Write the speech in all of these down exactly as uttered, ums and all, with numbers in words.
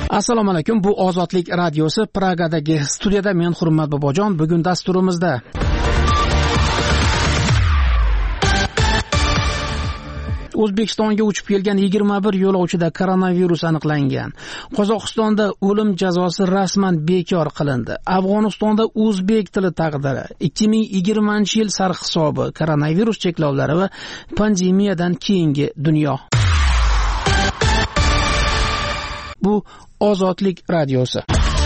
Assalomu alaykum. Bu Ozodlik radiosi Pragadagi studiyada men Hurmat Bobojon. Bugun dasturimizda O'zbekistonga uchib kelgan yigirma bir yo'lovchida koronavirus aniqlangan. Qozog'istonda o'lim jazosi rasman bekor qilindi. Afg'onistonda o'zbek tili taqdiri, ikki ming yigirmanchi yil sarhisobi, koronavirus cheklovlari va pandemiyadan keyingi dunyo. Bu Ozodlik radiosi.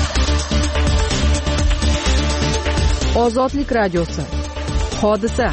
Ozodlik radiosi. Hodisa.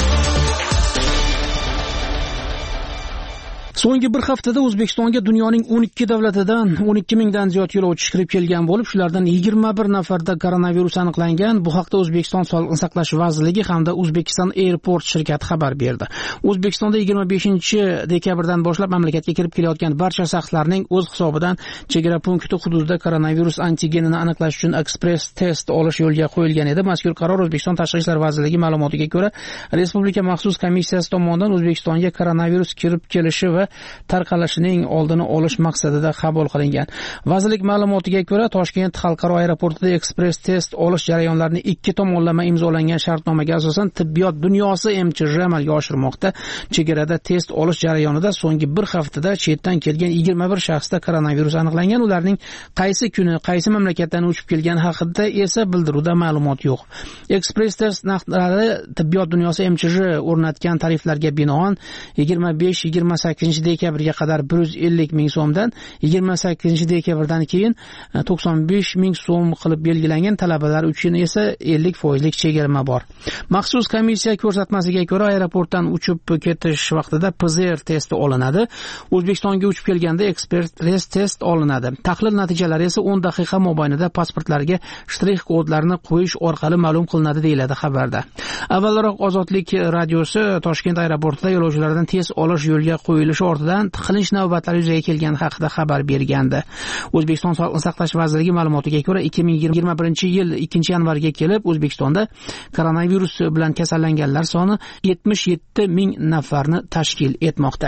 So'nggi bir haftada O'zbekistonga dunyoning o'n ikki davlatidan o'n ikki mingdan ziyod yo'lovchi kirib kelgan bo'lib, shulardan yigirma bir nafarda koronavirus aniqlangan. Bu haqda O'zbekiston Sog'liqni saqlash vazirligi hamda Uzbekistan Airport shirkati xabar berdi. O'zbekistonda yigirma beshinchi dekabrdan boshlab mamlakatga kirib kelayotgan barcha shaxslarning o'z hisobidan chegara punkti hududida koronavirus antigenini aniqlash uchun ekspress test olish yo'lga qo'yilgan edi. Mazkur qaror O'zbekiston Tashqi ishlar vazirligi ma'lumotiga ko'ra, Respublika maxsus komissiyasi tomonidan O'zbekistonga koronavirus kirib kelishi va tarqalishining oldini olish maqsadida qabul qilingan. Vazirlik ma'lumotiga ko'ra, Toshkent xalqaro aeroportida ekspress test olish jarayonlarini ikki tomonlama imzolangan shartnomaga asosan tibbiyot dunyosi M C J amalga oshirmoqda. Chegarada test olish jarayonida so'nggi bir haftada chetdan kelgan yigirma bir shaxsda koronavirus aniqlangan. Ularning qaysi kuni, qaysi mamlakatdan uchib kelgani haqida esa bildiruvda ma'lumot yo'q. Ekspress test narxlari tibbiyot dunyosi M C J o'rnatgan tariflarga binoan yigirma besh yigirma sakkizinchi dekabrga qadar bir yuz ellik ming so'mdan, yigirma sakkizinchi dekabrdan keyin to'qson besh ming so'm qilib belgilangan. Talabalar uchun esa ellik foizlik chegirma bor. Maxsus komissiya ko'rsatmasiga ko'ra, aeroportdan uchib ketish vaqtida P C R testi olinadi. O'zbekistonga uchib kelganda ekspress test olinadi. Tahlil natijalari esa o'n daqiqa mobaynida pasportlarga shtrix kodlarni qo'yish orqali ma'lum qilinadi, deyiladi xabarda. Avvalroq Ozodlik radiosi Toshkent aeroportida yo'lovchilardan test olish yo'lga qo'yilishi ortidan tiqilinch navbatlari yuzaga kelgani haqida xabar bergandi. O'zbekiston Sog'liqni saqlash vazirligi ma'lumotiga ko'ra, ikki ming yigirma birinchi yil ikkinchi yanvarga kelib O'zbekistonda koronavirus bilan kasallanganlar soni yetmish yetti ming nafarni tashkil etmoqda.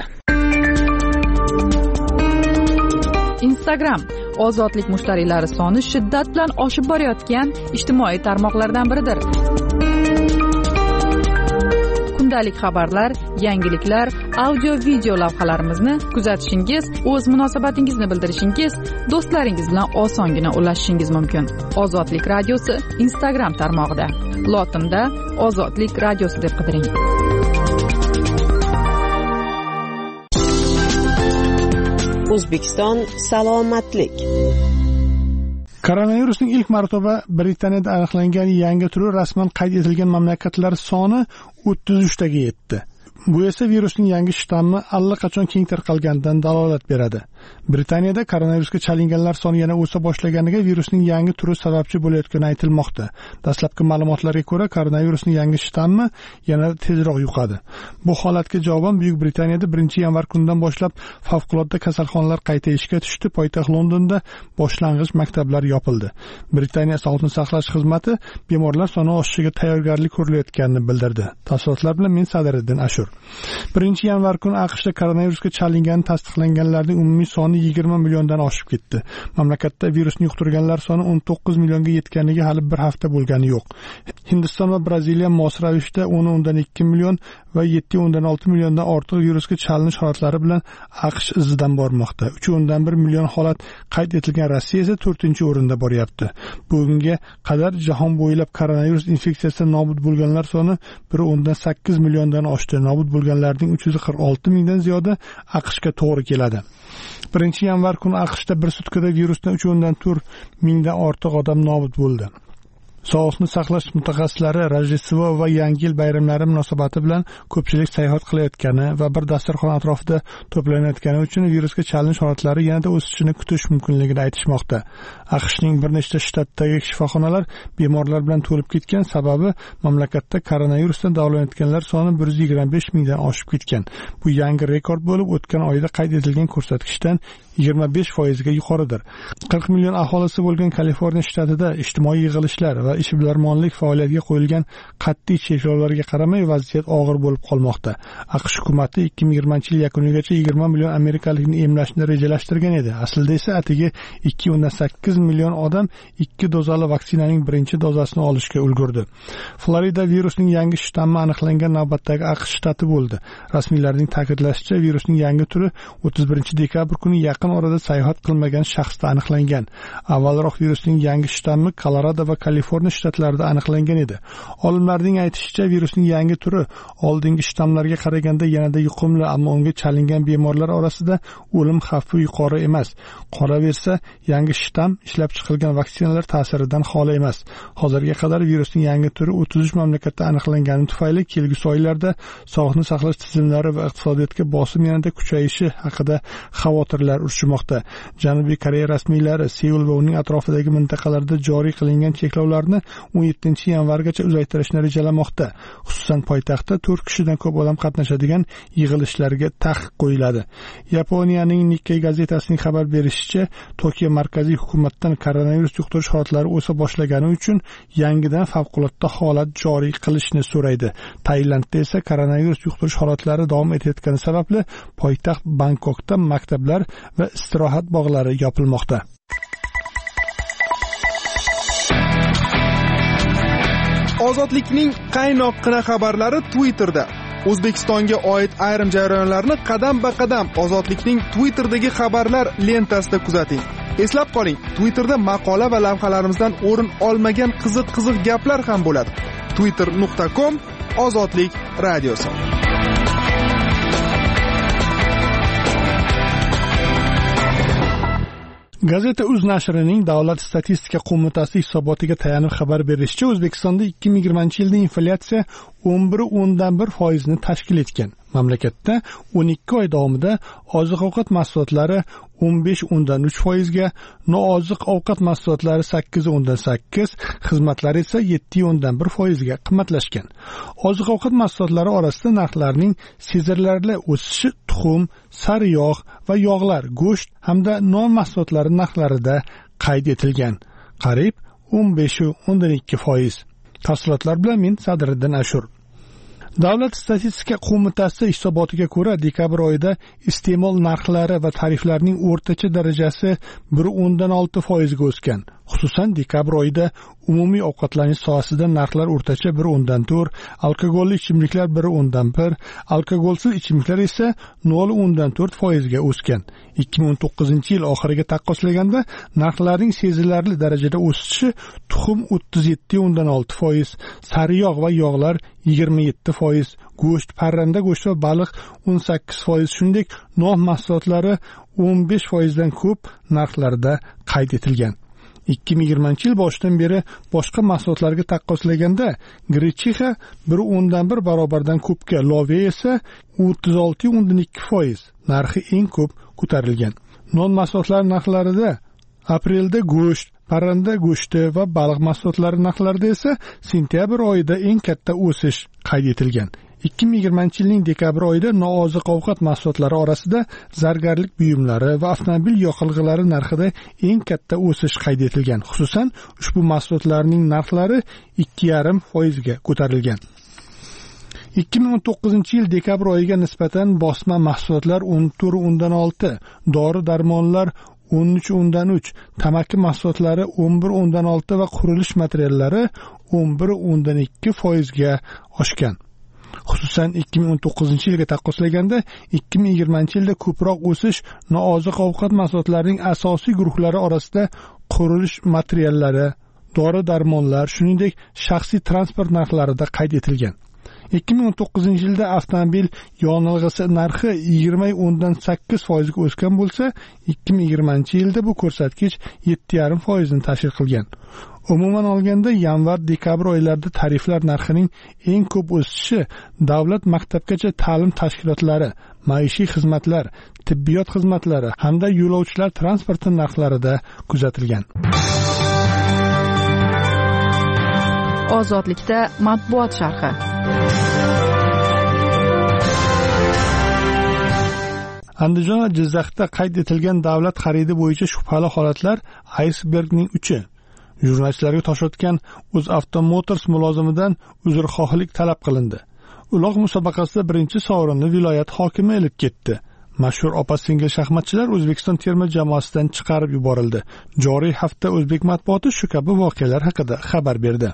Instagram ozodlik mushtariylari soni shiddat bilan oshib borayotgan ijtimoiy tarmoqlardan biridir. Kundalik xabarlar, yangiliklar, audio-video lavhalarimizni kuzatishingiz, o'z munosabatingizni bildirishingiz, do'stlaringiz bilan osongina ulashishingiz mumkin. Ozodlik radiosi Instagram tarmog'ida. Lotinda Ozodlik radiosi deb qidiring. O'zbekiston salomatlik. Koronavirusning ilk marotaba Britaniyada aniqlangan yangi turi rasman qayd etilgan mamlakatlar soni o'ttiz uch taga yetdi. Bu esa virusning yangi shtammi allaqachon keng tarqalganidan dalolat beradi. Britaniyada koronavirusga chalinganlar soni yana o'sa boshlaganiga virusning yangi turi sababchi bo'layotgani aytilmoqda. Dastlabki ma'lumotlarga ko'ra, koronavirusning yangi shtammi yana tezroq yuqadi. Bu holatga javoban Buyuk Britaniyada birinchi yanvar kunidan boshlab favqulodda kasalxonalar qayta ishga tushdi. Poytaxt Londonda boshlang'ich maktablar yopildi. Britaniya Sog'liqni saqlash xizmati bemorlar soni oshishiga tayyorgarlik ko'rilayotganini bildirdi. Tafsilotlar bilan men Sadiriddin Ashur. birinchi yanvar kuni AQShda koronavirusga chalingani tasdiqlanganlarning umumiy soni yigirma milliondan oshib ketdi. Mamlakatda virusni yuqtirganlar soni o'n to'qqiz millionga yetganiga hali bir hafta bo'lgani yo'q. Hindiston va Braziliya mos ravishda o'n o'ndan ikki million va yetti o'ndan olti milliondan ortiq virusga chalinish holatlari bilan AQSh izidan bormoqda. uch o'ndan bir million holat qayd etilgan Rossiya esa to'rtinchi o'rinda boryapti. Bugunga qadar jahon bo'ylab koronavirus infeksiyasidan nobud bo'lganlar soni bir o'ndan sakkiz milliondan oshdi. Nobud bo'lganlarning uch yuz qirq olti mingdan ziyodi AQShga to'g'ri keladi. birinchi yanvar kuni AQShda bir sutkada virusdan uch o'ndan to'rt mingdan ortiq odam nobud bo'ldi. Sog'liqni saqlash mutaxassislari Rojdestvo va Yangi yil bayramlari munosabati bilan ko'pchilik sayohat qilayotgani va bir dasturxon atrofida to'planayotgani uchun virusga chalinish holatlari yanada o'sishini kutish mumkinligini aytishmoqda. AQShning bir nechta shtatdagi shifoxonalar bemorlar bilan to'lib ketgan, sababi mamlakatda koronavirusdan davolanayotganlar soni bir yuz yigirma besh mingdan oshib ketgan. Bu yangi rekord bo'lib, o'tgan oyda qayd etilgan ko'rsatkichdan yigirma besh foizga yuqoridir. qirq million aholisi bo'lgan Kaliforniya shtatida ijtimoiy yig'ilishlar va ishbilarmonlik faoliyatiga qo'yilgan qat'iy cheklovlarga qaramay vaziyat og'ir bo'lib qolmoqda. AQSh hukumati ikki ming yigirmanchi yil yakunigacha yigirma million amerikalikni emlashni rejalashtirgan edi. Aslida esa atigi ikki nuqta sakkiz million odam ikki dozali vaksinaning birinchi dozasini olishga ulgurdi. Florida virusning yangi shtammi aniqlangan navbatdagi AQSh shtati bo'ldi. Rasmiylarning ta'kidlashicha, virusning yangi turi o'ttiz birinchi dekabr kuni yaqin orada sayohat qilmagan shaxsda aniqlangan. Avvalroq virusning yangi shtammi Kolorado va Kaliforniya shtatlarida aniqlangan edi. Olimlarning aytishicha, virusning yangi turi oldingi shtammlarga qaraganda yanada yuqumli, ammo unga chalingan bemorlar orasida o'lim xavfi yuqori emas. Qolaversa, yangi shtamm ishlab chiqilgan vaksinalar ta'siridan xoli emas. Hozirga qadar virusning yangi turi o'ttiz uch mamlakatda aniqlangani tufayli kelgusi oylarda sog'liqni saqlash tizimlari va iqtisodiyotga bosim yanada kuchayishi haqida xavotirlar urishmoqda. Janubiy Koreya rasmiylari Seul va uning atrofidagi mintaqalarda joriy qilingan cheklovlarni o'n yettinchi yanvargacha uzaytirishni rejalamoqda. Xususan, poytaxtda to'rt kishidan ko'p odam qatnashadigan yig'ilishlarga taqiq qo'yiladi. Yaponiyaning Nikkei gazetasining xabar berishicha, Tokio markaziy hukumatdan koronavirus yuqtirish holatlari o'sa boshlagani uchun yangidan favqulodda holat joriy qilishni so'raydi. Tailandda esa koronavirus yuqtirish holatlari davom etayotgani sababli poytaxt Bangkokda maktablar va istirohat bog'lari yopilmoqda. Ozodlikning qaynoqqina xabarlari Twitterda. O'zbekistonga oid ayrim jarayonlarni qadam-ba-qadam Ozodlikning Twitterdagi xabarlar lentasida kuzating. Eslab qoling, Twitterda maqola va lavhalarimizdan o'rin olmagan qiziq-qiziq gaplar ham bo'ladi. twitter nuqta com Ozodlik radiosi. Gazeta uz nashrining Davlat statistika qo'mitasi hisobotiga tayanib xabar berishicha, O'zbekistonda ikki ming yigirmanchi yilda inflyatsiya o'n bir o'ndan bir foizni tashkil etgan. Mamlakatda o'n ikki oy davomida oziq-ovqat mahsulotlari o'n besh o'ndan uch foizga, nooziq ovqat mahsulotlari sakkiz o'ndan sakkiz, xizmatlar esa yetti o'ndan bir foizga qimmatlashgan. Oziq-ovqat mahsulotlari orasida narxlarning sezilarli o'sishi tuxum, sariyog' va yog'lar, go'sht hamda non mahsulotlari narxlarida qayd etilgan. Qariyb o'n besh o'ndan ikki foiz. Tafsilotlar bilan men Sadriddin Ashur. Davlat statistika qo'mitasi hisobotiga ko'ra, dekabr oyida iste'mol narxlari va tariflarning o'rtacha darajasi bir o'ndan olti foizga o'sgan. Xususan, dekabr oyida umumiy ovqatlanish sohasida narxlar o'rtacha bir o'ndan to'rt, alkogolli ichimliklar bir o'ndan bir, alkogolsiz ichimliklar esa nol o'ndan to'rt foizga o'sgan. ikki ming o'n to'qqizinchi yil oxiriga taqqoslaganda narxlarning sezilarli darajada o'sishi tuxum o'ttiz yetti o'ndan olti foiz, sariyog' va yog'lar yigirma yetti foiz, go'sht, parranda go'shti va baliq o'n sakkiz foiz, shuningdek non mahsulotlari o'n besh foizdan ko'p narxlarda qayd etilgan. ikki ming yigirmanchi yil boshidan beri boshqa mahsulotlarga taqqoslaganda grechixa bir o'ndan bir barobardan ko'pga, love esa o'ttiz olti o'ndan ikki foiz narxi eng ko'p ko'tarilgan. Non mahsulotlari narxlarida aprelda go'sht, parranda go'shti va baliq mahsulotlari narxlarida esa sentyabr oyida eng katta o'sish qayd etilgan. ikki ming yigirmanchi yilning dekabr oyida nooziq ovqat mahsulotlari orasida zargarlik buyumlari va avtomobil yoqilg'ilari narxida eng katta o'sish qayd etilgan. Xususan, ushbu mahsulotlarning narxlari ikki yarim foizga ko'tarilgan. ikki ming o'n to'qqizinchi yil dekabr oyiga nisbatan bosma mahsulotlar o'n to'rt o'ndan olti, dori-darmonlar o'n uch o'ndan uch, tamaki mahsulotlari o'n bir o'ndan olti va qurilish materiallari o'n bir o'ndan ikki foizga oshgan. Xususan, ikki ming o'n to'qqizinchi yilga taqqoslaganda ikki ming yigirmanchi yilda ko'proq o'sish nooziq ovqat mahsulotlarining asosiy guruhlari orasida qurilish materiallari, dori-darmonlar, shuningdek shaxsiy transport narxlarida qayd etilgan. ikki ming o'n to'qqizinchi yilda avtomobil yonilg'isi narxi yigirma o'ndan sakkiz foizga o'sgan bo'lsa, ikki ming yigirmanchi yilda bu ko'rsatkich yetti yarim foizni tashkil qilgan. Umuman olganda, yanvar-dekabr oylarida tariflar narxining eng ko'p o'sishi davlat maktabgacha ta'lim tashkilotlari, maishiy xizmatlar, tibbiyot xizmatlari hamda yo'lovchilar transporti narxlarida kuzatilgan. Ozodlikda matbuot sharhi. Andijon va Jizzaxda qayd etilgan davlat xaridi bo'yicha shubhali holatlar aysbergning uchi. Jurnalistlarga tosh otgan UzAuto Motors mulozimidan uzrxohlik talab qilindi. Uloq musobaqasida birinchi sovrinni viloyat hokimi olib ketdi. Mashhur opa-singil shaxmatchilar O'zbekiston terma jamoasidan chiqarib yuborildi. Joriy hafta o'zbek matbuoti shu kabi voqealar haqida xabar berdi.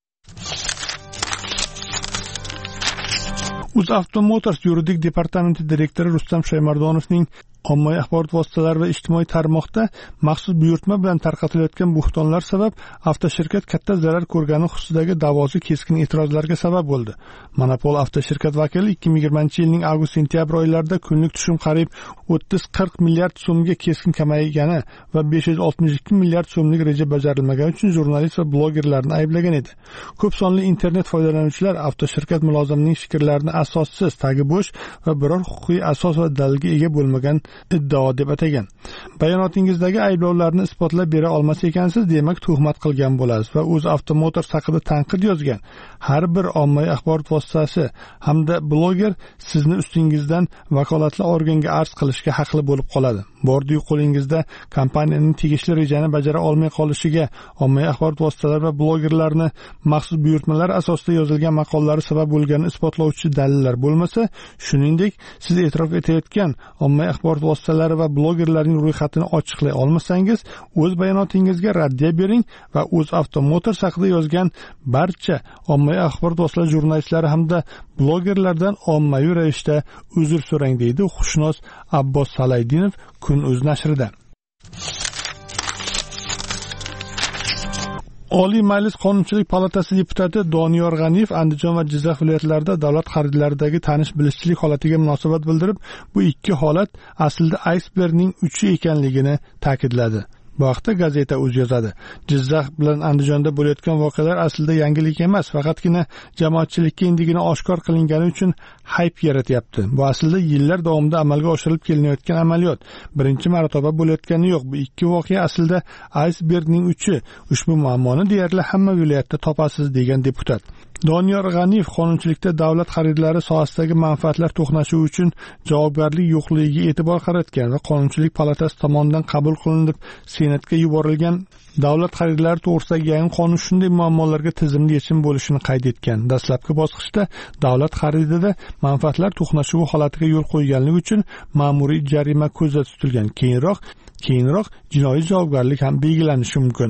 UzAuto Motors yuridik departamenti direktori Rustam Shaymardonovning ommaviy axborot vositalari va ijtimoiy tarmoqda maxsus buyurtma bilan tarqatilayotgan bo'xtonlar sabab avtoshirkat katta zarar ko'rgani xususidagi da'vosi keskin e'tirozlarga sabab bo'ldi. Monopol avtoshirkat vakili ikki ming yigirmanchi yilning avgust-sentyabr oylarida kunlik tushum qariyb o'ttiz qirq milliard so'mga keskin kamaygani va besh yuz oltmish ikki milliard so'mlik reja bajarilmagani uchun jurnalist va blogerlarni ayblagan edi. Ko'p sonli internet foydalanuvchilar avtoshirkat mulozimining fikrlarini asossiz, tagi bo'sh va biror huquqiy asos va dalilga ega bo'lmagan iddao deb atagan. Bayonotingizdagi ayblovlarni isbotlab bera olmas ekansiz, demak tuhmat qilgan bo'lasiz va UzAuto Motors haqida tanqid yozgan har bir ommaviy axborot vositasi hamda bloger sizni ustingizdan vakolatli organga arz qilishga haqli bo'lib qoladi. Bordi-yu qo'lingizda kompaniyaning tegishli rejani bajara olmay qolishiga ommaviy axborot vositalari va blogerlarni maxsus buyurtmalar asosida yozilgan maqollari sabab bo'lganini isbotlovchi dalillar bo'lmasa, shuningdek siz e'tirof etayotgan ommaviy axborot vositalari va blogerlarning ro'yxatini ochiqlay olmasangiz, o'z bayonotingizga raddiya bering va UzAuto Motors haqida yozgan barcha ommaviy axborot vositalari jurnalistlari hamda blogerlardan ommaviy ravishda uzr so'rang, deydi Xushnos Abbos Salaydinov Kun.uz nashrida. Oliy Majlis Qonunchilik palatasi deputati Doniyor G'aniyev Andijon va Jizzax viloyatlarida davlat xaridlaridagi tanish-bilishchilik holatiga munosabat bildirib, bu ikki holat aslida aysbergning uchi ekanligini ta'kidladi. Bu haqda gazeta o'z yozadi. Jizzax bilan Andijonda bo'layotgan voqealar aslida yangilik emas, faqatgina jamoatchilikka endigina oshkor qilingani uchun hayp yaratyapti. Bu aslida yillar davomida amalga oshirilib kelinayotgan amaliyot. Birinchi marotaba bo'layotgani yo'q. Bu ikki voqea aslida aysbergning uchi. Ushbu muammoni deyarli hamma viloyatda topasiz, degan deputat. Doniyor G'aniyev qonunchilikda davlat xaridlari sohasidagi manfaatlar to'qnashuvi uchun javobgarlik yo'qligiga e'tibor qaratgan va Qonunchilik palatasi tomonidan qabul qilinib Senatga yuborilgan davlat xaridlari to'g'risidagi yangi qonun shunday muammolarga tizimli yechim bo'lishini qayd etgan. Dastlabki bosqichda davlat xaridida manfaatlar to'qnashuvi holatiga yo'l qo'yganligi uchun ma'muriy jarima ko'zda tutilgan. Keyinroq keyinroq jinoiy javobgarlik ham belgilanishi mumkin.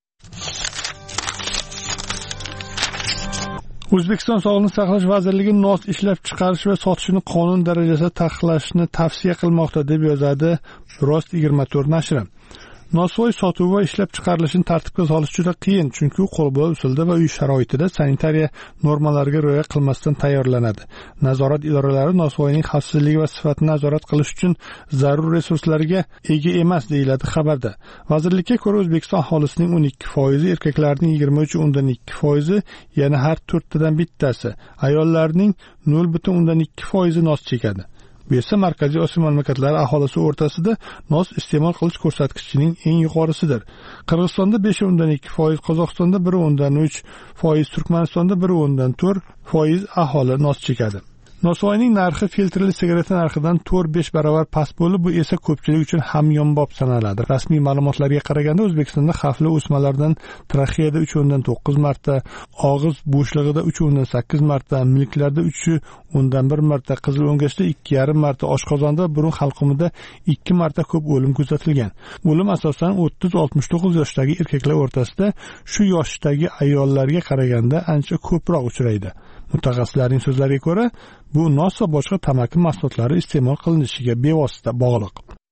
O'zbekiston Sog'liqni saqlash vazirligi nos ishlab chiqarish va sotishni qonun darajasida taqiqlashni tavsiya qilmoqda, deb yozadi Rost yigirma to'rt nashri. Nosvoy sotuvi va ishlab chiqarilishini tartibga solish juda qiyin, chunki u qo'lbola usulda va uy sharoitida sanitariya normalariga rioya qilmasdan tayyorlanadi. Nazorat idoralari nosvoyning xavfsizligi va sifatini nazorat qilish uchun zarur resurslarga ega emas, deyiladi xabarda. Vazirlikka ko'ra, O'zbekiston aholisining o'n ikki foizi, erkaklarning yigirma uch o'ndan ikki foizi, yana har to'rttadan bittasi, ayollarning nol butun o'ndan ikki foizi nos chekadi. Bu esa Markaziy Osiyo mamlakatlari aholisi o'rtasida nos iste'mol qilish ko'rsatkichining eng yuqorisidir. Qirg'izistonda besh o'ndan ikki foiz, Qozog'istonda bir o'ndan uch foiz, Turkmanistonda bir o'ndan to'rt foiz aholi nos chekadi. Nosvoyning narxi filtrli sigareta narxidan to'rt besh barobar past bo'lib, bu esa ko'pchilik uchun hamyonbop sanaladi. Rasmiy ma'lumotlarga qaraganda, O'zbekistonda xavfli o'smalardan trexeyada uch o'ndan to'qqiz marta, og'iz bo'shlig'ida uch o'ndan sakkiz marta, milklarda uch o'ndan bir marta, qizil o'ngachda ikki yarim marta, oshqozonda burun halqumida ikki marta ko'p o'lim kuzatilgan. O'lim asosan o'ttiz oltmish to'qqiz yoshdagi erkaklar o'rtasida shu yoshdagi ayollarga qaraganda ancha ko'proq uchraydi. Mutaxassislarning so'zlariga ko'ra, bu nos va boshqa tamaki mahsulotlari iste'mol qilinishiga bevosita bog'liq.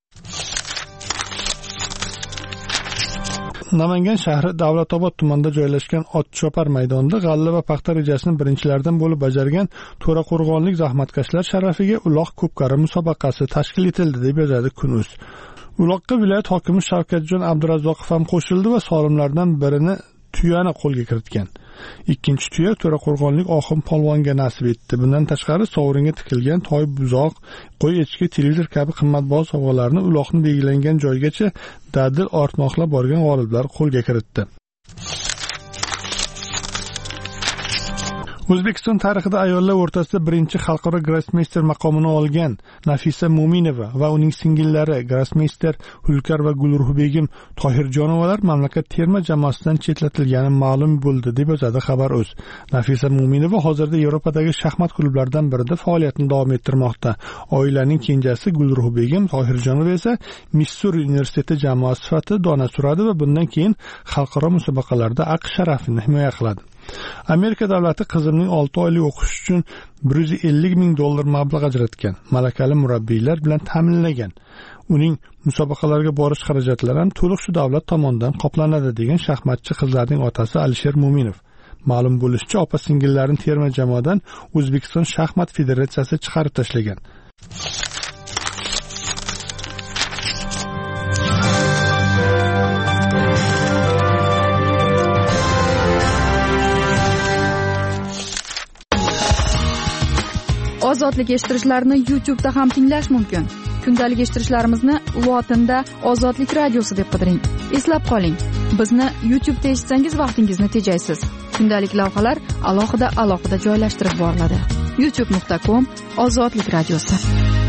Namangan shahri Davlatobod tumanida joylashgan Otchopar maydonida g'alla va paxta rejasini birinchilardan bo'lib bajargan To'raqo'rg'onlik zahmatkashlar sharafiga uloq ko'pkari musobaqasi tashkil etildi, deb yozadi Kun.uz. Uloqqa viloyat hokimi Shavkatjon Abdurazzoqov ham qo'shildi va solimlardan birini tuyani qo'lga kiritgan. Ikkinchi tuya To'raqo'rg'onlik Oxim polvonga nasib etdi. Bundan tashqari sovringa tikilgan toy, buzoq, qo'y, echki, televizor kabi qimmatbaho sovg'alarni uloqni belgilangan joygacha dadil ortmoqlab borgan g'oliblar qo'lga kiritdi. O'zbekiston tarixida ayollar o'rtasida birinchi xalqaro grossmeyster maqomini olgan Nafisa Mo'minova va uning singillari grossmeyster Hulkar va Gulruhbegim Tohirjonovalar mamlakat terma jamoasidan chetlatilgani ma'lum bo'ldi deb yozadi Xabar o'z. Nafisa Mo'minova hozirda Yevropadagi shaxmat klublaridan birida faoliyatini davom ettirmoqda. Oilaning kenjasi Gulruhbegim Tohirjonova esa Missuri universiteti jamoasi sifatida dona suradi va bundan keyin xalqaro musobaqalarda aqsh sharafini himoya qiladi. Amerika davlati qizimning olti oylik o'qish uchun bir yuz ellik ming dollar mablag' ajratgan. Malakali murabbiylar bilan ta'minlagan. Uning musobaqalarga borish xarajatlari ham to'liq shu davlat tomonidan qoplanadi degan shaxmatchi qizlarning otasi Alisher Mo'minov. Ma'lum bo'lishicha, opa-singillarini terma jamoadan O'zbekiston shaxmat federatsiyasi chiqarib tashlagan. Ozodlik eshittirishlarni YouTube'da ham tinglash mumkin. Kundalik eshittirishlarimizni lotinda Ozodlik radiosi deb qidiring. Eslab qoling, bizni YouTube'da eshitsangiz vaqtingizni tejaysiz. Kundalik lavhalar alohida alohida joylashtirib boriladi. youtube nuqta com Ozodlik radiosi.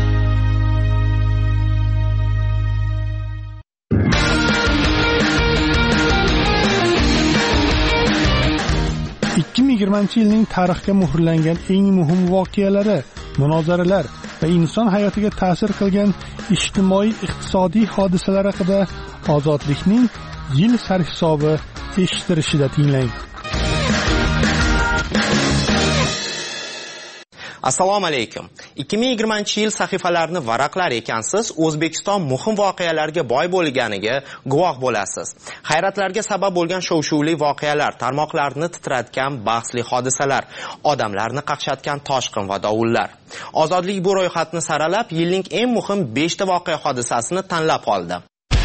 ikki ming yigirmanchi yilning tarixga muhrlangan eng muhim voqealari, munozaralar va inson hayotiga ta'sir qilgan ijtimoiy-iqtisodiy hodisalar haqida Ozodlikning yil sarhisobi eshittirishida tinglang. Assalomu alaykum. ikki ming yigirmanchi yil sahifalarini varaqlar ekansiz, O'zbekiston muhim voqealarga boy bo'lganiga guvoh bo'lasiz. Hayratlarga sabab bo'lgan shov-shuvli voqealar, tarmoqlarni titratgan bahsli hodisalar, odamlarni qaqshatgan toshqin va dovullar. Ozodlik bu ro'yxatni saralab, yilning eng muhim beshta voqea hodisasini tanlab oldi.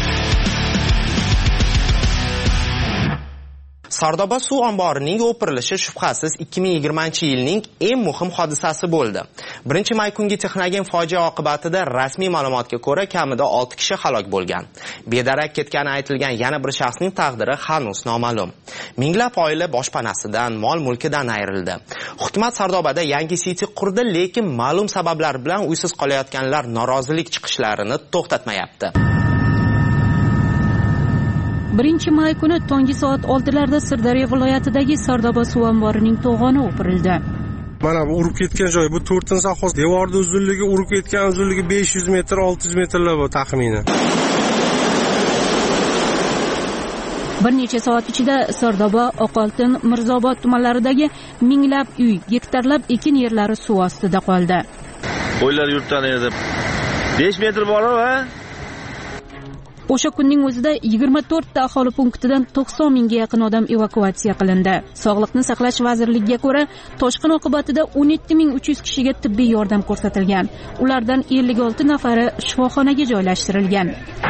Sardoba suv omborining o'pirilishi shubhasiz ikki ming yigirmanchi yilning eng muhim hodisasi bo'ldi. birinchi may kungi Texnogen fojia oqibatida rasmiy ma'lumotga ko'ra kamida olti kishi halok bo'lgan. Bedarak ketgani aytilgan yana bir shaxsning taqdiri hanuz noma'lum. Minglab oila boshpanasidan, mol-mulkidan ayrildi. Hukumat Sardobada yangi siti qurdi, lekin ma'lum sabablar bilan uysiz qolayotganlar norozilik chiqishlarini to'xtatmayapti. birinchi may kuni tongi soat oltilarda Sirdaryo viloyatidagi Sardoba suv omborining to'g'oni o'pirildi. Mana bu urib ketgan joy, bu to'rtinchi sahos. Devorning uzunligi, urib ketgan uzunligi besh yuz metr, olti yuz metrlar bu taxminan. Bir necha soat ichida Sardoba, Oqoltin, Mirzobod tumanlaridagi minglab uy, gektarlab ekin yerlari suv ostida qoldi. Qo'ylar yurtdan edi. besh metr bor va O'sha kunning o'zida yigirma to'rtta aholi punktidan to'qson mingga yaqin odam evakuatsiya qilindi. Sog'liqni saqlash vazirligiga ko'ra, toshqin oqibatida o'n yetti ming uch yuz kishiga tibbiy yordam ko'rsatilgan. Ulardan ellik olti nafari shifoxonaga joylashtirilgan.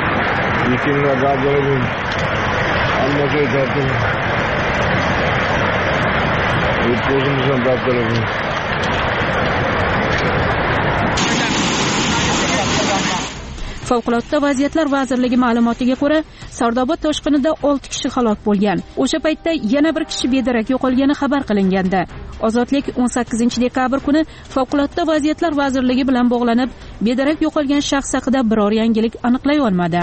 Favqulodda vaziyatlar vazirligi ma'lumotiga ko'ra, Sardoba toshqinida olti kishi halok bo'lgan. O'sha paytda yana bir kishi bedarak yo'qolgani xabar qilingandi. Ozodlik o'n sakkizinchi dekabr kuni Favqulodda vaziyatlar vazirligi bilan bog'lanib, bedarak yo'qolgan shaxs haqida biror yangilik aniqlay olmadi.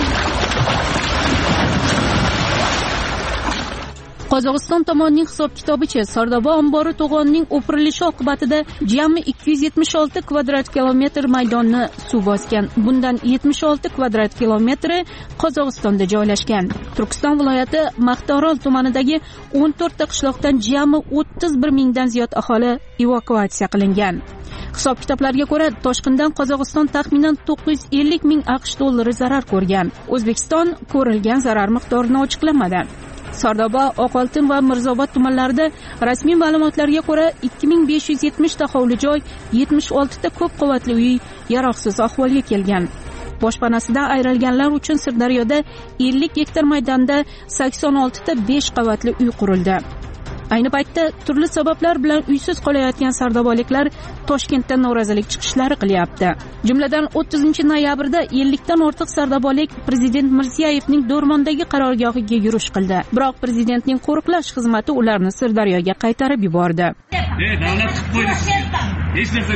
Qozog'iston tomonining hisob-kitobicha Sardoba ombori to'g'onining o'pirilishi oqibatida jami ikki yuz yetmish olti kvadrat kilometr maydonni suv bosgan. Bundan yetmish olti kvadrat kilometri Qozog'istonda joylashgan. Turkiston viloyati Maqtaorol tumanidagi o'n to'rtta qishloqdan jami o'ttiz bir mingdan ziyod aholi evakuatsiya qilingan. Hisob-kitoblarga ko'ra, toshqindan Qozog'iston taxminan to'qqiz yuz ellik ming aqsh dollari zarar ko'rgan. O'zbekiston ko'rilgan zarar miqdorini ochiqlamadi. Sardoba, Oqoltin va Mirzobod tumanlarida rasmiy ma'lumotlarga ko'ra ikki ming besh yuz yetmish ta hovli joy, yetmish olti ta ko'p qavatli uy yaroqsiz ahvolga kelgan. Boshpanasidan ayrilganlar uchun Sirdaryoda ellik gektar maydonda sakson olti ta besh qavatli uy qurildi. Ayni paytda turli sabablar bilan uysiz qolayotgan sardobaliklar Toshkentda norozilik chiqishlari qilyapti. Jumladan o'ttizinchi noyabrda ellikdan ortiq sardobalik prezident Mirziyevning Do'rmondagi qarorgohiga yurish qildi. Biroq prezidentning qo'riqlash xizmati ularni Sirdaryoga qaytarib yubordi. Ey, davlat qilib qo'ydi. Hech narsa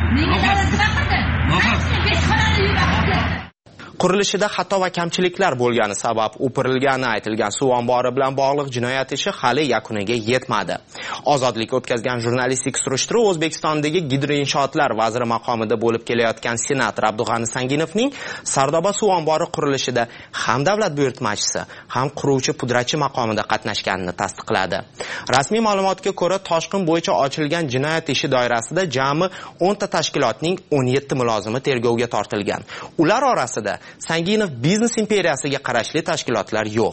ko'rishmaydi. Qurilishida xato va kamchiliklar bo'lgani sabab o'pirilgani aytilgan suv ombori bilan bog'liq jinoyat ishi hali yakuniga yetmadi. Ozodlik o'tkazgan jurnalistik surishtiruv O'zbekistondagi gidroinshootlar vaziri maqomida bo'lib kelayotgan senator Abdug'ani Sanginovning Sardoba suv ombori qurilishida ham davlat buyurtmachisi, ham quruvchi pudratchi maqomida qatnashganini tasdiqladi. Rasmiy ma'lumotga ko'ra, toshqin bo'yicha ochilgan jinoyat ishi doirasida jami o'nta tashkilotning o'n yetti mulozimi tergovga tortilgan. Ular orasida Sanginov biznes imperiyasiga qarashli tashkilotlar yo'q.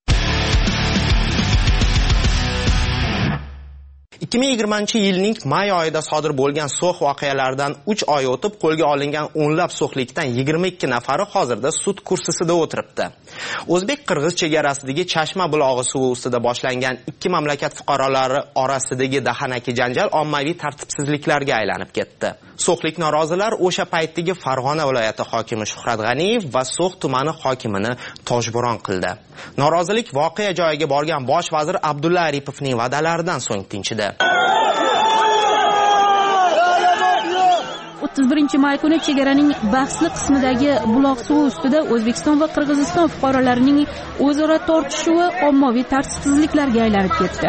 ikki ming yigirmanchi yilning may oyida sodir bo'lgan so'x voqealaridan uch oy o'tib qo'lga olingan o'nlab so'xlikdan yigirma ikki nafari hozirda sud kursisida o'tiribdi. O'zbek-qirg'iz chegarasidagi Chashma bulog'i suvi ustida boshlangan ikki mamlakat fuqarolari orasidagi dahanaki janjal ommaviy tartibsizliklarga aylanib ketdi. So'xlik norozilar o'sha paytdagi Farg'ona viloyati hokimi Shuhrat G'aniyev va So'x tumani hokimini toshbo'ron qildi. Norozilik voqea joyiga borgan bosh vazir Abdulla Aripovning va'dalaridan so'ng tinchidi. o'ttiz birinchi may kuni chegaraning bahsli qismidagi buloq suvi ustida O'zbekiston va Qirg'iziston fuqarolarining o'zaro tortishuvi ommaviy tartibsizliklarga aylanib ketdi.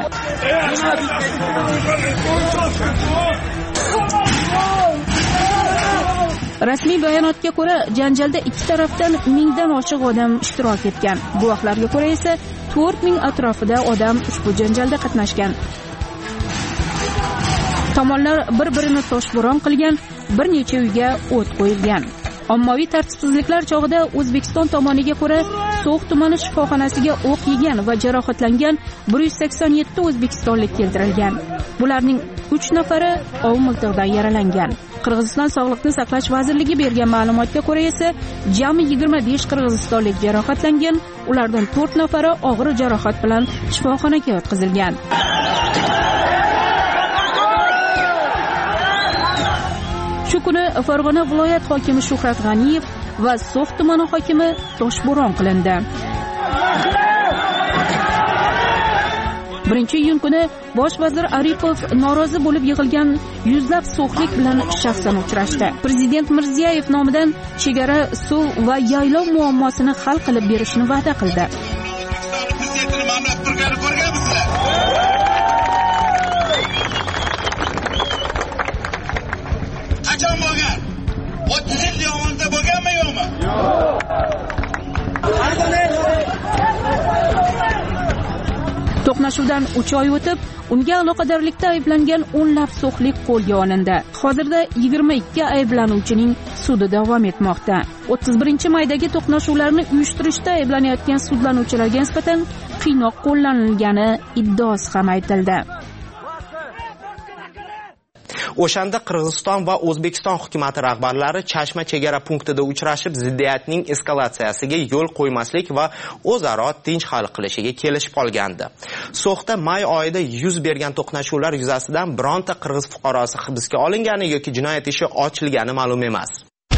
Rasmiy bayonotga ko'ra, janjalda ikki tarafdan mingdan oshiq odam ishtirok etgan. Guvohlarga ko'ra esa to'rt ming atrofida odam ushbu janjalda qatnashgan. Tomonlar bir-birini toshbo'ron qilgan, bir necha uyga o't qo'yilgan. Ommaviy tartibsizliklar chog'ida O'zbekiston tomoniga ko'ra So'x tumani shifoxonasiga o'q yegan va jarohatlangan bir yuz sakson yetti o'zbekistonlik keltirilgan. Bularning uch nafari ov miltig'idan yaralangan. Qirg'iziston Sog'liqni saqlash vazirligi bergan ma'lumotga ko'ra esa jami yigirma besh qirg'izistonlik jarohatlangan, ulardan to'rt nafari og'ir jarohat bilan shifoxonaga yotqizilgan. Shu kuni Farg'ona viloyat hokimi Shuhrat G'aniyev va So'x tumani hokimi toshbo'ron qilindi. birinchi iyun kuni bosh vazir Aripov norozi bo'lib yig'ilgan yuzlab so'xlik bilan shaxsan uchrashdi. Prezident Mirziyev nomidan chegara, suv va yaylov muammosini hal qilib berishni va'da qildi. Qachon bo'lgan? o'ttiz yil davomida bo'lganmi yo'qmi? To'qnashuvdan uch oy o'tib, unga aloqadorlikda ayblangan o'nlab so'xlik qo'lga olindi. Hozirda yigirma ikki ayblanuvchining sudi davom etmoqda. o'ttiz birinchi maydagi to'qnashuvlarni uyushtirishda ayblanayotgan sudlanuvchilarga nisbatan qiynoq qo'llanilgani iddaosi ham aytildi. O'shanda Qirg'iziston va O'zbekiston hukumati rahbarlari Chashma chegara punktida uchrashib, ziddiyatning eskalatsiyasiga yo'l qo'ymaslik va o'zaro tinch hal qilishiga kelishib qolgandi. So'xda may oyida yuz bergan to'qnashuvlar yuzasidan bironta qirg'iz fuqarosi hibsga olingani yoki jinoyat ishi ochilgani ma'lum emas.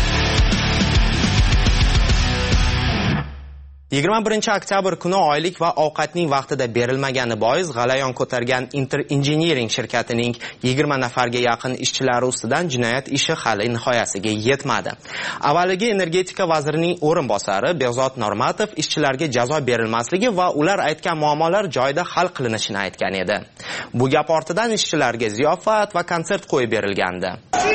yigirma birinchi oktyabr kuni oylik va ovqatning vaqtida berilmagani bois g'alayon ko'targan Inter Engineering shirkatining yigirma nafarga yaqin ishchilari ustidan jinoyat ishi hali nihoyasiga yetmadi. Avvaliga energetika vazirining o'rinbosari Behzod Normatov ishchilarga jazo berilmasligi va ular aytgan muammolar joyida hal qilinishini aytgan edi. Bu gap ortidan ishchilarga ziyofat va konsert qo'yib berilgandi.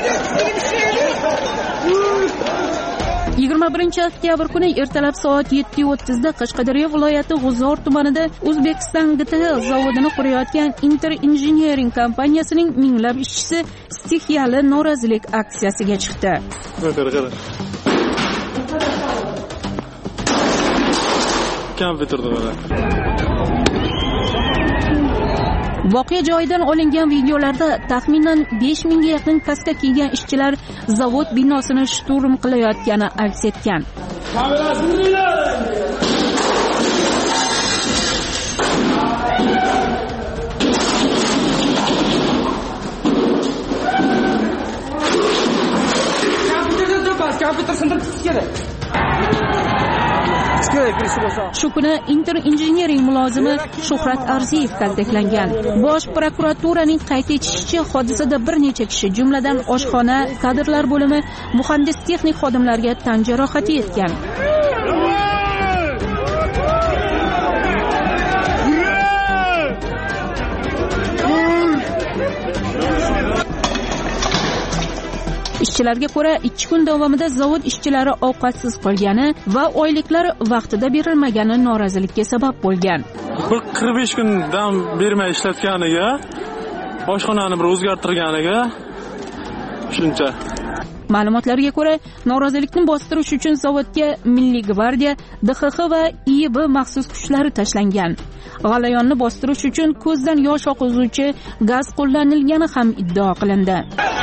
yigirma birinchi oktyabr kuni ertalab soat yetti o'ttizda Qashqadaryo viloyati G'uzor tumanida O'zbekiston G T L zavodini qurayotgan Inter Engineering kompaniyasining minglab ishchisi stixiyali norozilik aksiyasiga chiqdi. Voqea joyidan olingan videolarda taxminan besh mingga yaqin kaska kiygan ishchilar zavod binosini shturm qilayotgani aks etgan. kompyuter sindirib kerak. Shu kuni Inter Engineering mulozimi Shuhrat Arziyev kaltaklangan. Bosh prokuraturaning qayd etishicha, hodisada bir necha kishi, jumladan oshxona, kadrlar bo'limi, muhandis texnik xodimlarga tan jarohati yetgan. Ishchilarga ko'ra, ikki kun davomida zavod ishchilari ovqatsiz qolgani va oyliklar vaqtida berilmagani norozilikka sabab bo'lgan. Bir qirq besh kun dam bermay ishlatganiga, oshxonani bir o'zgartirganiga shuncha. Ma'lumotlarga ko'ra, norozilikni bostirish uchun zavodga Milliy gvardiya, D X X va I B maxsus kuchlari tashlangan. G'alayonni bostirish uchun ko'zdan yosh oqizuvchi gaz qo'llanilgani ham iddao qilindi.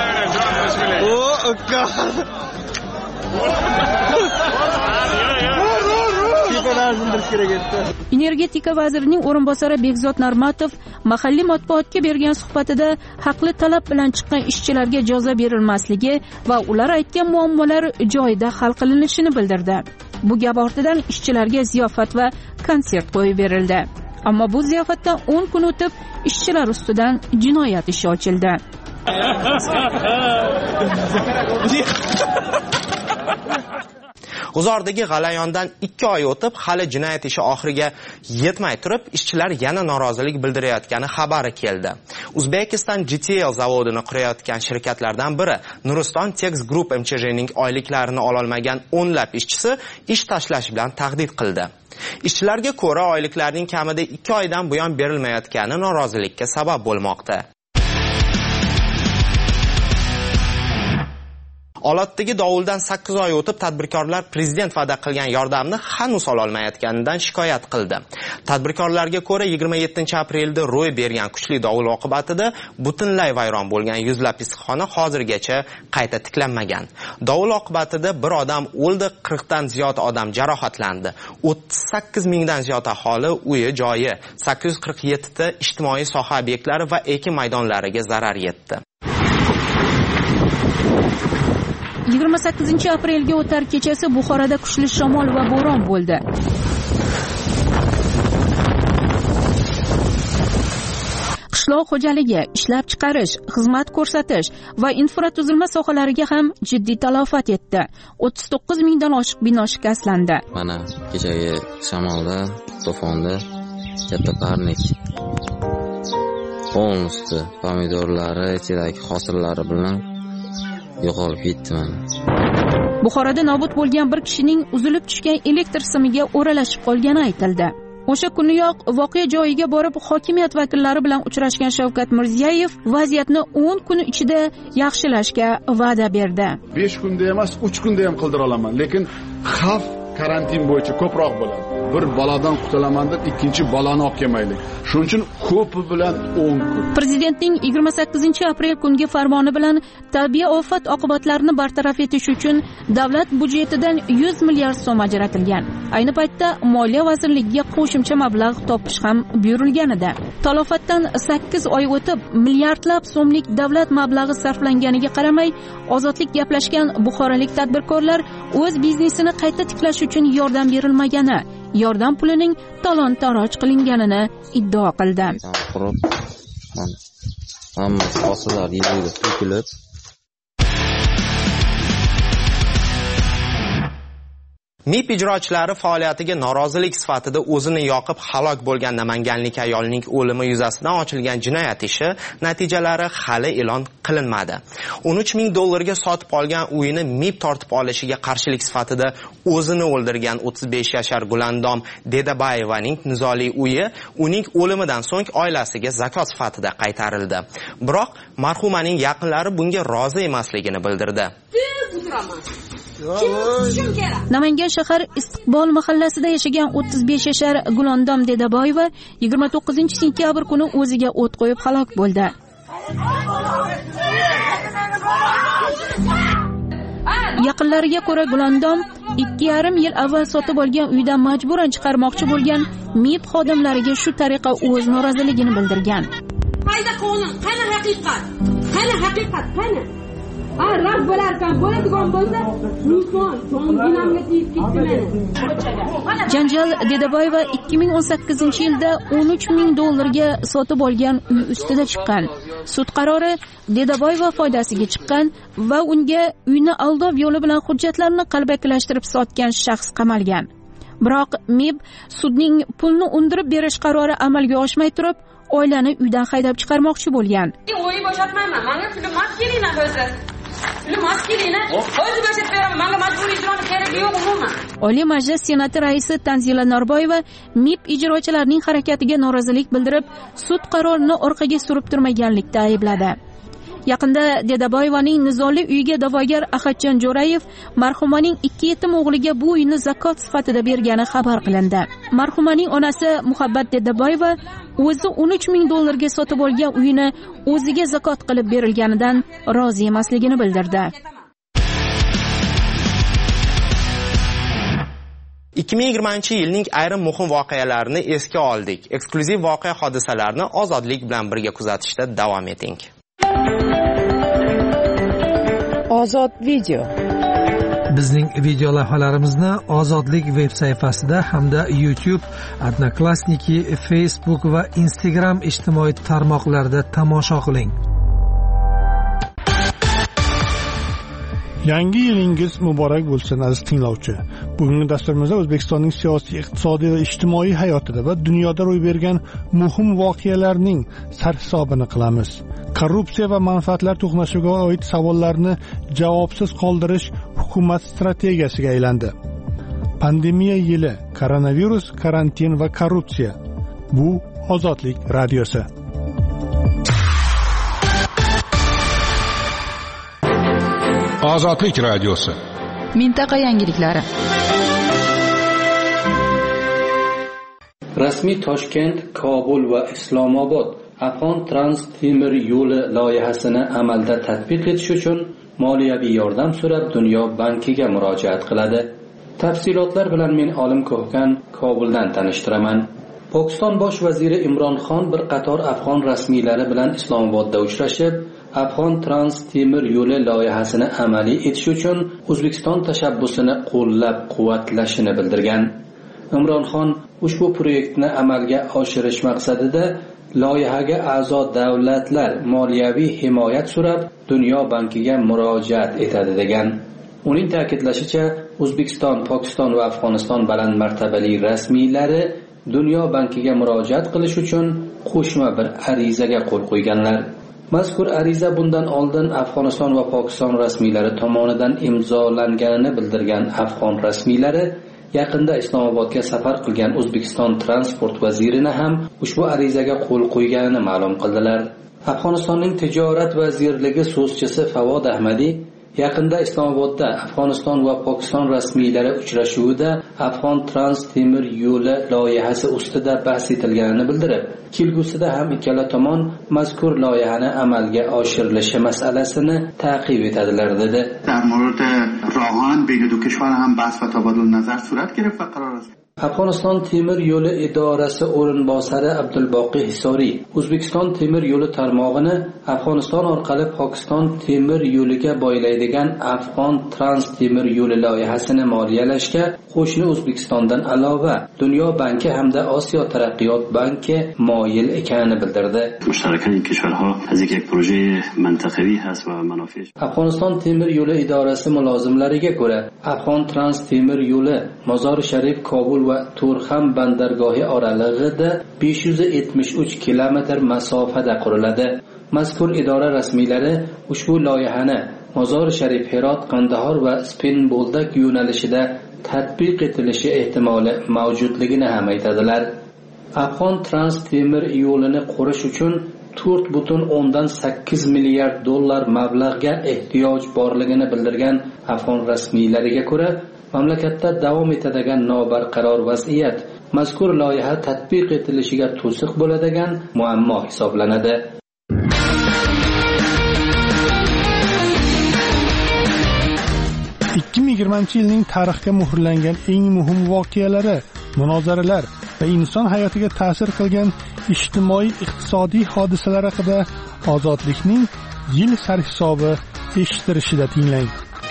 Energetika vazirining o'rinbosari Bekzod Narmatov mahalliy matbuotga bergan suhbatida haqli talab bilan chiqqan ishchilarga jazo berilmasligi va ular aytgan muammolar joyida hal qilinishini bildirdi. Bu gap ortidan ishchilarga ziyofat va konsert qo'yib berildi. Ammo bu ziyofatdan o'n kun o'tib ishchilar ustidan jinoyat ishi ochildi. G'uzordagi g'alayondan ikki oy o'tib, hali jinoyat ishi oxiriga yetmay turib, ishchilar yana norozilik bildirayotgani xabari keldi. Uzbekistan G T L zavodini qurayotgan shirkatlardan biri Nuriston Tex Group M Ch J'ning oyliklarini ololmagan o'nlab ishchisi ish tashlash bilan tahdid qildi. Ishchilarga ko'ra, oyliklarning kamida ikki oydan buyon berilmayotgani norozilikka sabab bo'lmoqda. Olotdagi dovuldan sakkiz oy o'tib, tadbirkorlar prezident va'da qilgan yordamni hanuz ololmayotganidan shikoyat qildi. Tadbirkorlarga ko'ra, yigirma yettinchi aprelda ro'y bergan kuchli dovul oqibatida butunlay vayron bo'lgan yuzlab issiqxona hozirgacha qayta tiklanmagan. Dovul oqibatida bir odam o'ldi, qirqdan ziyod odam jarohatlandi. o'ttiz sakkiz mingdan ziyod aholi uyi, joyi, sakkiz yuz qirq yetti ta ijtimoiy soha obyektlari va ekin maydonlariga zarar yetdi. yigirma sakkizinchi aprelga o'tar kechasi Buxoroda kuchli shamol va bo'ron bo'ldi. Qishloq xo'jaligi, ishlab chiqarish, xizmat ko'rsatish va infratuzilma sohalariga ham jiddiy talofat yetdi. o'ttiz to'qqiz mingdan oshiq bino shikastlandi. Mana kechagi shamolda, to'fonda katta parnik polnosti pomidorlari, ichidagi hosillari bilan yo'qolib ketdi mana. Buxoroda nobud bo'lgan bir kishining uzilib tushgan elektr simiga o'ralashib qolgani aytildi. O'sha kuniyoq voqea joyiga borib hokimiyat vakillari bilan uchrashgan Shavkat Mirziyoyev vaziyatni o'n kun ichida yaxshilashga va'da berdi. besh kunda emas, uch kunda ham qildira olaman, lekin xavf karantin bo'yicha ko'proq bo'ladi. Bir baladan qutulaman deb ikkinchi balani olib kelmaylik. Shuning uchun ko'pi bilan o'n kun. Prezidentning yigirma sakkizinchi aprel kungi farmoni bilan tabiiy ofat oqibatlarini bartaraf etish uchun davlat budjetidan yuz milliard so'm ajratilgan. Ayni paytda Moliya vazirligiga qo'shimcha mablag' topish ham buyurilgan edi. Talofatdan sakkiz oy o'tib, milliardlab so'mlik davlat mablag'i sarflanganiga qaramay, ozodlik gaplashgan buxorolik tadbirkorlar o'z biznesini qayta tiklash uchun yordam berilmagani, yordam pulining talon-taroj qilinganini iddao qildi. Hamma hosillar yerga to'kilib M I P ijrochilari faoliyatiga norozilik sifatida o'zini yoqib halok bo'lgan namanganlik ayolning o'limi yuzasidan ochilgan jinoyat ishi natijalari hali e'lon qilinmadi. o'n uch ming dollarga sotib olgan uyini M I P tortib olishiga qarshilik sifatida o'zini o'ldirgan o'ttiz besh yashar Gulandom Dedabayevaning nizoli uyi uning o'limidan so'ng oilasiga zakot sifatida qaytarildi. Biroq marhumaning yaqinlari bunga rozi emasligini bildirdi. Namangan shahar Istiqbol mahallasida yashagan o'ttiz besh yashar Gulandom Dedaboyeva yigirma to'qqizinchi sentyabr kuni o'ziga o't qo'yib halok bo'ldi. Yaqinlariga ko'ra, Gulandom ikki yarim yil avval sotib olgan uydan majburan chiqarmoqchi bo'lgan M I P xodimlariga shu tariqa o'z noroziligini bildirgan. Qayda qonun, qani haqiqat? Qani haqiqat, qani? ha rad bo'lar ekan, bo'ladigan bo'lsa mehmon so'ngginamga tegib ketdi meni. Janjal Dedaboyeva ikki ming o'n sakkizinchi yilda o'n uch ming dollarga sotib olgan uy ustida chiqqan. Sud qarori Dedaboyeva foydasiga chiqqan va unga uyni aldov yo'li bilan hujjatlarni qalbakilashtirib sotgan shaxs qamalgan. Biroq Mib sudning pulni undirib berish qarori amalga oshmay turib, oilani uydan haydab chiqarmoqchi bo'lgan. O'yi boshlatmayman. Menga puli mas kelinglar o'zi. Puli mas kelinglar. O'zi boshlatib beraman. Menga majburiy ijroning keragi yo'q umuman. Oliy Majlis Senati raisi Tanzila Norboyeva Mib ijrochilarining harakatiga norozilik bildirib, sud qarorini orqaga surib turmaganlikda aybladi. Yaqinda Dedaboyevaning nizoli uyiga da'vogar Ahadjon Jo'rayev marhumaning ikki yetim o'g'liga bu uyni zakot sifatida bergani xabar qilindi. Marhumaning onasi Muhabbat Dedaboyeva o'zi o'n uch ming dollarga sotib olgan uyini o'ziga zakot qilib berilganidan rozi emasligini bildirdi. ikki ming yigirmanchi yilning ayrim muhim voqealarini esga oldik. Eksklyuziv voqea hodisalarni ozodlik bilan birga kuzatishda davom eting. Ozod video. Bizning video lavhalarimizni Ozodlik veb sayfasida hamda YouTube, Odnoklassniki, Facebook va Instagram ijtimoiy tarmoqlarida tomosha qiling. Yangi yilingiz muborak bo'lsin aziz tinglovchi. Bugungi dasturimizda O'zbekistonning siyosiy, iqtisodiy va ijtimoiy hayotida va dunyoda ro'y bergan muhim voqealarning sarhisobini qilamiz. Korrupsiya va manfaatlar to'qnashuviga oid savollarni javobsiz qoldirish hukumat strategiyasiga aylandi. Pandemiya yili, koronavirus, karantin va korrupsiya. Bu Ozodlik radiosi. Ozodlik radiosi. Mintaqa yangiliklari. Rasmiy Toshkent, Kobul va Islomobod Afg'on trans temir yo'li loyihasini amalda tatbiq etish uchun moliyaviy yordam so'rab Dunyo bankiga murojaat qiladi. Tafsilotlar bilan men Olim Ko'hkan Kobuldan tanishtiraman. Pokiston bosh vaziri Imron Xon bir qator afg'on rasmiylari bilan Islomobodda uchrashib, Afg'on trans temir yo'li loyihasini amaliy etish uchun O'zbekiston tashabbusini qo'llab-quvvatlashini bildirgan. Imron Xon ushbu proyektni amalga oshirish maqsadida loyihaga a'zo davlatlar moliyaviy himoyat so'rab Dunyo bankiga murojaat etadi degan. Uning ta'kidlashicha, O'zbekiston, Pokiston va Afg'oniston baland martabali rasmiylari Dunyo bankiga murojaat qilish uchun qo'shma bir arizaga qo'l qo'yganlar. Mazkur ariza bundan oldin Afg'oniston va Pokiston rasmiylari tomonidan imzolanganini bildirgan afg'on rasmiylari yaqinda Islomobodga safar qilgan O'zbekiston transport vazirini ham ushbu arizaga qo'l qo'yganini ma'lum qildilar. Afg'onistonning tijorat vazirligi so'zchisi Favod Ahmadiy yaqinda Islomobodda Afg'oniston va Pokiston rasmiylari uchrashuvida Afg'on trans temir yo'li loyihasi ustida bahs etilganini bildirib, kelgusida ham ikkala tomon mazkur loyihani amalga oshirilishi masalasini ta'qib etadilar dedi. در مورد راهان بین دو کشور هم بحث و تبادل نظر صورت گرفت و قرار است. Afg'oniston temir yo'li idorasi o'rinbosari Abdulboqiy Hisoriy O'zbekiston temir yo'li tarmog'ini Afg'oniston orqali Pokiston temir yo'liga boylaydigan Afg'on trans temir yo'li loyihasini moliyalashga qo'shni O'zbekistondan alova Dunyo banki hamda Osiyo taraqqiyot banki moyil ekanini bildirdi. مشترکان این کشورها از یک پروژه منطقوی هست و منافعش. Afg'oniston temir yo'li idorasi mulozimlariga ko'ra, Afg'on trans temir yo'li Mozor Sharif, Kobul va Turxam bandargohi oralig'ida besh yuz yetmish uch kilometr masofada quriladi. Mazkur idora rasmiylari ushbu loyihani Mozor Sharif, Herot, Qandahor va Spinboldak yo'nalishida tatbiq etilishi ehtimoli mavjudligini ham aytadilar. Afg'on trans temir yo'lini qurish uchun to'rt butun o'ndan sakkiz milliard dollar mablag'ga ehtiyoj borligini bildirgan afg'on rasmiylariga ko'ra, mamlakatda davom etadigan nobarqaror vaziyat mazkur loyiha tatbiq etilishiga to'siq bo'ladigan muammo hisoblanadi. ikki ming yigirmanchi yilning tarixga muhrlangan eng muhim voqealari, munozaralar va inson hayotiga ta'sir qilgan ijtimoiy iqtisodiy hodisalar haqida Ozodlikning yil sarhisobi eshittirishida tinglang.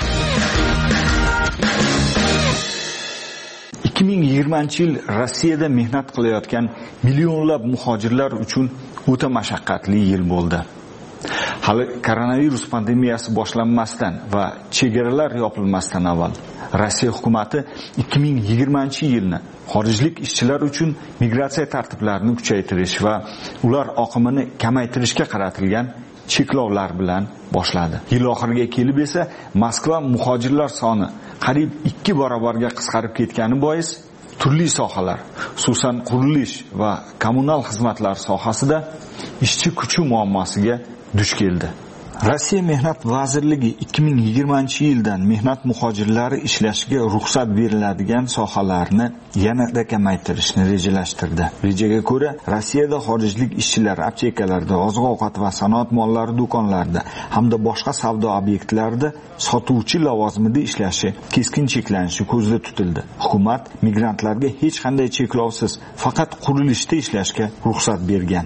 ikki ming yigirmanchi yil Rossiyada mehnat qilayotgan millionlab muhojirlar uchun o'ta mashaqqatli yil bo'ldi. Hali koronavirus pandemiyasi boshlanmasdan va chegaralar yopilmasdan avval Rossiya hukumatı ikki ming yigirmanchi yilni xorijlik ishchilar uchun migratsiya tartiblarini kuchaytirish va ular oqimini kamaytirishga qaratilgan cheklovlar bilan boshladi. Yil oxiriga kelib esa Moskva muhojirlar soni qariyb ikki barobarga qisqarib ketgani bois turli sohalar, xususan qurilish va kommunal xizmatlar sohasida ishchi kuchi muammosiga duch keldi. Rossiya Mehnat vazirligi ikki ming yigirmanchi yildan mehnat muhojirlari ishlashiga ruxsat beriladigan sohalarni yanada kamaytirishni rejalashtirdi. Rejaga ko'ra, Rossiyada xorijlik ishchilar aptekalarda, oziq-ovqat va sanoat mollari do'konlarida hamda boshqa savdo obyektlarida sotuvchi lavozimida ishlashi keskin cheklanishi ko'zda tutildi. Hukumat migrantlarga hech qanday cheklovsiz faqat qurilishda ishlashga ruxsat bergan.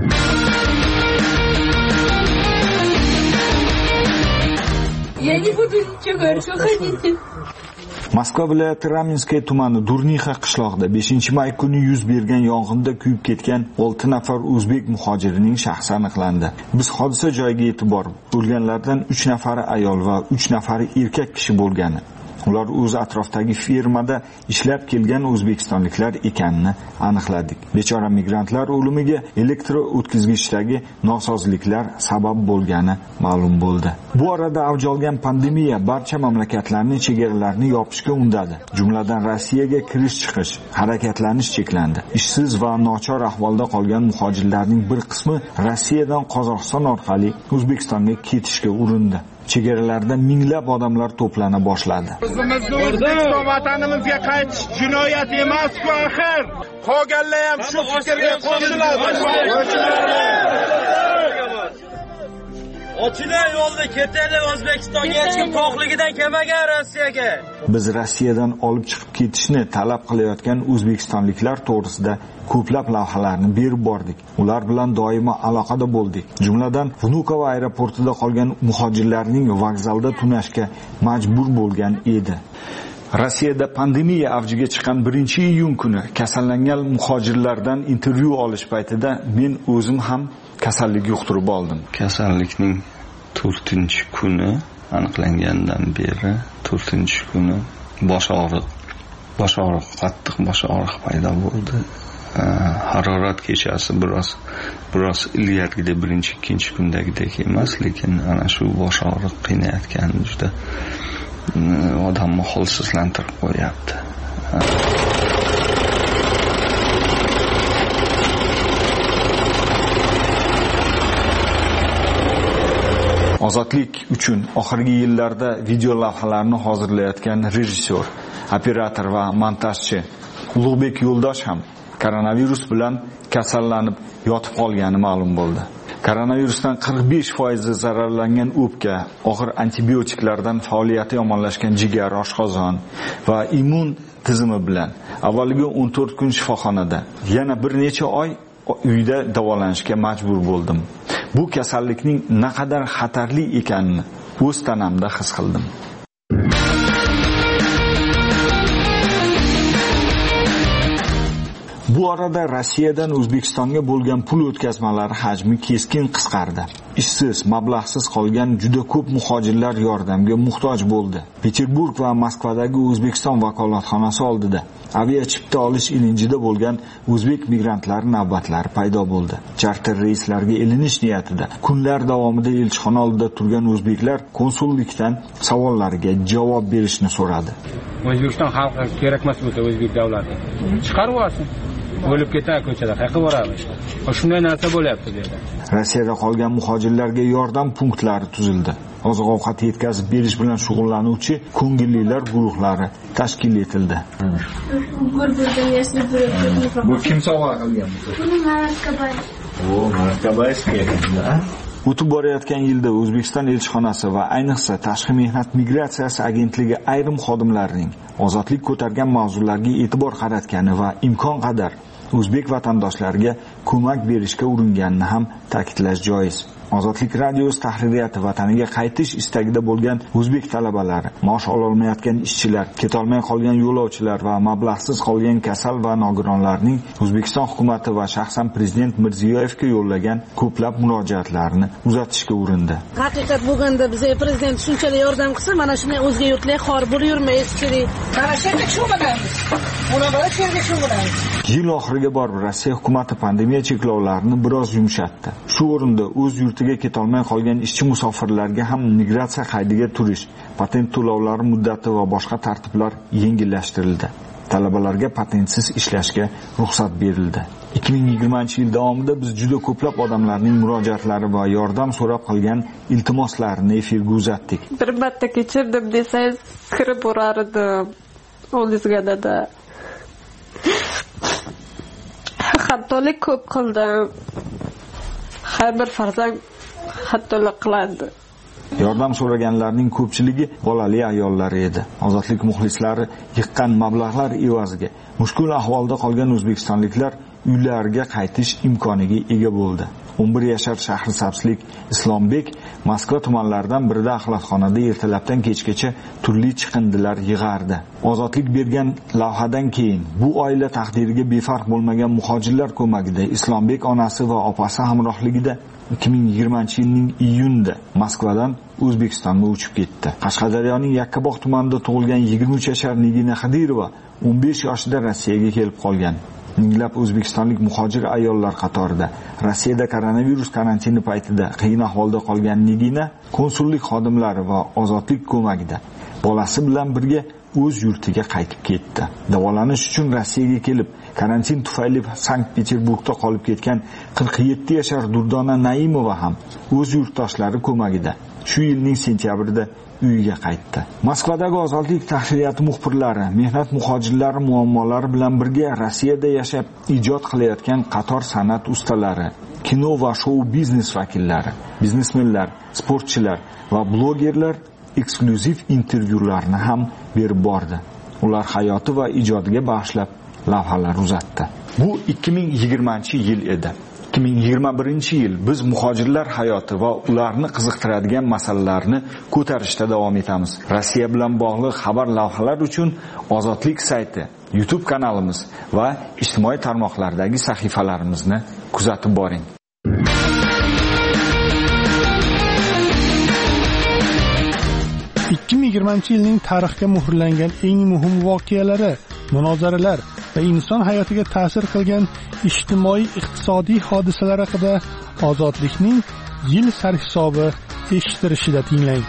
Я не буду ничего говорить, уходите. Moskva viloyati Raminskaya tumani Durnixa qishlog'ida beshinchi may kuni yuz bergan yong'inda kuyib ketgan olti nafar o'zbek muhojirining shaxsi aniqlandi. Biz hodisa joyiga yetib borib, o'lganlardan uch nafari ayol va uch nafari erkak kishi bo'lgani, ular o'z atrofdagi fermada ishlab kelgan o'zbekistonliklar ekanini aniqladik. Bechora migrantlar o'limiga elektr o'tkazgichdagi nosozliklar sabab bo'lgani ma'lum bo'ldi. Bu orada avj olgan pandemiya barcha mamlakatlarning chegaralarini yopishga undadi. Jumladan Rossiyaga kirish-chiqish, harakatlanish cheklandi. Ishsiz va nochor ahvolda qolgan muhojirlarning bir qismi Rossiyadan Qozog'iston orqali O'zbekistonga ketishga urindi. Chegaralarda minglab odamlar to'plana boshladi. O'zimizni O'zbekiston vatanimizga qaytish jinoyat emas-ku axir. Qolganlar ham shu fikrga qo'shiladi. Ochilay yo'lda ketadi O'zbekistonga hech kim to'qligidan kelmagan Rossiyaga. Biz Rossiyadan olib chiqib ketishni talab qilayotgan o'zbekistonliklar to'g'risida ko'plab lavhalarni berib bordik. Ular bilan doimo aloqada bo'ldik. Jumladan Vnukovo aeroportida qolgan muhojirlarning vokzalda tunashga majbur bo'lgan edi. Rossiyada pandemiya avjiga chiqqan birinchi iyun kuni kasallangan muhojirlardan intervyu olish paytida men o'zim ham kasallik yuqtirib oldim. Kasallikning to'rtinchi kuni aniqlangandan beri to'rtinchi kuni bosh og'riq, bosh og'riq, qattiq bosh og'riq paydo bo'ldi. Harorat kechasi biroz biroz ilgarigida birinchi, ikkinchi kundagidek emas, lekin ana shu bosh og'riq qiynayotgan juda odamni holsizlantirib qo'yapti. Ozodlik uchun oxirgi yillarda video lavhalarni hozirlayotgan rejissyor, operator va montajchi Ulug'bek Yo'ldosh ham koronavirus bilan kasallanib yotib qolgani ma'lum bo'ldi. Koronavirusdan qirq besh foiz zararlangan o'pka, og'ir antibiotiklardan faoliyati yomonlashgan jigar, oshqozon va immun tizimi bilan avvaliga o'n to'rt kun shifoxonada, yana bir necha oy uyda davolanishga majbur bo'ldim. Bu kasallikning naqadar xatarli ekanini o'z tanamda his qildim. Bu orada Rossiyadan O'zbekistonga bo'lgan pul o'tkazmalari hajmi keskin qisqardi. Ishsiz, mablag'siz qolgan juda ko'p muhojirlar yordamga muhtoj bo'ldi. Peterburg va Moskvadagi O'zbekiston vakolatxonasi oldida aviachipta olish ilinjida bo'lgan o'zbek migrantlar navbatlari paydo bo'ldi. Charter reyslarga ilinish niyatida kunlar davomida elchixona oldida turgan o'zbeklar konsullikdan savollariga javob berishni so'radi. O'zbekiston xalqi kerak emas bo'lsa o'zbek davlati chiqarib olsin. O'lib ketadi ko'chada, qayerga boramiz? Shunday narsa bo'lyapti bu yerda. Rossiyada qolgan muhojirlarga yordam punktlari tuzildi. Oziq-ovqat yetkazib berish bilan shug'ullanuvchi ko'ngillilar guruhlari tashkil etildi. Bu kim sovg'a qilgan? O, Markabayskiy. O'tib borayotgan yilda O'zbekiston elchixonasi va ayniqsa Tashqi mehnat migratsiyasi agentligi ayrim xodimlarining ozodlik ko'targan mavzularga e'tibor qaratgani va imkon qadar o'zbek vatandoshlarga ko'mak berishga uringanini ham ta'kidlash joiz. Ozodlik radiosi tahririyati vataniga qaytish istagida bo'lgan o'zbek talabalari, maosh ololmayotgan ishchilar, ketolmay qolgan yo'lovchilar va mablag'siz qolgan kasal va nogironlarning O'zbekiston hukumatı va shaxsan prezident Mirziyoyevga yo'llagan ko'plab murojaatlarini uzatishga urindi. Haqiqat bo'lganda bizga prezident shunchalik yordam qilsa, mana shunday o'zga yurtlar xor bo'lib yurmaymiz kerak. Mana shunday shu bo'lamiz. Buni bor sherga shu bo'lamiz. Yil oxiriga borib Rossiya hukumatı pandemiya cheklovlarini biroz yumshatdi. Shu o'rinda o'z yurtiga ketolmay qolgan ishchi musofirlarga ham migratsiya qaydiga turish, patent to'lovlari muddati va boshqa tartiblar yengillashtirildi. Talabalarga patentsiz ishlashga ruxsat berildi. ikki ming yigirmanchi yil davomida biz juda ko'plab odamlarning murojaatlari va yordam so'rab qilgan iltimoslarini efirga uzatdik. Bir marta kechirdim desangiz, kirib borar edim. O'zingizda xatolik ko'p qildim. Har bir farzand xatolik qiladi. Yordam so'raganlarning ko'pchiligi bolali ayollar edi. Ozodlik muxlislari yiqqan mablag'lar evaziga mushkul ahvolda qolgan o'zbekistonliklar uylariga qaytish imkoniga ega bo'ldi. o'n bir yashar Shahrisabzlik Islombek Moskva tumanlaridan birida axlatxonada ertalabdan kechgacha turli chiqindilar yig'ardi. Ozodlik bergan lavhadan keyin bu oila taqdiriga befarq bo'lmagan muhojirlar ko'magida Islombek onasi va opasi hamrohligida ikki ming yigirmanchi yilning iyunida Moskvadan O'zbekistonga uchib ketdi. Qashqadaryoning Yakkabog' tumanida tug'ilgan yigirma uch yashar Nigina Xidirova o'n besh yoshida Rossiyaga kelib qolgan. Minglab o'zbekistonlik muhojir ayollar qatorida Rossiyada koronavirus karantini paytida qiyin ahvolda qolgan Nigina konsullik xodimlari va ozodlik ko'magida bolasi bilan birga o'z yurtiga qaytib ketdi. Davolanish uchun Rossiyaga kelib, karantin tufayli Sankt-Peterburgda qolib ketgan qirq yetti yashar Durdona Naimova ham o'z yurtdoshlari ko'magida shu yilning sentyabrida uyiga qaytdi. Moskvadagi Ozodlik tahririyati muxbirlari mehnat muhojirlari muammolari bilan birga Rossiyada yashab ijod qilayotgan qator san'at ustalari, kino va shou biznes vakillari, biznesmenlar, sportchilar va blogerlar eksklyuziv intervyularni ham berib bordi. Ular hayoti va ijodiga bag'ishlab lavhalar uzatdi. Bu ikki ming yigirmanchi yil edi. ikki ming yigirma birinchi yil biz muhojirlar hayoti va ularni qiziqtiradigan masalalarni ko'tarishda davom etamiz. Rossiya bilan bog'liq xabar lavhalar uchun Ozodlik sayti, YouTube kanalimiz va ijtimoiy tarmoqlardagi sahifalarimizni kuzatib boring. ikki ming yigirmanchi yilning tarixga muhrlangan eng muhim voqealari, munozaralar va inson hayotiga ta'sir qilgan ijtimoiy-iqtisodiy hodisalar haqida Ozodlikning yil sarhisobi eshittirishida tinglang.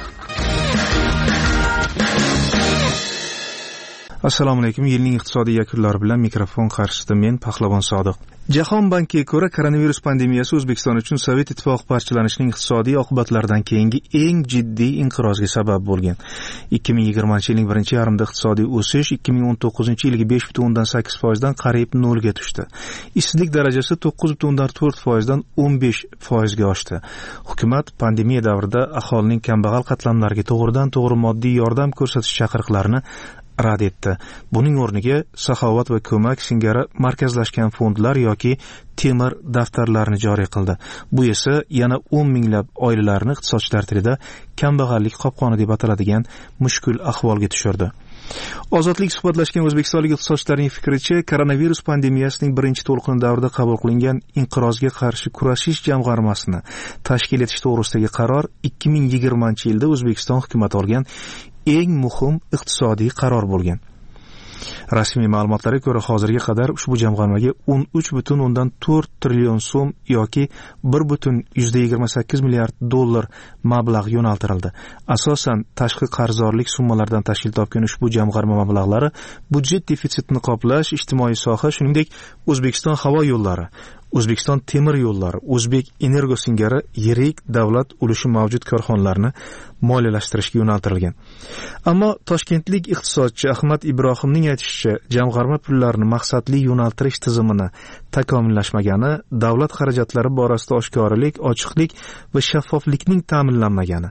Assalomu alaykum. Yilning iqtisodiy yakunlari bilan mikrofon qarshisida men Pahlavon Sodiq. Jahon bankiga ko'ra, koronavirus pandemiyasi O'zbekiston uchun Sovet ittifoqi parchalanishining iqtisodiy oqibatlaridan keyingi eng jiddiy inqirozga sabab bo'lgan. ikki ming yigirmanchi yilning birinchi yarmida iqtisodiy o'sish ikki ming o'n to'qqizinchi yilgi besh butun o'ndan sakkiz foizdan qariyb nolga tushdi. Ishsizlik darajasi to'qqiz butun o'ndan to'rt foizdan o'n besh foizga oshdi. Hukumat pandemiya davrida aholining kambag'al qatlamlariga to'g'ridan-to'g'ri moddiy yordam ko'rsatish chaqiriqlarini rad etdi. Buning o'rniga saxovat va ko'mak singari markazlashgan fondlar yoki temir daftarlarni joriy qildi. Bu esa yana o'n minglab oilalarni iqtisodchilar tilida kambag'allik qopqoni deb ataladigan mushkul ahvolga tushirdi. Ozodlik suhbatlashgan o'zbekistonlik iqtisodchilarning fikricha, koronavirus pandemiyasining birinchi to'lqini davrida qabul qilingan inqirozga qarshi kurashish jamg'armasini tashkil etish to'g'risidagi qaror ikki ming yigirmanchi yilda O'zbekiston hukumati olgan eng muhim iqtisodiy qaror bo'lgan. Rasmiy ma'lumotlarga ko'ra, hozirga qadar ushbu jamg'armaga o'n uch butun o'ndan to'rt trillion so'm yoki bir butun yuzda yigirma sakkiz milliard dollar mablag' yo'naltirildi. Asosan tashqi qarzdorlik summalaridan tashkil topgan ushbu jamg'arma mablag'lari budjet defitsitini qoplash, ijtimoiy soha, shuningdek O'zbekiston havo yo'llari, O'zbekiston temir yo'llari, O'zbek Energo singari yirik davlat ulushi mavjud korxonalarni moliyalashtirishga yo'naltirilgan. Ammo toshkentlik iqtisodchi Ahmad Ibrohimning aytishicha, jamg'arma pullarini maqsadli yo'naltirish tizimini takomillashmagani, davlat xarajatlari borasida oshkoralik, ochiqlik va shaffoflikning ta'minlanmagani,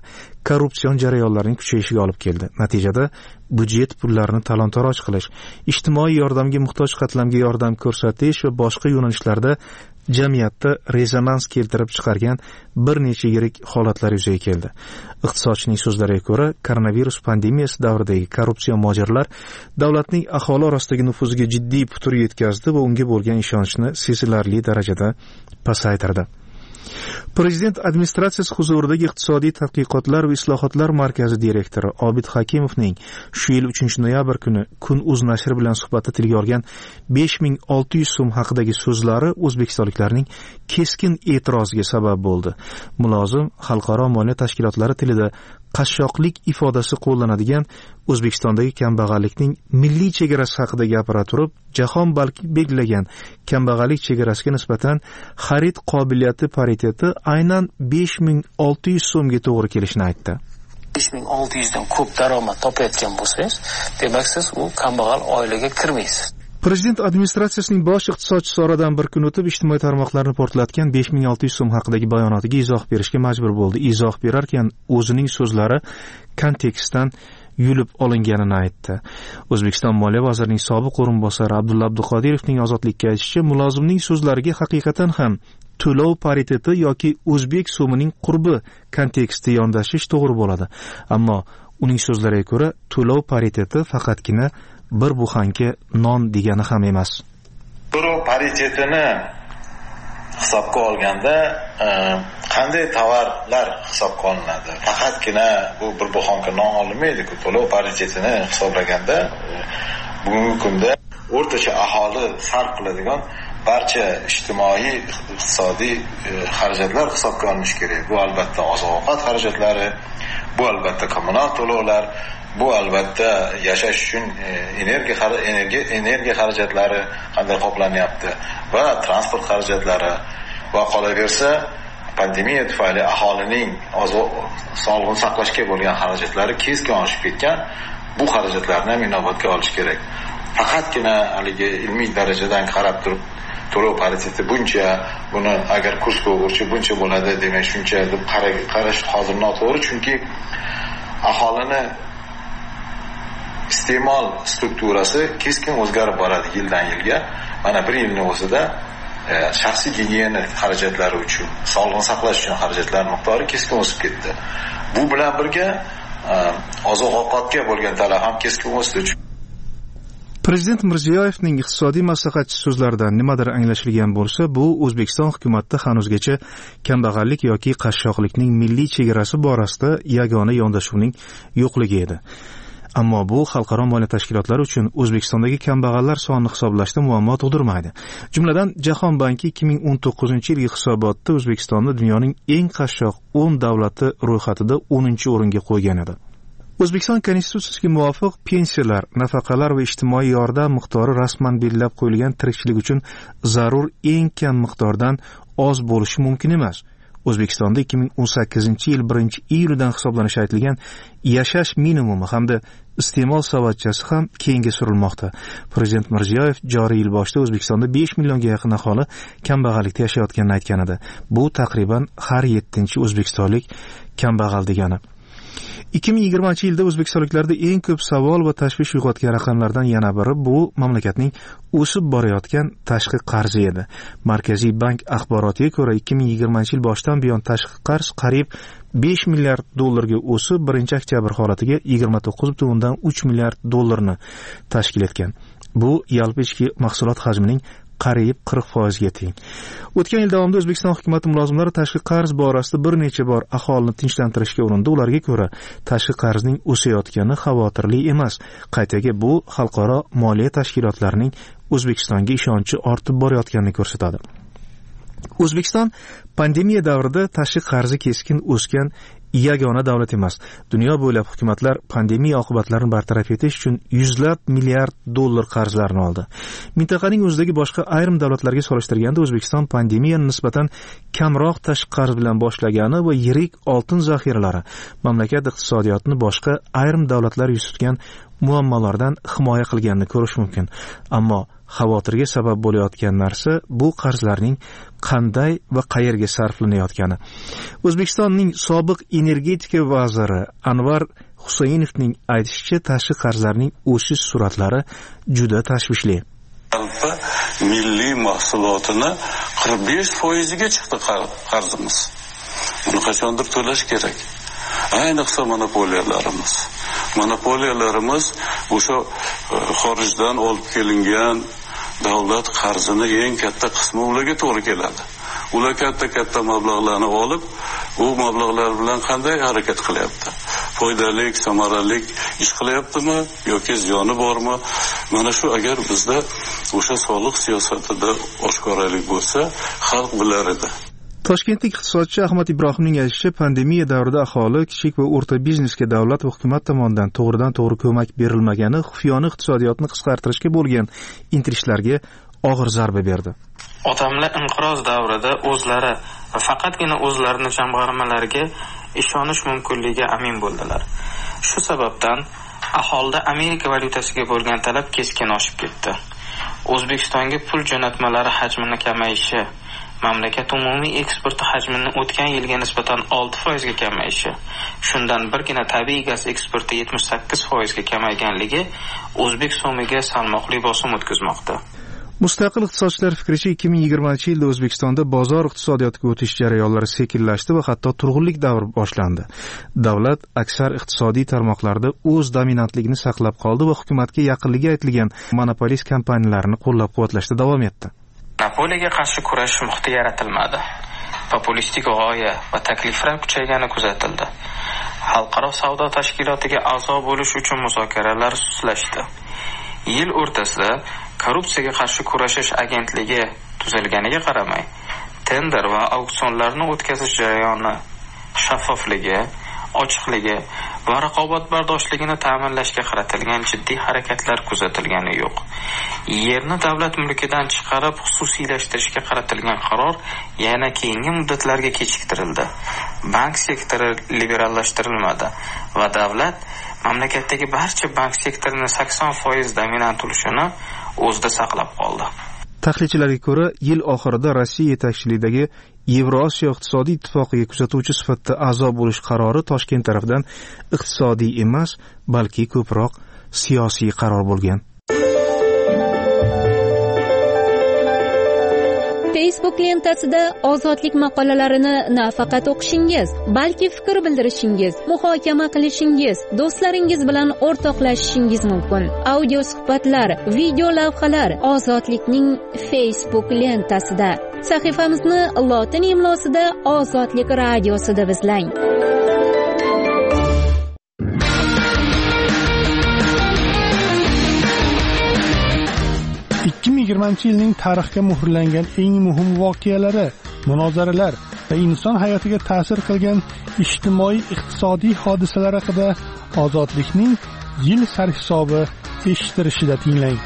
korrupsion jarayonlarning kuchayishiga olib keldi. Natijada budjet pullarini talon-taroj qilish, ijtimoiy yordamga muhtoj qatlamga yordam ko'rsatish va boshqa yo'nalishlarda jamiyatda rezonans keltirib chiqargan bir necha yirik holatlar yuzaga keldi. Iqtisodchining so'zlariga ko'ra, koronavirus pandemiyasi davridagi korrupsion mojarolar davlatning aholi orasidagi nufuziga jiddiy putur yetkazdi va unga bo'lgan ishonchni sezilarli darajada pasaytirdi. Prezident administratsiyasi huzuridagi iqtisodiy tadqiqotlar va islohotlar markazi direktori Obid Hakimovning shu yil uchinchi noyabr kuni Kun.uz nashri bilan suhbatda tilga olgan besh ming olti yuz so'm haqidagi so'zlari o'zbekistonliklarning keskin e'tiroziga sabab bo'ldi. Mulozim xalqaro moliya tashkilotlari tilida qashshoqlik ifodasi qo'llanadigan O'zbekistondagi kambag'allikning milliy chegarasi haqida gapira turib, jahon balki belgilagan kambag'allik chegarasiga nisbatan xarid qobiliyati pariteti aynan besh ming olti yuz so'mga to'g'ri kelishini aytdi. besh ming olti yuz dan ko'p daromad topayotgan bo'lsangiz, demak siz u kambag'al oilaga kirmaysiz. Prezident administratsiyasining bosh iqtisodchisi oradan bir kun o'tib ijtimoiy tarmoqlarni portlatgan besh ming olti yuz so'm haqidagi bayonotiga izoh berishga majbur bo'ldi. Izoh berarkan o'zining so'zlari kontekstdan yulib olinganini aytdi. O'zbekiston Moliya vazirining sobiq o'rinbosari Abdulla Abduqodirovning ozodlikka aytishicha, mulozimning so'zlariga haqiqatan ham to'lov pariteti yoki o'zbek so'mining qurbi konteksti yondashish to'g'ri bo'ladi. Ammo uning so'zlariga ko'ra, to'lov pariteti faqatgina bir buxanka non degani ham emas. To'lov paritetini hisobga olganda qanday tovarlar hisobga olinadi? Faqatgina bu bir buxanka non olinmaydi-ku. To'lov paritetini hisoblaganda bugungi kunda o'rtacha aholi sarf qiladigan barcha ijtimoiy iqtisodiy xarajatlar hisobga olinishi kerak. Bu albatta oziq-ovqat xarajatlari, bu albatta kommunal to'lovlar, bu albatta yashash uchun energiya energiya energiya xarajatlari qanday qoplanyapti va transport xarajatlari va qolaversa pandemiya tufayli aholining sog'liqni saqlashga bo'lgan xarajatlari keskin oshib ketgan. Bu xarajatlarni ham inobatga olish kerak. Faqatgina haligi ilmiy darajadan qarab turib to'lov pariteti buncha, buni agar kursga o'rchi buncha bo'ladi demak shuncha deb qarash hozir noto'g'ri, chunki aholini iste'mol strukturasi keskin o'zgarib boradi yildan yilga. Mana bir yilning o'zida e, shaxsiy gigiyena xarajatlari uchun, sog'liqni saqlash uchun xarajatlar miqdori keskin o'sib ketdi. Bu bilan birga e, oziq-ovqatga bo'lgan talab ham keskin o'sdi. Prezident Mirziyoyevning iqtisodiy maslahatchi so'zlaridan nimadir anglashilgan bo'lsa, bu O'zbekiston hukumati hanuzgacha kambag'allik yoki qashshoqlikning milliy chegarasi borasida yagona yondashuvning yo'qligi edi. Ammo bu xalqaro moliya tashkilotlari uchun O'zbekistondagi kambag'allar sonini hisoblashda muammo tug'dirmaydi. Jumladan, Jahon banki ikki ming o'n to'qqizinchi yilgi hisobotda O'zbekistonni dunyoning eng qashshoq o'n davlati ro'yxatida o'ninchi o'ringa qo'ygan edi. O'zbekiston konstitutsiyasiga muvofiq pensiyalar, nafaqalar va ijtimoiy yordam miqdori rasman belgilab qo'yilgan tirikchilik uchun zarur eng kam miqdordan oz bo'lishi mumkin emas. O'zbekistonda ikki ming o'n sakkizinchi yil birinchi iyulidan hisoblanishi aytilgan yashash minimumi hamda iste'mol savatchasi ham keyinga surilmoqda. Prezident Mirziyoyev joriy yil boshida O'zbekistonda besh millionga yaqin aholi kambag'allikda yashayotganini aytgan edi. Bu taqriban har yettinchi o'zbekistonlik kambag'al degani. ikki ming yigirmanchi yilda o'zbekistonliklarda eng ko'p savol va tashvish uyg'otgan raqamlardan yana biri bu mamlakatning o'sib borayotgan tashqi qarzi edi. Markaziy bank axborotiga ko'ra ikki ming yigirmanchi yil boshidan buyon tashqi qarz qariyb besh milliard dollarga o'sib, birinchi oktyabr holatiga yigirma to'qqiz butun o'ndan uch milliard dollarni tashkil etgan. Bu yalpi ichki mahsulot hajmining qariyb qirq foizga teng. O'tgan yil davomida O'zbekiston hukumati mulozimlari tashqi qarz borasida bir necha bor aholini tinchlantirishga urindi. Ularga ko'ra, tashqi qarzning o'sayotgani xavotirli emas. Qaytaga bu xalqaro moliya tashkilotlarining O'zbekistonga ishonchi ortib borayotganini ko'rsatadi. O'zbekiston pandemiya davrida tashqi qarzi keskin o'sgan yagona davlat emas. Dunyo bo'ylab hukumatlar pandemiya oqibatlarini bartaraf etish uchun yuzlab milliard dollar qarzlarni oldi. Mintaqaning o'zidagi boshqa ayrim davlatlarga solishtirganda O'zbekiston pandemiyani nisbatan kamroq tashqi qarz bilan boshlagani va yirik oltin zaxiralari mamlakat iqtisodiyotini boshqa ayrim davlatlar yuz tutgan muammolardan himoya qilganini ko'rish mumkin. Ammo xavotirga sabab bo'layotgan narsa bu qarzlarning qanday va qayerga sarflanayotgani. O'zbekistonning sobiq energetika vaziri Anvar Husaynovning aytishicha, tashqi qarzlarning o'sish sur'atlari juda tashvishli. Alfa milliy mahsulotini qirq besh foiziga chiqdi qarzimiz. Buni qachondir to'lash kerak. Ayniqsa monopoliyalarimiz. Monopoliyalarimiz o'sha xorijdan olib kelingan davlat qarzini eng katta qismi ularga to'g'ri keladi. Ular katta-katta mablag'larni olib, u mablag'lar bilan qanday harakat qilyapti? Foydali, samarali ish qilyaptimi yoki ziyoni bormi? Mana shu agar bizda o'sha soliq siyosatida oshkoralik bo'lsa, xalq bilar edi. Toshkentlik iqtisodchi Ahmad Ibrohimning aytishicha, pandemiya davrida aholi, kichik va o'rta biznesga davlat va hukumat tomonidan to'g'ridan-to'g'ri ko'mak berilmagani xufiyona iqtisodiyotni qisqartirishga bo'lgan intilishlarga og'ir zarba berdi. Otamlar inqiroz davrida o'zlari va faqatgina o'zlarini jamg'armalariga ishonish mumkinligiga amin bo'ldilar. Shu sababdan aholida Amerika valyutasiga bo'lgan talab keskin oshib ketdi. O'zbekistonga pul jo'natmalari hajmini kamayishi, mamlakat umumiy eksporti hajmining o'tgan yilga nisbatan olti foiz ga kamayishi, shundan birgina tabiiy gaz eksporti yetmish sakkiz foiz ga kamayganligi o'zbek so'miga salmoqli bosim o'tkazmoqda. Mustaqil iqtisodchilar fikricha, ikki ming yigirmanchi yilda O'zbekistonda bozor iqtisodiyotiga o'tish jarayonlari sekinlashdi va hatto turg'unlik davri boshlandi. Davlat aksar iqtisodiy tarmoqlarda o'z dominantligini saqlab qoldi va hukumatga yaqinligi aytilgan monopolist kompaniyalarni qo'llab-quvvatlashda davom etdi. Monopoliyaga qarshi kurash muhiti yaratilmadi. Populistik g'oya va takliflar kuchaygani kuzatildi. Xalqaro savdo tashkilotiga a'zo bo'lish uchun muzokaralar sustlashdi. Yil o'rtasida korrupsiyaga qarshi kurashish agentligi tuzilganiga qaramay, tender va auksionlarni o'tkazish jarayoni shaffofligi, ochiqligi va raqobatbardoshligini ta'minlashga qaratilgan jiddiy harakatlar kuzatilgani yo'q. Yerni davlat mulkidan chiqarib xususiylashtirishga qaratilgan qaror yana keyingi muddatlarga kechiktirildi. Bank sektori liberallashtirilmadi va davlat mamlakatdagi barcha bank sektorining sakson foiz dominant ulushini o'zida saqlab qoldi. Tahlilchilarga ko'ra, yil oxirida Rossiya yetakchiligidagi Yevrosiyo iqtisodiy ittifoqiga kuzatuvchi sifatida a'zo bo'lish qarori Toshkent tomonidan iqtisodiy emas, balki ko'proq siyosiy qaror bo'lgan. Facebook lentasida ozodlik maqolalarini nafaqat o'qishingiz, balki fikr bildirishingiz, muhokama qilishingiz, do'stlaringiz bilan o'rtoqlashishingiz mumkin. Audio suhbatlar, video lavhalar Ozodlikning Facebook lentasida. Sahifamizni lotin imlosida Ozodlik radiosida izlang. ikki ming yigirmanchi yilning tarixga muhrlangan eng muhim voqealari, munozaralar va inson hayotiga ta'sir qilgan ijtimoiy iqtisodiy hodisalar haqida Ozodlikning yil sarhisobi eshittirishida tinglang.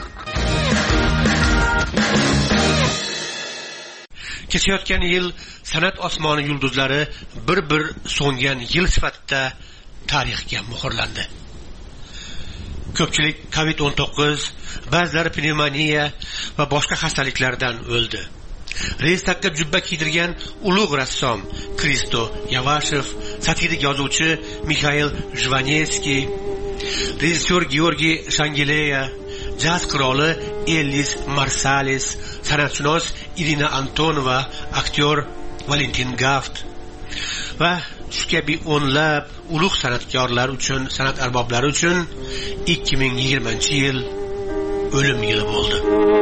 Kechayotgan yil san'at osmoni yulduzlari bir-bir so'ngan yil sifatida tarixga muhrlandi. Ko'pchilik covid o'n to'qqiz, ba'zilari pnevmoniya va boshqa xastaliklardan o'ldi. Reys taqib jubba kiydirgan ulug' rassom Kristo Yavashev, satirik yozuvchi Mikhail Jvanetskiy, rejissyor Georgiy Shangileya, jaz qiroli Ellis Marsalis, san'atshunos Irina Antonova, aktyor Valentin Gaft va shu kabi o'nlab ulug' san'atkorlar uchun, san'at arboblari uchun ikki ming yigirmanchi yil o'lim yili bo'ldi.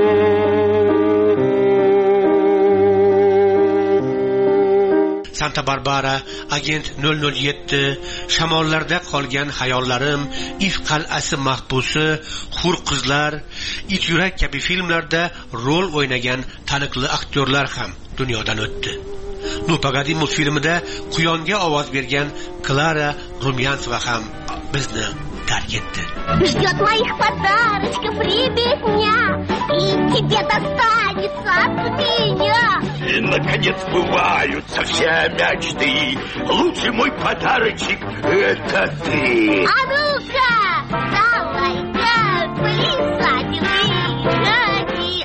Santa Barbara, Agent nol nol yetti, Shamollarda qolgan hayollarim, If qal'asi mahbusi, Hur qizlar, It yurak kabi filmlarda rol o'ynagan taniqli aktyorlar ham dunyodan o'tdi. Ну погоди multfilmida Quyonga ovoz bergan Klara Rumyantseva ham bizni tark etdi. Ждет моих подарочков ребятня, и тебе достанется от меня. И, наконец, сбываются все мечты. Лучший мой подарочек — это ты. А ну-ка, давай-ка, плясать, выходи.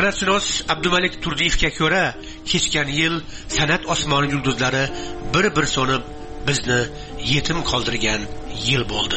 Sanatshunos Abdumalik Turdiyevga ko'ra, kechgan yil san'at osmoni yulduzlari bir-bir so'nib bizni yetim qoldirgan yil bo'ldi.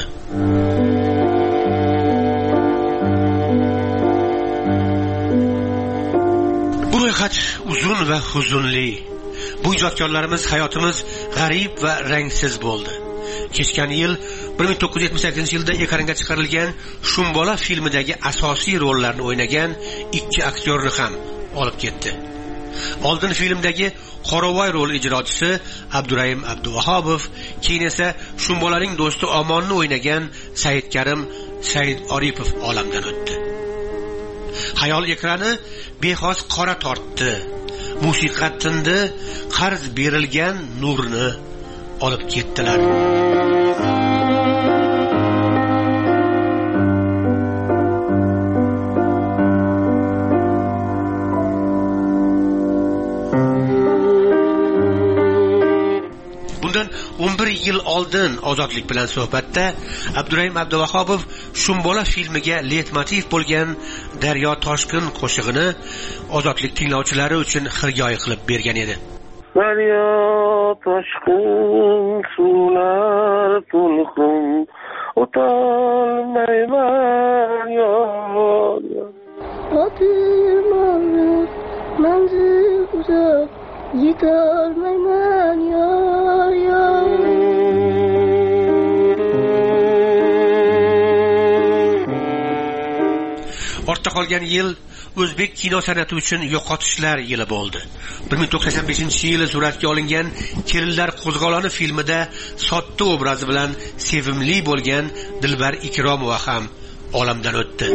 Bu ro'yxat uzun va huzunli. Bu ijodkorlarimiz hayotimiz g'arib va rangsiz bo'ldi. Kechgan yil bir ming to'qqiz yuz yetmish sakkizinchi yilda ekranga chiqarilgan Shumbola filmidagi asosiy rollarni o'ynagan ikki aktyorni ham olib ketdi. Oldin filmdagi Qoravoy rol ijrochisi Abdurayim Abduvahobov, keyin esa Shumbolaning do'sti Omonni o'ynagan Saidkarim Said Oripov olamdan o'tdi. Xayol ekrani bexos qora tortdi. Musiqa tindi, qarz berilgan nurni olib ketdilar. Bundan o'n bir yil oldin Ozodlik bilan suhbatda Abdurayim Abduvahobov Shumbola filmiga leitmotiv bo'lgan Daryo toshqin qo'shig'ini Ozodlik tinglovchilari uchun xirgoyi qilib bergan edi. Daryo toshqin suvlar to'lqin o'tolmayman yor. Otim og'ir, manzil uzoq, yetolmayman yor yor. Ortda qolgan yil o'zbek kino san'ati uchun yo'qotishlar yili bo'ldi. bir ming to'qson beshinchi yili suratga olingan Kelinlar qo'zg'oloni filmida sodda obrazi bilan sevimli bo'lgan Dilbar Ikromova ham olamdan o'tdi.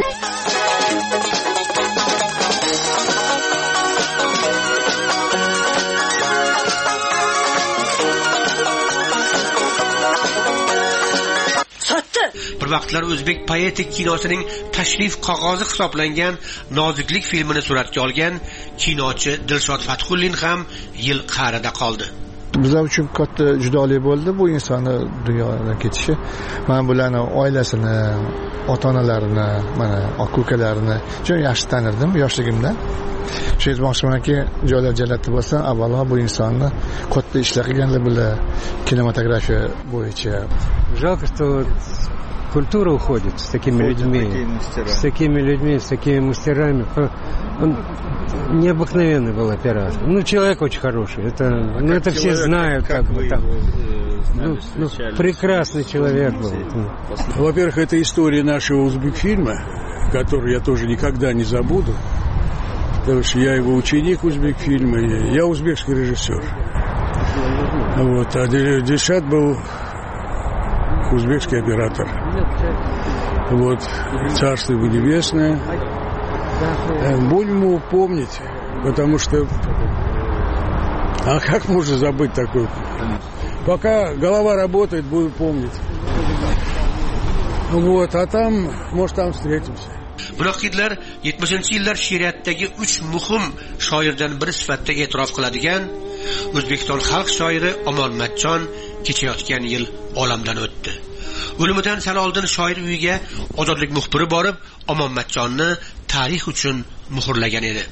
Bir vaqtlar o'zbek poetik kinosining tashrif qog'ozi hisoblangan Noziklik filmini suratga olgan kinochi Dilshod Fathullin ham yil qa'rida qoldi. Bizlar uchun katta judolik bo'ldi bu insonni dunyodan ketishi. Men bularni oilasini, ota-onalarini, mana aka-ukalarini juda yaxshi tanirdim yoshligimda. Shu aytmoqchimanki, joylar jannatda bo'lsa, avvalo bu insonni katta ishlar qilganlar bular kinematografiya bo'yicha. Жалко, что культура уходит с такими людьми, с такими людьми, с такими мастерами. Он необыкновенный был оператор. Ну, человек очень хороший. Это, ну, это все знают, как бы там. Ну, ну, прекрасный человек был. Во-первых, это история нашего узбекфильма, которую я тоже никогда не забуду. Потому что я его ученик узбекфильма, я узбекский режиссер. Вот, а Дильшат был узбекский оператор. Вот, царство его небесное. Будем его помнить, потому что... А как можно забыть такое? Пока голова работает, буду помнить. Вот, а там, может, там встретимся. Biroq Hitler yetmishinchi yillar she'riyatidagi uch muhim shoirdan biri sifatida e'tirof qiladigan O'zbekiston xalq shoiri Omon Matchon kechayotgan yil olamdan o'tdi. O'limidan sal oldin shoir uyiga Ozodlik muxbiri borib, Omon Matchonni tarix uchun muhrlagan edi.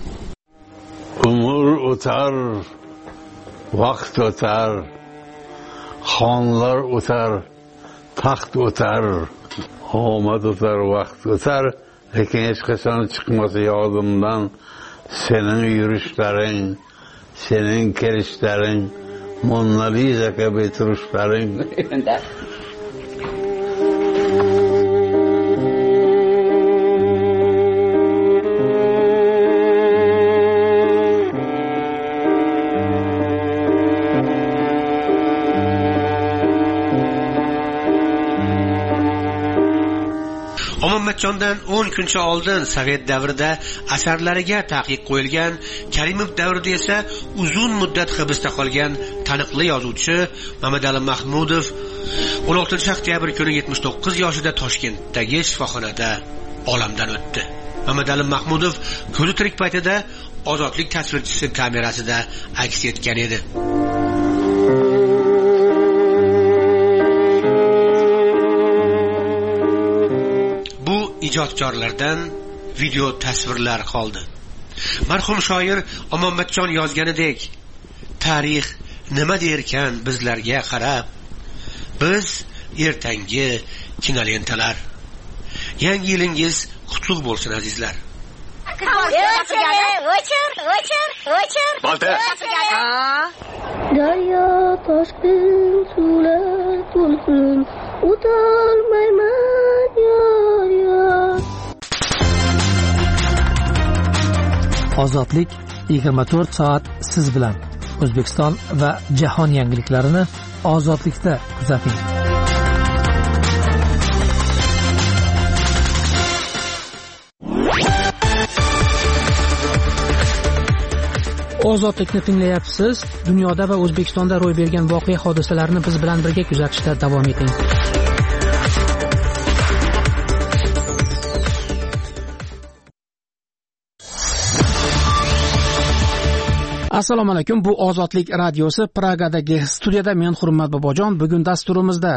Umr o'tar, vaqt o'tar, xonlar o'tar, taxt o'tar, omad o'tar, vaqt o'tar, lekin hech qachon chiqmasa yodimdan sening yurishlaring, sening kelishlaring, Mona Lisa kabi turishlaring. Matchondan o'n kuncha oldin Sovet davrida asarlariga taqiq qo'yilgan, Karimov davrida esa uzun muddat hibsda qolgan taniqli yozuvchi Mamadali Mahmudov o'n oltinchi oktyabr kuni yetmish to'qqiz yoshida Toshkentdagi shifoxonada olamdan o'tdi. Mamadali Mahmudov ko'zi tirik paytida Ozodlik tasvirchisi kamerasida aks etgan edi. ijodkorlardan video tasvirlar qoldi. Marhum shoir Omonmatjon yozganidek, tarix nima derkan bizlarga qarab, biz ertangi kinolentalar. Yangi yilingiz qutlug' bo'lsin azizlar. O'chir, o'chir, o'chir. Bolta. Daryo toshqin suvlar to'lqin o'tolmayman yor yor. Ozodlik yigirma to'rt soat siz bilan. O'zbekiston va jahon yangiliklarini Ozodlikda kuzating. Ozodlikni tinglayapsiz. Dunyoda va O'zbekistonda ro'y bergan voqea hodisalarni biz bilan birga kuzatishda davom eting. Assalomu alaykum. Bu Ozodlik radiosi Pragadagi studiyada men Hurmat Bobojon. Bugun dasturimizda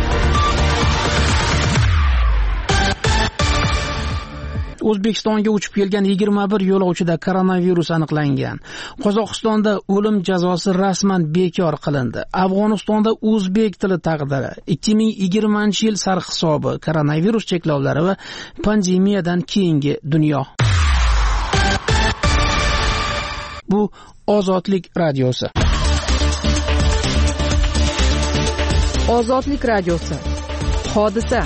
O'zbekistonga uchib kelgan yigirma bir yo'lovchida koronavirus aniqlangan. Qozog'istonda o'lim jazosi rasman bekor qilindi. Afg'onistonda o'zbek tili taqdiri, ikki ming yigirmanchi yil sarhisobi, koronavirus cheklovlari va pandemiyadan keyingi dunyo. Bu Ozodlik radiosi. Ozodlik radiosi. Hodisa.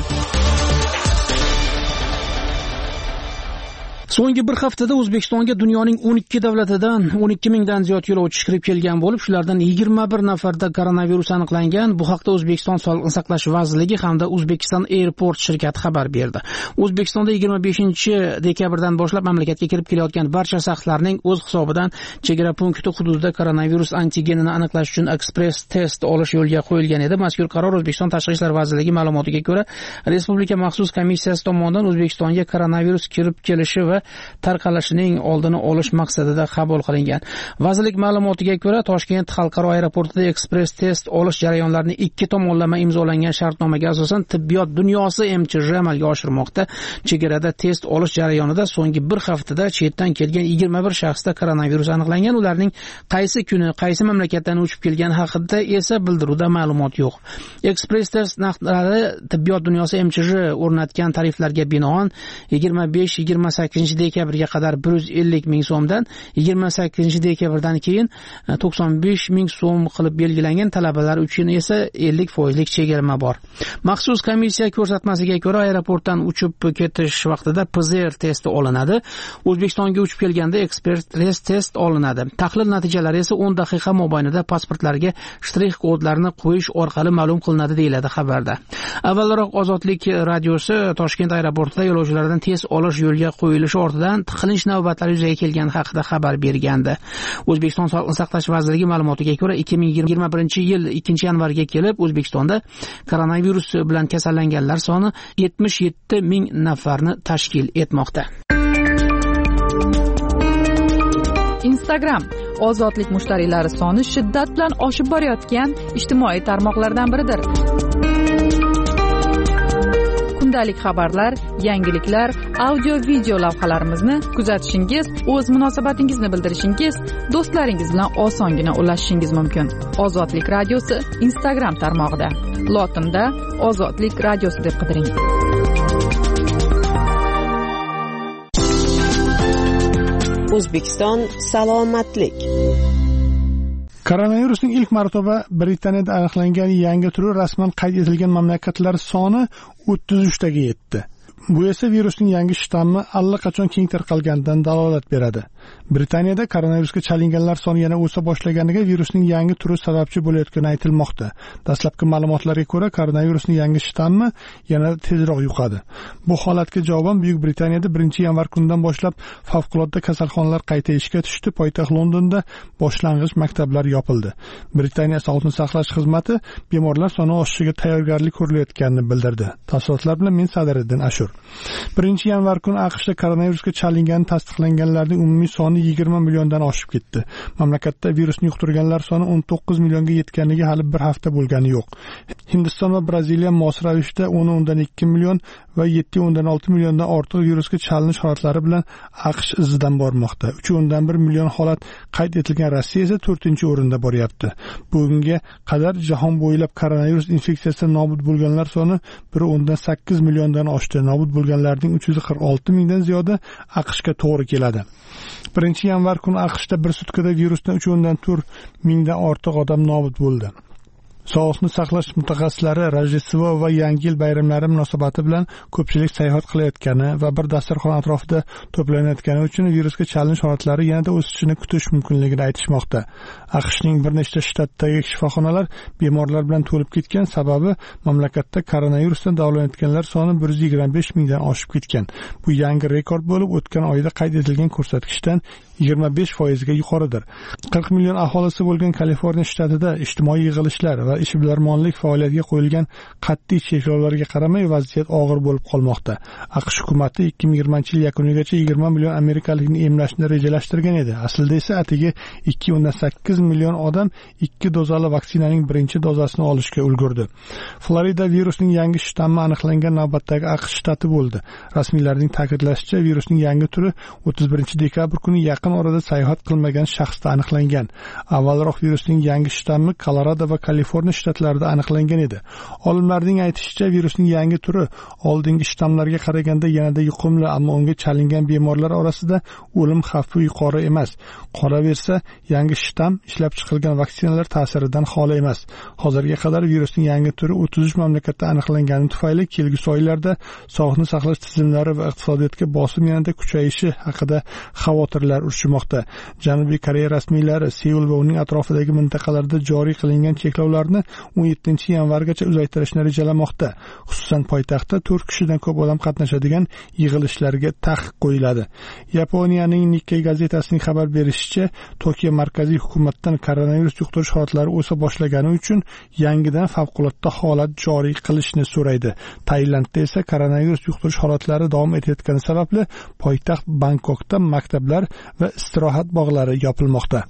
So'nggi bir haftada O'zbekistonga dunyoning o'n ikki davlatidan o'n ikki mingdan ziyod yo'lovchi kirib kelgan bo'lib, shulardan yigirma bir nafarda koronavirus aniqlangan. Bu haqda O'zbekiston Sog'liqni saqlash vazirligi hamda Uzbekistan Airport shirkati xabar berdi. O'zbekistonda yigirma beshinchi dekabrdan boshlab mamlakatga kirib kelayotgan barcha shaxslarning o'z hisobidan chegara punkti hududida koronavirus antigenini aniqlash uchun ekspress test olish yo'lga qo'yilgan edi. Mazkur qaror O'zbekiston Tashqi ishlar vazirligi ma'lumotiga ko'ra, Respublika maxsus komissiyasi tomonidan O'zbekistonga koronavirus kirib kelishi va tarqalishining oldini olish maqsadida qabul qilingan. Vazirlik ma'lumotiga ko'ra, Toshkent xalqaro aeroportida ekspress test olish jarayonlarini ikki tomonlama imzolangan shartnomaga asosan tibbiyot dunyosi M C J amalga oshirmoqda. Chegarada test olish jarayonida so'nggi bir haftada chetdan kelgan yigirma bir shaxsda koronavirus aniqlangan. Ularning qaysi kuni, qaysi mamlakatdan uchib kelgani haqida esa bildiruvda ma'lumot yo'q. Ekspress test narxlari tibbiyot dunyosi M C J o'rnatgan tariflarga binoan yigirma besh yigirma sakkizinchi dekabrga qadar bir yuz ellik ming so'mdan, yigirma sakkizinchi dekabrdan keyin to'qson besh ming so'm qilib belgilangan. Talabalar uchun esa ellik foizlik chegirma bor. Maxsus komissiya ko'rsatmasiga ko'ra, aeroportdan uchib ketish vaqtida P C R testi olinadi. O'zbekistonga uchib kelganda ekspress test olinadi. Tahlil natijalari esa o'n daqiqa mobaynida pasportlarga shtrix kodlarni qo'yish orqali ma'lum qilinadi, deyiladi xabarda. Avvalroq Ozodlik radiosi Toshkent aeroportida yo'lovchilardan test olish yo'lga qo'yilishi ortidan tiqilinch navbatlari yuzaga kelgani haqida xabar bergandi. O'zbekiston Sog'liqni saqlash vazirligi ma'lumotiga ko'ra, ikki ming yigirma birinchi yil ikkinchi yanvarga kelib O'zbekistonda koronavirus bilan kasallanganlar soni yetmish yetti ming nafarni tashkil etmoqda. Instagram ozodlik mushtariylari soni shiddat bilan oshib borayotgan ijtimoiy tarmoqlardan biridir. Kundalik xabarlar, yangiliklar, audio-video lavhalarimizni kuzatishingiz, o'z munosabatingizni bildirishingiz, do'stlaringiz bilan osongina ulashishingiz mumkin. Ozodlik radiosi Instagram tarmog'ida. Lotinda Ozodlik radiosi deb qidiring. O'zbekiston salomatlik. Koronavirusning ilk marotaba Britaniyada aniqlangan yangi turi rasman qayd etilgan mamlakatlar soni o'ttiz uchtaga yetdi. Bu esa virusning yangi shtammi allaqachon keng tarqalganidan dalolat beradi. Britaniyada koronavirusga chalinganlar soni yana o'sa boshlaganiga virusning yangi turi sababchi bo'layotgani aytilmoqda. Dastlabki ma'lumotlarga ko'ra, koronavirusning yangi shtammi yana tezroq yuqadi. Bu holatga javoban Buyuk Britaniyada birinchi yanvar kunidan boshlab favqulodda kasalxonalar qayta ishga tushdi. Poytaxt Londonda boshlang'ich maktablar yopildi. Britaniya Sog'liqni saqlash xizmati bemorlar soni oshishiga tayyorgarlik ko'rilayotganini bildirdi. Tafsilotlar bilan men Sadiriddin Ashur. ashur. birinchi yanvar kuni AQShda koronavirusga chalingani tasdiqlanganlarning umumiy soni yigirma milliondan oshib ketdi. Mamlakatda virusni yuqtirganlar soni o'n to'qqiz millionga yetganiga hali bir hafta bo'lgani yo'q. Hindiston va Braziliya mos ravishda o'n o'ndan ikki million va yetti o'ndan olti milliondan ortiq virusga chalinish holatlari bilan AQSh izidan bormoqda. uch o'ndan bir million holat qayd etilgan Rossiya esa to'rtinchi o'rinda boryapti. Bugunga qadar jahon bo'ylab koronavirus infeksiyasidan nobud bo'lganlar soni bir o'ndan sakkiz milliondan oshdi. Nobud bo'lganlarning uch yuz qirq olti mingdan ziyodi AQShga to'g'ri keladi. birinchi yanvar kuni AQShda bir sutkada virusdan uch o'ndan to'rt mingdan ortiq odam nobud bo'ldi. Sog'liqni saqlash mutaxassislari Rojdestvo va Yangi yil bayramlari munosabati bilan ko'pchilik sayohat qilayotgani va bir dasturxon atrofida to'planayotgani uchun virusga chalinish holatlari yanada o'sishini kutish mumkinligini aytishmoqda. AQShning bir nechta shtatdagi shifoxonalar bemorlar bilan to'lib ketgan, sababi mamlakatda koronavirusdan davolanayotganlar soni bir yuz yigirma besh mingdan oshib ketgan. Bu yangi rekord bo'lib, o'tgan oyda qayd etilgan ko'rsatkichdan yigirma besh foizga yuqoridir. qirq million aholisi bo'lgan Kaliforniya shtatida ijtimoiy yig'ilishlar va ishbilarmonlik faoliyatiga qo'yilgan qat'iy cheklovlarga qaramay vaziyat og'ir bo'lib qolmoqda. AQSh hukumati ikki ming yigirmanchi yil yakunigacha yigirma million amerikalikni emlashni rejalashtirgan edi. Aslida esa atigi ikki o'ndan sakkiz million odam ikki dozali vaksinaning birinchi dozasini olishga ulgurdi. Florida virusning yangi shtammi aniqlangan navbatdagi AQSh shtati bo'ldi. Rasmiylarning ta'kidlashicha, virusning yangi turi o'ttiz birinchi dekabr kuni yaqin orada sayohat qilmagan shaxsda aniqlangan. Avvalroq virusning yangi shtammi Kolorado va Kaliforniya shtatlarida aniqlangan edi. Olimlarning aytishicha, virusning yangi turi oldingi shtammlarga qaraganda yanada yuqumli, ammo unga chalingan bemorlar orasida o'lim xavfi yuqori emas. Qolaversa, yangi shtamm ishlab chiqilgan vaksinalar ta'siridan xoli emas. Hozirga qadar virusning yangi turi o'ttiz uch mamlakatda aniqlangani tufayli kelgusi oylarda sog'liqni saqlash tizimlari va iqtisodiyotga bosim yanada kuchayishi haqida xavotirlar urishmoqda. Janubiy Koreya rasmiylari Seul va uning atrofidagi mintaqalarda joriy qilingan cheklovlarni o'n yettinchi yanvargacha uzaytirishni rejalamoqda. Xususan, poytaxtda to'rt kishidan ko'p odam qatnashadigan yig'ilishlarga taqiq qo'yiladi. Yaponiyaning Nikkei gazetasining xabar berishicha, Tokio markaziy hukumatdan koronavirus yuqtirish holatlari o'sa boshlagani uchun yangidan favqulodda holat joriy qilishni so'raydi. Tailandda esa koronavirus yuqtirish holatlari davom etayotgani sababli poytaxt Bangkokda maktablar va istirohat bog'lari yopilmoqda.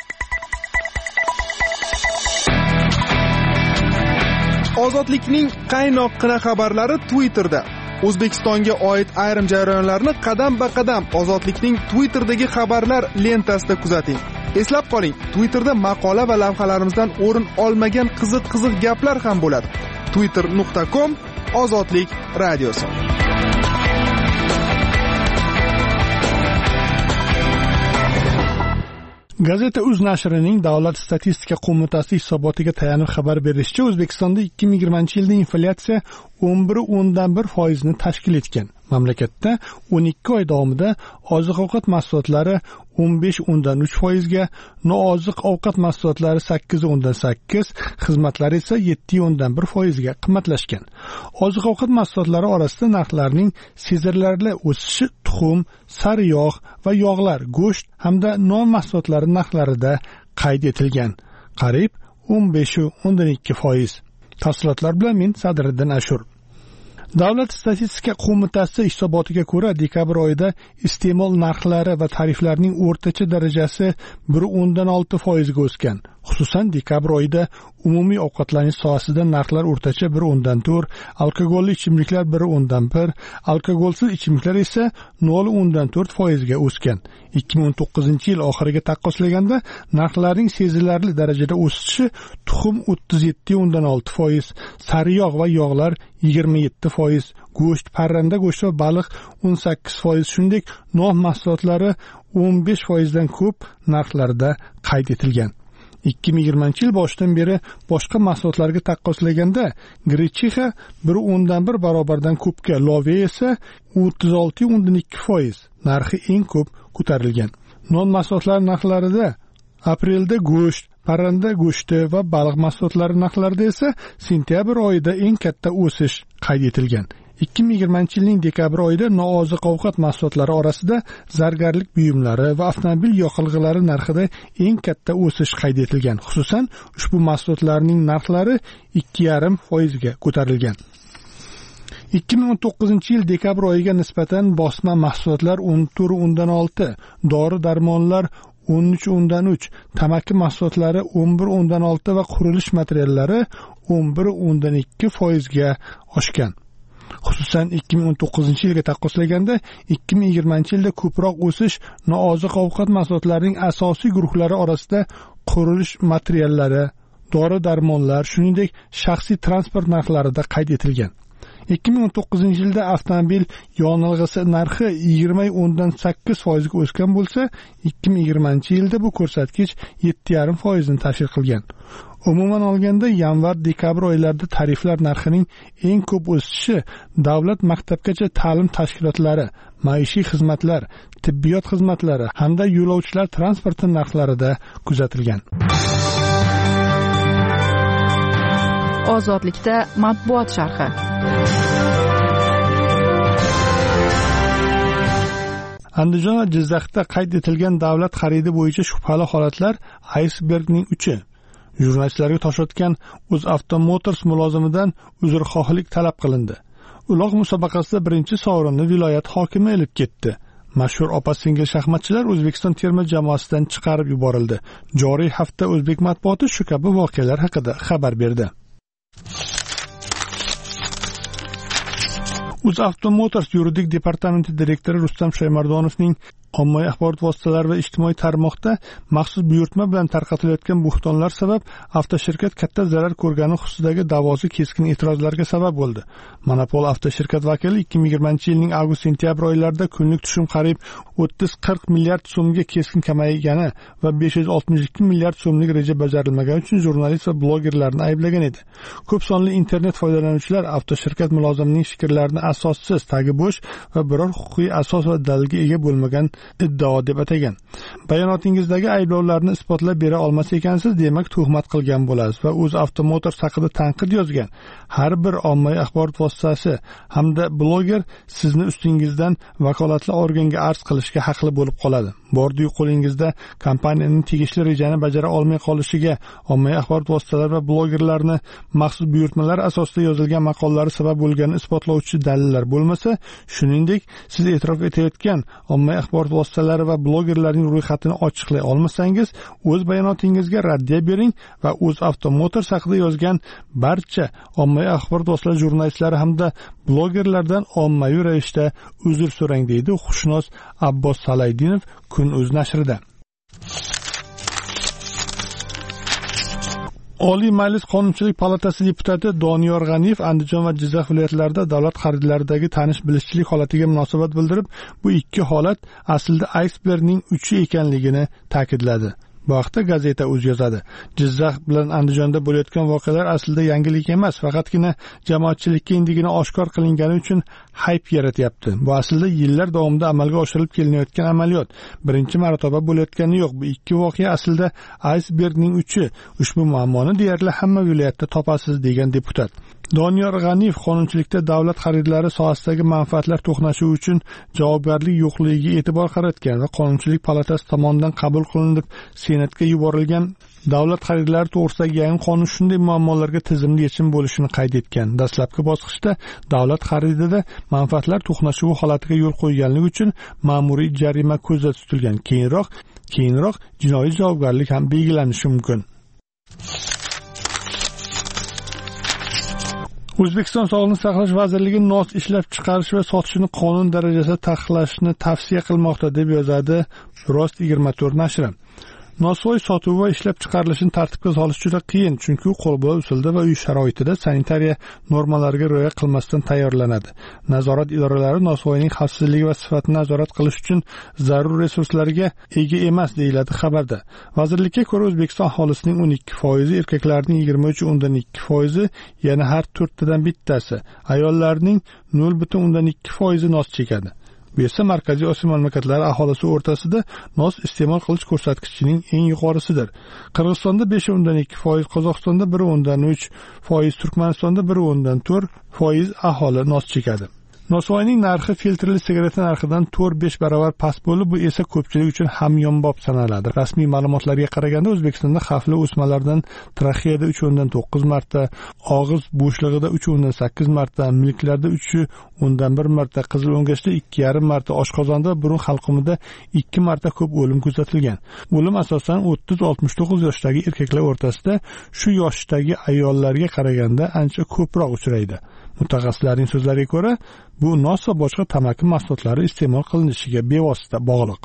Ozodlikning qaynoqqina xabarlari Twitterda. O'zbekistonga oid ayrim jarayonlarni qadam-ba-qadam Ozodlikning Twitter'dagi xabarlar lentasida kuzating. Eslab qoling, Twitterda maqola va lavhalarimizdan o'rin olmagan qiziq-qiziq gaplar ham bo'ladi. twitter nuqta com Ozodlik radiosi. Gazeta uz nashrining Davlat statistika qo'mitasi hisobotiga tayanib xabar berishicha, O'zbekistonda ikki ming yigirmanchi yilda inflyatsiya o'n bir o'ndan bir foizni tashkil etgan. Mamlakatda o'n ikki oy davomida oziq-ovqat mahsulotlari o'n besh o'ndan uch foizga, nooziq ovqat mahsulotlari sakkiz o'ndan sakkiz, xizmatlar esa yetti o'ndan bir foizga qimmatlashgan. Oziq-ovqat mahsulotlari orasida narxlarning sezilarli o'sishi tuxum, sariyog' va yog'lar, go'sht hamda non mahsulotlari narxlarida qayd etilgan. Qariyb o'n besh o'ndan ikki foiz. Tafsilotlar bilan men Sadriddin Ashur. Davlat statistika qo'mitasi hisobotiga ko'ra, dekabr oyida iste'mol narxlari va tariflarning o'rtacha darajasi bir o'ndan olti foizga o'sgan. Xususan, dekabr oyida umumiy ovqatlanish sohasida narxlar o'rtacha bir o'ndan to'rt, alkogolli ichimliklar bir o'ndan bir, alkogolsiz ichimliklar esa nol o'ndan to'rt foizga o'sgan. ikki ming o'n to'qqizinchi yil oxiriga taqqoslaganda narxlarning sezilarli darajada o'sishi tuxum o'ttiz yetti o'ndan olti foiz, sariyog' va yog'lar yigirma yetti foiz, go'sht, parranda go'shti va baliq o'n sakkiz foiz, shuningdek non mahsulotlari o'n besh foizdan ko'p narxlarda qayd etilgan. ikki ming yigirmanchi yil boshidan beri boshqa mahsulotlarga taqqoslaganda grechixa bir o'ndan bir barobardan ko'pga, love esa o'ttiz olti o'ndan ikki foiz narxi eng ko'p ko'tarilgan. Non mahsulotlari narxlarida aprelda go'sht, parranda go'shti va baliq mahsulotlari narxlarida esa sentyabr oyida eng katta o'sish qayd etilgan. ikki ming yigirmanchi yilning dekabr oyida nooziq ovqat mahsulotlari orasida zargarlik buyumlari va avtomobil yoqilg'ilari narxida eng katta o'sish qayd etilgan. Xususan, ushbu mahsulotlarning narxlari ikki yarim foizga ko'tarilgan. ikki ming o'n to'qqizinchi yil dekabr oyiga nisbatan bosma mahsulotlar o'n to'rt o'ndan olti, dori darmonlar o'n uch o'ndan uch, tamaki mahsulotlari o'n bir o'ndan olti va qurilish materiallari o'n bir o'ndan ikki foizga oshgan. Xususan ikki ming o'n to'qqizinchi yilga taqqoslaganda ikki ming yigirmanchi yilda ko'proq o'sish nooziq ovqat mahsulotlarining asosiy guruhlari orasida qurilish materiallari, dori darmonlar, shuningdek shaxsiy transport narxlarida qayd etilgan. ikki ming o'n to'qqizinchi yilda avtomobil yonilg'isi narxi yigirma o'ndan sakkiz foizga o'sgan bo'lsa, ikki ming yigirmanchi yilda bu ko'rsatkich yetti yarim foizni tashkil qilgan. Umuman olganda yanvar-dekabr oylarida tariflar narxining eng ko'p o'sishi davlat maktabgacha ta'lim tashkilotlari, maishiy xizmatlar, tibbiyot xizmatlari hamda yo'lovchilar transporti narxlarida kuzatilgan. Ozodlikda matbuot sharhi. Andijon va Jizzaxda qayd etilgan davlat xaridi bo'yicha shubhali holatlar aysbergning uchi. Jurnalistlarga tosh otgan UzAvto Motors mulozimidan uzrxohlik talab qilindi. Uloq musobaqasida birinchi sovrinni viloyat hokimi olib ketdi. Mashhur opa-singil shaxmatchilar O'zbekiston terma jamoasidan chiqarib yuborildi. Joriy hafta o'zbek matbuoti shu kabi voqealar haqida xabar berdi. UzAvto Motors yuridik departamenti direktori Rustam Shaymardonovning ommaviy axborot vositalari va ijtimoiy tarmoqda maxsus buyurtma bilan tarqatilayotgan bo'xtonlar sabab avtoshirkat katta zarar ko'rgani xususidagi da'vosi keskin e'tirozlarga sabab bo'ldi. Monopol avtoshirkat vakili ikki ming yigirmanchi yilning avgust-sentyabr oylarida kunlik tushum qariyb o'ttiz qirq milliard so'mga keskin kamaygani va besh yuz oltmish ikki milliard so'mlik reja bajarilmagani uchun jurnalist va blogerlarni ayblagan edi. Ko'p sonli internet foydalanuvchilar avtoshirkat mulozimining fikrlarini asossiz, tagi bo'sh va biror huquqiy asos va dalilga ega bo'lmagan iddao deb atagan. Bayonotingizdagi ayblovlarni isbotlab bera olmas ekansiz, demak tuhmat qilgan bo'lasiz va UzAvto Motors haqida tanqid yozgan har bir ommaviy axborot vositasi hamda bloger sizni ustingizdan vakolatli organga arz qilishga haqli bo'lib qoladi. Bordi-yu qo'lingizda kompaniyaning tegishli rejani bajara olmay qolishiga ommaviy axborot vositalari va blogerlarni maxsus buyurtmalar asosida yozilgan maqollari sabab bo'lganini isbotlovchi dalillar bo'lmasa, shuningdek siz e'tirof etayotgan ommaviy axborot vositalari va blogerlarning ro'yxatini ochiqlay olmasangiz, o'z bayonotingizga raddiya bering va UzAvto Motors haqida yozgan barcha ommaviy axborot vositalari jurnalistlari hamda blogerlardan ommaviy ravishda uzr so'rang, deydi Xushnos Abbos Salaydinov Kun.uz nashrida. Oliy Majlis Qonunchilik palatasi deputati Doniyor G'aniyev Andijon va Jizzax viloyatlarida davlat xaridlaridagi tanish-bilishchilik holatiga munosabat bildirib, bu ikki holat aslida aysbergning uchi ekanligini ta'kidladi. Bu haqda gazeta o'z yozadi. Jizzax bilan Andijonda bo'layotgan voqealar aslida yangilik emas, faqatgina jamoatchilikka endigina oshkor qilingani uchun hayp yaratyapti. Bu aslida yillar davomida amalga oshirilib kelinayotgan amaliyot. Birinchi marotaba bo'layotgani yo'q. Bu ikki voqea aslida aysbergning uchi. Ushbu muammoni deyarli hamma viloyatda topasiz, degan deputat. Doniyor G'aniyev qonunchilikda davlat xaridlari sohasidagi manfaatlar to'qnashuvi uchun javobgarlik yo'qligiga e'tibor qaratgan va Qonunchilik palatasi tomonidan qabul qilinib Senatga yuborilgan davlat xaridlari to'g'risidagi yangi qonun shunday muammolarga tizimli yechim bo'lishini qayd etgan. Dastlabki bosqichda davlat xaridida manfaatlar to'qnashuvi holatiga yo'l qo'yganligi uchun ma'muriy jarima ko'zda tutilgan. Keyinroq keyinroq jinoiy javobgarlik ham belgilanishi mumkin. O'zbekiston Sog'liqni saqlash vazirligi nos ishlab chiqarish va sotishni qonun darajasida taqiqlashni tavsiya qilmoqda, deb yozadi Rost yigirma to'rt nashri. Nosvoy sotuvi va ishlab chiqarilishini tartibga solish juda qiyin, chunki u qo'lbola usulda va uy sharoitida sanitariya normalariga rioya qilmasdan tayyorlanadi. Nazorat idoralari nosvoyning xavfsizligi va sifatini nazorat qilish uchun zarur resurslarga ega emas, deyiladi xabarda. Vazirlikka ko'ra O'zbekiston aholisining o'n ikki foizi, erkaklarning yigirma uch o'ndan ikki foizi, yana har to'rttadan bittasi, ayollarning nol butun o'ndan ikki foizi nos chekadi. Bu esa Markaziy Osiyo mamlakatlari aholisi o'rtasida nos iste'mol qilish ko'rsatkichining eng yuqorisidir. Qirg'izistonda besh o'ndan ikki foiz, Qozog'istonda bir o'ndan uch foiz, Turkmanistonda bir o'ndan to'rt foiz aholi nos chekadi. Nosvoyning narxi filtrli sigareta narxidan to'rt besh barobar past bo'lib, bu esa ko'pchilik uchun hamyonbop sanaladi. Rasmiy ma'lumotlarga qaraganda O'zbekistonda xavfli o'smalardan trexeyada uch o'ndan to'qqiz marta, og'iz bo'shlig'ida uch o'ndan sakkiz marta, milklarda uch o'ndan bir marta, qizil o'ngachda ikki yarim marta, oshqozonda burun halqumida ikki marta ko'p o'lim kuzatilgan. O'lim asosan o'ttiz oltmish to'qqiz yoshdagi erkaklar o'rtasida shu yoshdagi ayollarga qaraganda ancha ko'proq uchraydi. Mutaxassislarning so'zlariga ko'ra, bu nos va boshqa tamaki mahsulotlari iste'mol qilinishiga bevosita bog'liq.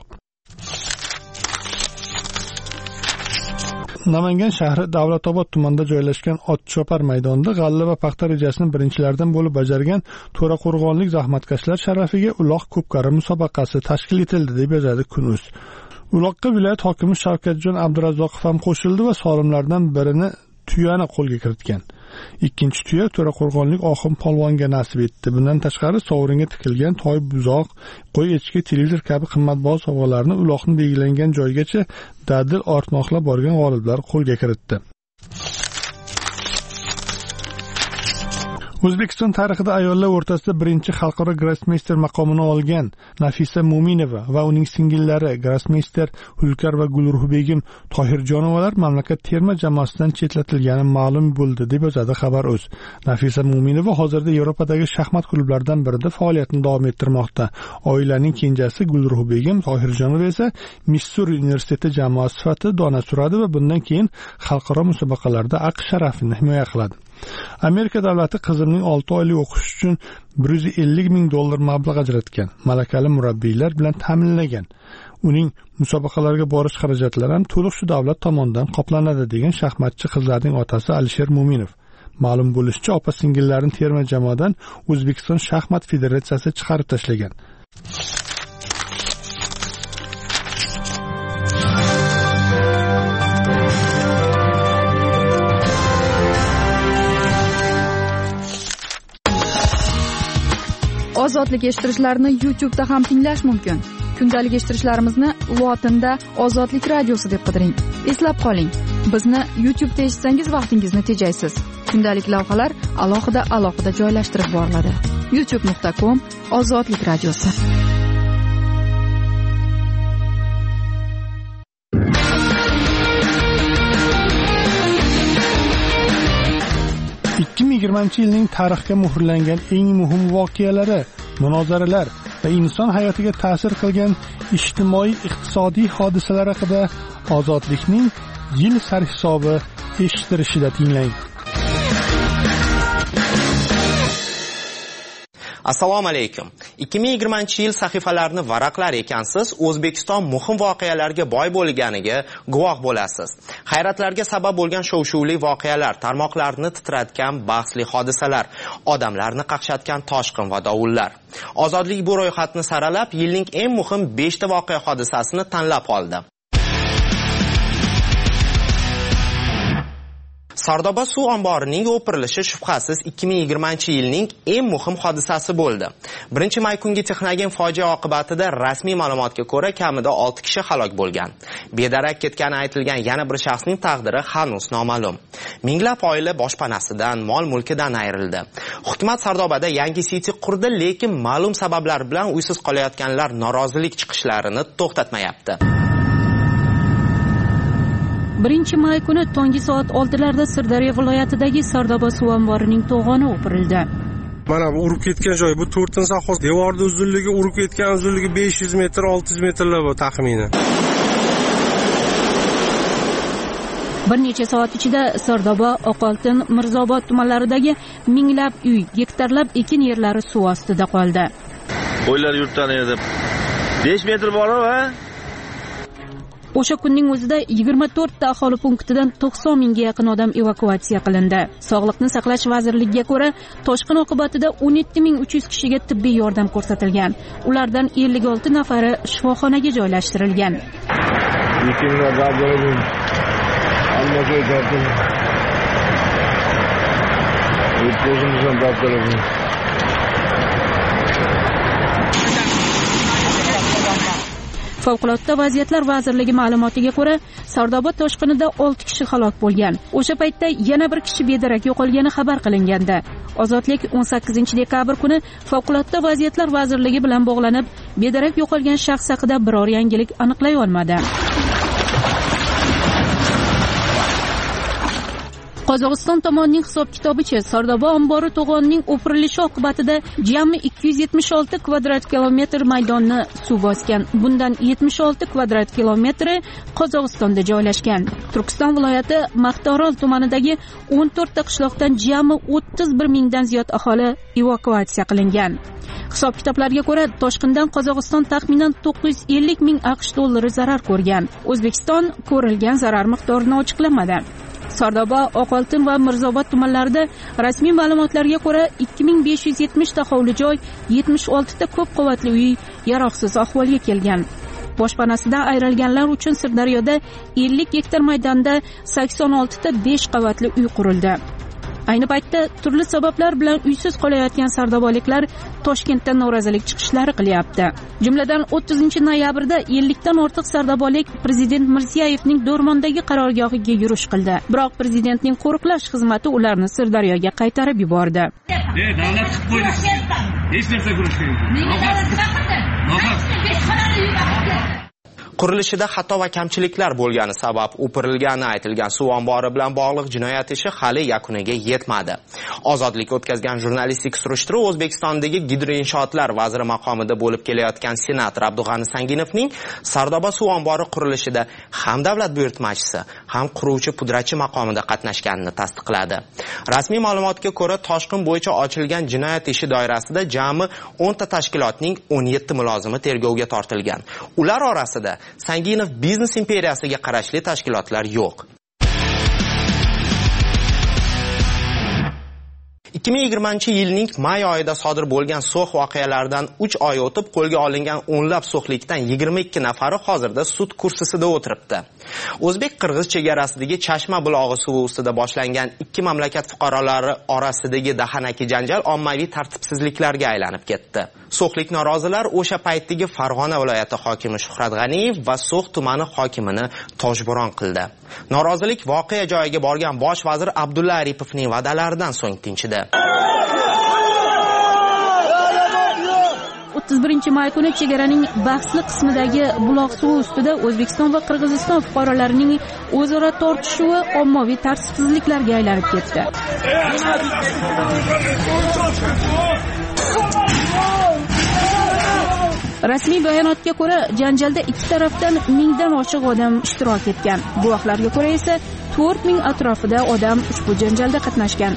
Namangan shahri Davlatobod tumanida joylashgan Otchopar maydonida g'alla va paxta rejasini birinchilardan bo'lib bajargan To'raqo'rg'onlik zahmatkashlar sharafiga uloq ko'pkari musobaqasi tashkil etildi deb yozadi Kun.uz. Uloqqa viloyat hokimi Shavkatjon Abdurazzoqov ham qo'shildi va solimlardan birini tuyani qo'lga kiritgan. Ikkinchi tuya To'raqo'rg'onlik Oxim polvonga nasib etdi. Bundan tashqari sovringa tikilgan toy, buzoq, qo'y echki, televizor kabi qimmatbaho sovg'alarni uloqni belgilangan joygacha dadil ortmoqlab borgan g'oliblar qo'lga kiritdi. O'zbekiston tarixida ayollar o'rtasida birinchi xalqaro grossmeyster maqomini olgan Nafisa Mo'minova va uning singillari grossmeyster Hulkar va Gulruhbegim Tohirjonovalar mamlakat terma jamoasidan chetlatilgani ma'lum bo'ldi deb yozadi Xabar.uz. Nafisa Mo'minova hozirda Yevropadagi shaxmat klublaridan birida faoliyatini davom ettirmoqda. Oilaning kenjasi Gulruhbegim Tohirjonova esa Missuri universiteti jamoasi sifatida dona suradi va bundan keyin xalqaro musobaqalarda aqsh sharafini himoya qiladi. Amerika davlati qizimning olti oylik o'qish uchun bir yuz ellik ming dollar mablag' ajratgan. Malakali murabbiylar bilan ta'minlagan. Uning musobaqalarga borish xarajatlari ham to'liq shu davlat tomonidan qoplanadi degan shaxmatchi qizlarning otasi Alisher Mo'minov. Ma'lum bo'lishicha, opa-singillarni terma jamoadan O'zbekiston shaxmat federatsiyasi chiqarib tashlagan. Ozodlik eshittirishlarni YouTube'da ham tinglash mumkin. Kundalik eshittirishlarimizni lotinda Ozodlik radiosi deb qidiring. Eslab qoling, bizni YouTube'da eshitsangiz vaqtingizni tejaysiz. Kundalik lavhalar alohida alohida joylashtirib boriladi. youtube nuqta com Ozodlik radiosi. ikki ming yigirmanchi yilning tarixga muhrlangan eng muhim voqealari, munozaralar va inson hayotiga ta'sir qilgan ijtimoiy-iqtisodiy hodisalar haqida Ozodlikning yil sarhisobi eshittirishida tinglang. Assalomu alaykum. ikki ming yigirmanchi yil sahifalarini varaqlar ekansiz, O'zbekiston muhim voqealarga boy bo'lganiga guvoh bo'lasiz. Hayratlarga sabab bo'lgan shov-shuvli voqealar, tarmoqlarni titratgan bahsli hodisalar, odamlarni qaqshatgan toshqin va dovullar. Ozodlik bu ro'yxatni saralab, yilning eng muhim beshta voqea hodisasini tanlab oldi. Sardoba suv omborining o'pirilishi shubhasiz ikki ming yigirmanchi yilning eng muhim hodisasi bo'ldi. birinchi may kungi Texnogen fojia oqibatida rasmiy ma'lumotga ko'ra kamida olti kishi halok bo'lgan. Bedarak ketgani aytilgan yana bir shaxsning taqdiri hanuz noma'lum. Minglab oila boshpanasidan, mol-mulkidan ayrildi. Hukumat Sardobada yangi siti qurdi, lekin ma'lum sabablar bilan uysiz qolayotganlar norozilik chiqishlarini to'xtatmayapti. birinchi may kuni tongi soat oltilarda Sirdaryo viloyatidagi Sardoba suv omborining to'g'oni o'pirildi. Mana bu urib ketgan joy, bu to'rtinchi sahhos. Devorning uzunligi, urib ketgan uzunligi besh yuz metr, olti yuz metrlar bu taxminan. Bir necha soat ichida Sardoba, Oqoltin, Mirzobod tumanlaridagi minglab uy, gektarlab ekin yerlari suv ostida qoldi. Qo'ylar yurtdan edi. besh metr bor-a? O'sha kunning o'zida yigirma to'rtta aholi punktidan to'qson mingga yaqin odam evakuatsiya qilindi. Sog'liqni saqlash vazirligiga ko'ra, toshqin oqibatida o'n yetti ming uch yuz kishiga tibbiy yordam ko'rsatilgan. Ulardan ellik olti nafari shifoxonaga joylashtirilgan. Favqulodda vaziyatlar vazirligi ma'lumotiga ko'ra, Sardoba toshqinida olti kishi halok bo'lgan. O'sha paytda yana bir kishi bedarak yo'qolgani xabar qilingandi. Ozodlik o'n sakkizinchi dekabr kuni Favqulodda vaziyatlar vazirligi bilan bog'lanib, bedarak yo'qolgan shaxs haqida biror yangilik aniqlay olmadi. Qozog'iston tomonining hisob-kitobicha Sardoba ombori to'g'onining o'pirilishi oqibatida jami ikki yuz yetmish olti kvadrat kilometr maydonni suv bosgan. Bundan yetmish olti kvadrat kilometri Qozog'istonda joylashgan. Turkiston viloyati Maqtorol tumanidagi o'n to'rtta qishloqdan jami o'ttiz bir mingdan ziyod aholi evakuatsiya qilingan. Hisob-kitoblarga ko'ra, toshqindan Qozog'iston taxminan to'qqiz yuz ellik ming aqsh dollari zarar ko'rgan. O'zbekiston ko'rilgan zarar miqdorini ochiqlamadi. Sardoba, Oqoltin va Mirzobod tumanlarida rasmiy ma'lumotlarga ko'ra ikki ming besh yuz yetmish ta hovli joy, yetmish olti ta ko'p qavatli uy yaroqsiz ahvolga kelgan. Boshpanasidan ayrilganlar uchun Sirdaryoda ellik gektar maydonda sakson olti ta besh qavatli uy qurildi. Ayni paytda turli sabablar bilan uysiz qolayotgan sardobaliklar Toshkentda norozilik chiqishlari qilyapti. Jumladan o'ttizinchi noyabrda ellik dan ortiq sardobalik Prezident Mirziyevning Do'rmondagi qarorgohiga yurish qildi. Biroq prezidentning qo'riqlash xizmati ularni Sirdaryoga qaytarib yubordi. Davlat qilib qo'ydi. Hech narsa ko'rish kerak. Qurilishida xato va kamchiliklar bo'lgani sabab o'pirilgani aytilgan suv ombori bilan bog'liq jinoyat ishi hali yakuniga yetmadi. Ozodlik o'tkazgan jurnalistik surishtiruv O'zbekistondagi gidroinshootlar vaziri maqomida bo'lib kelayotgan senator Abdug'ani Sanginovning Sardoba suv ombori qurilishida ham davlat buyurtmachisi, ham quruvchi pudratchi maqomida qatnashganini tasdiqladi. Rasmiy ma'lumotga ko'ra, toshqin bo'yicha ochilgan jinoyat ishi doirasida jami o'n ta tashkilotning o'n yetti mulozimi tergovga tortilgan. Ular orasida Sanginov biznes imperiyasiga qarashli tashkilotlar yo'q. ikki ming yigirmanchi yilning may oyida sodir bo'lgan so'x voqealaridan uch oy o'tib qo'lga olingan o'nlab so'xlikdan yigirma ikki nafari hozirda sud kursisida o'tiribdi. O'zbek-qirg'iz chegarasidagi Chashma bulog'i suvi ustida boshlangan ikki mamlakat fuqarolari orasidagi dahanaki janjal ommaviy tartibsizliklarga aylanib ketdi. So'xlik norozilar o'sha paytdagi Farg'ona viloyati hokimi Shuhrat G'aniyev va So'x tumani hokimini toshbo'ron qildi. Norozilik voqea joyiga borgan bosh vazir Abdulla Aripovning va'dalaridan so'ng tinchidi. o'ttiz birinchi may kuni chegaraning bahsli qismidagi buloq suvi ustida O'zbekiston va Qirg'iziston fuqarolarining o'zaro tortishuvi ommaviy tartibsizliklarga aylanib ketdi. Rasmiy bayonotga ko'ra, janjalda ikki tarafdan mingdan oshiq odam ishtirok etgan. Guvohlarga ko'ra esa to'rt ming atrofida odam ushbu janjalda qatnashgan.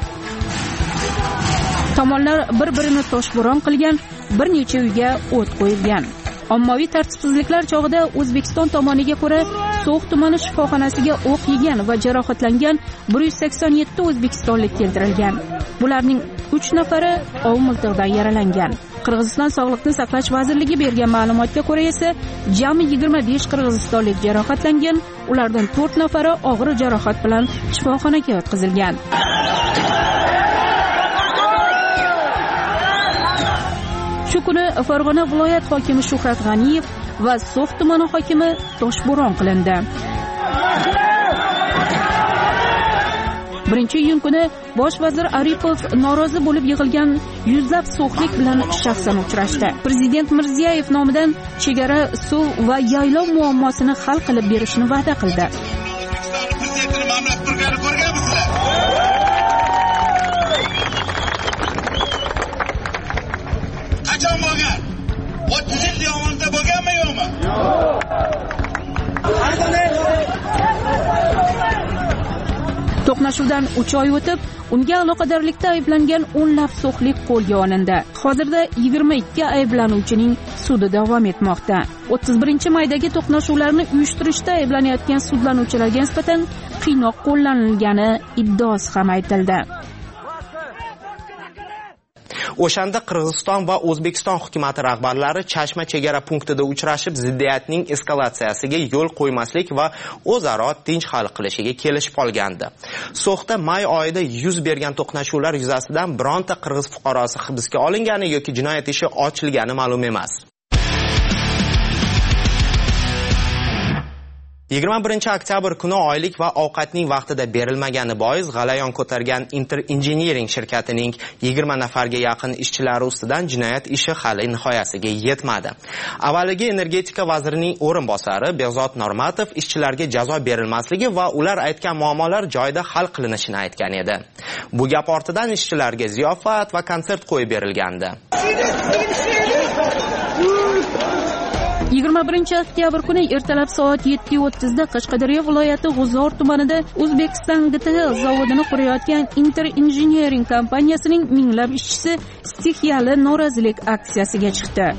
Tomonlar bir-birini toshbo'ron qilgan, bir necha uyga o't qo'yilgan. Ommaviy tartibsizliklar chog'ida O'zbekiston tomoniga ko'ra So'x tumani shifoxonasiga o'q yegan va jarohatlangan bir yuz sakson yetti o'zbekistonlik keltirilgan. Bularning uch nafari ov miltig'idan yaralangan. Qirg'iziston Sog'liqni saqlash vazirligi bergan ma'lumotga ko'ra esa jami yigirma besh qirg'izistonlik jarohatlangan, ulardan to'rt nafari og'ir jarohat bilan shifoxonaga yotqizilgan. Shu kuni Farg'ona viloyat hokimi Shuhrat G'aniyev va So'x tumani hokimi toshbo'ron qilindi. birinchi iyun kuni bosh vazir Aripov norozi bo'lib yig'ilgan yuzlab so'xlik bilan shaxsan uchrashdi. Prezident Mirziyoyev nomidan chegara, suv va yaylov muammosini hal qilib berishni va'da qildi. Qachon bo'lgan? o'ttiz yil davomida bo'lganmi yo'qmi? To'qnashuvdan uch oy o'tib, unga aloqadorlikda ayblangan o'nlab so'xlik qo'lga olindi. Hozirda yigirma ikki ayblanuvchining sudi davom etmoqda. o'ttiz birinchi maydagi to'qnashuvlarni uyushtirishda ayblanayotgan sudlanuvchilarga nisbatan qiynoq qo'llanilgani iddaosi ham aytildi. O'shanda Qirg'iziston va O'zbekiston hukumat rahbarlari Chashma chegara punktida uchrashib, ziddiyatning eskalatsiyasiga yo'l qo'ymaslik va o'zaro tinch hal qilishiga kelishib olgandi. So'xda may oyida yuz bergan to'qnashuvlar yuzasidan bironta qirg'iz fuqarosi hibsga olingani yoki jinoyat ishi ochilgani ma'lum emas. yigirma birinchi oktyabr kuni oylik va ovqatning vaqtida berilmagani bois g'alayon ko'targan Inter Engineering shirkatining yigirma nafarga yaqin ishchilari ustidan jinoyat ishi hali nihoyasiga yetmadi. Avvaliga energetika vazirining o'rinbosari Behzod Normatov ishchilarga jazo berilmasligi va ular aytgan muammolar joyida hal qilinishini aytgan edi. Bu gap ortidan ishchilarga ziyofat va konsert qo'yib berilgandi. yigirma birinchi oktyabr kuni ertalab soat yetti o'ttizda Qashqadaryo viloyati G'uzor tumanida O'zbekiston G T L zavodini qurayotgan Inter Engineering kompaniyasining minglab ishchisi stixiyali norozilik aksiyasiga chiqdi.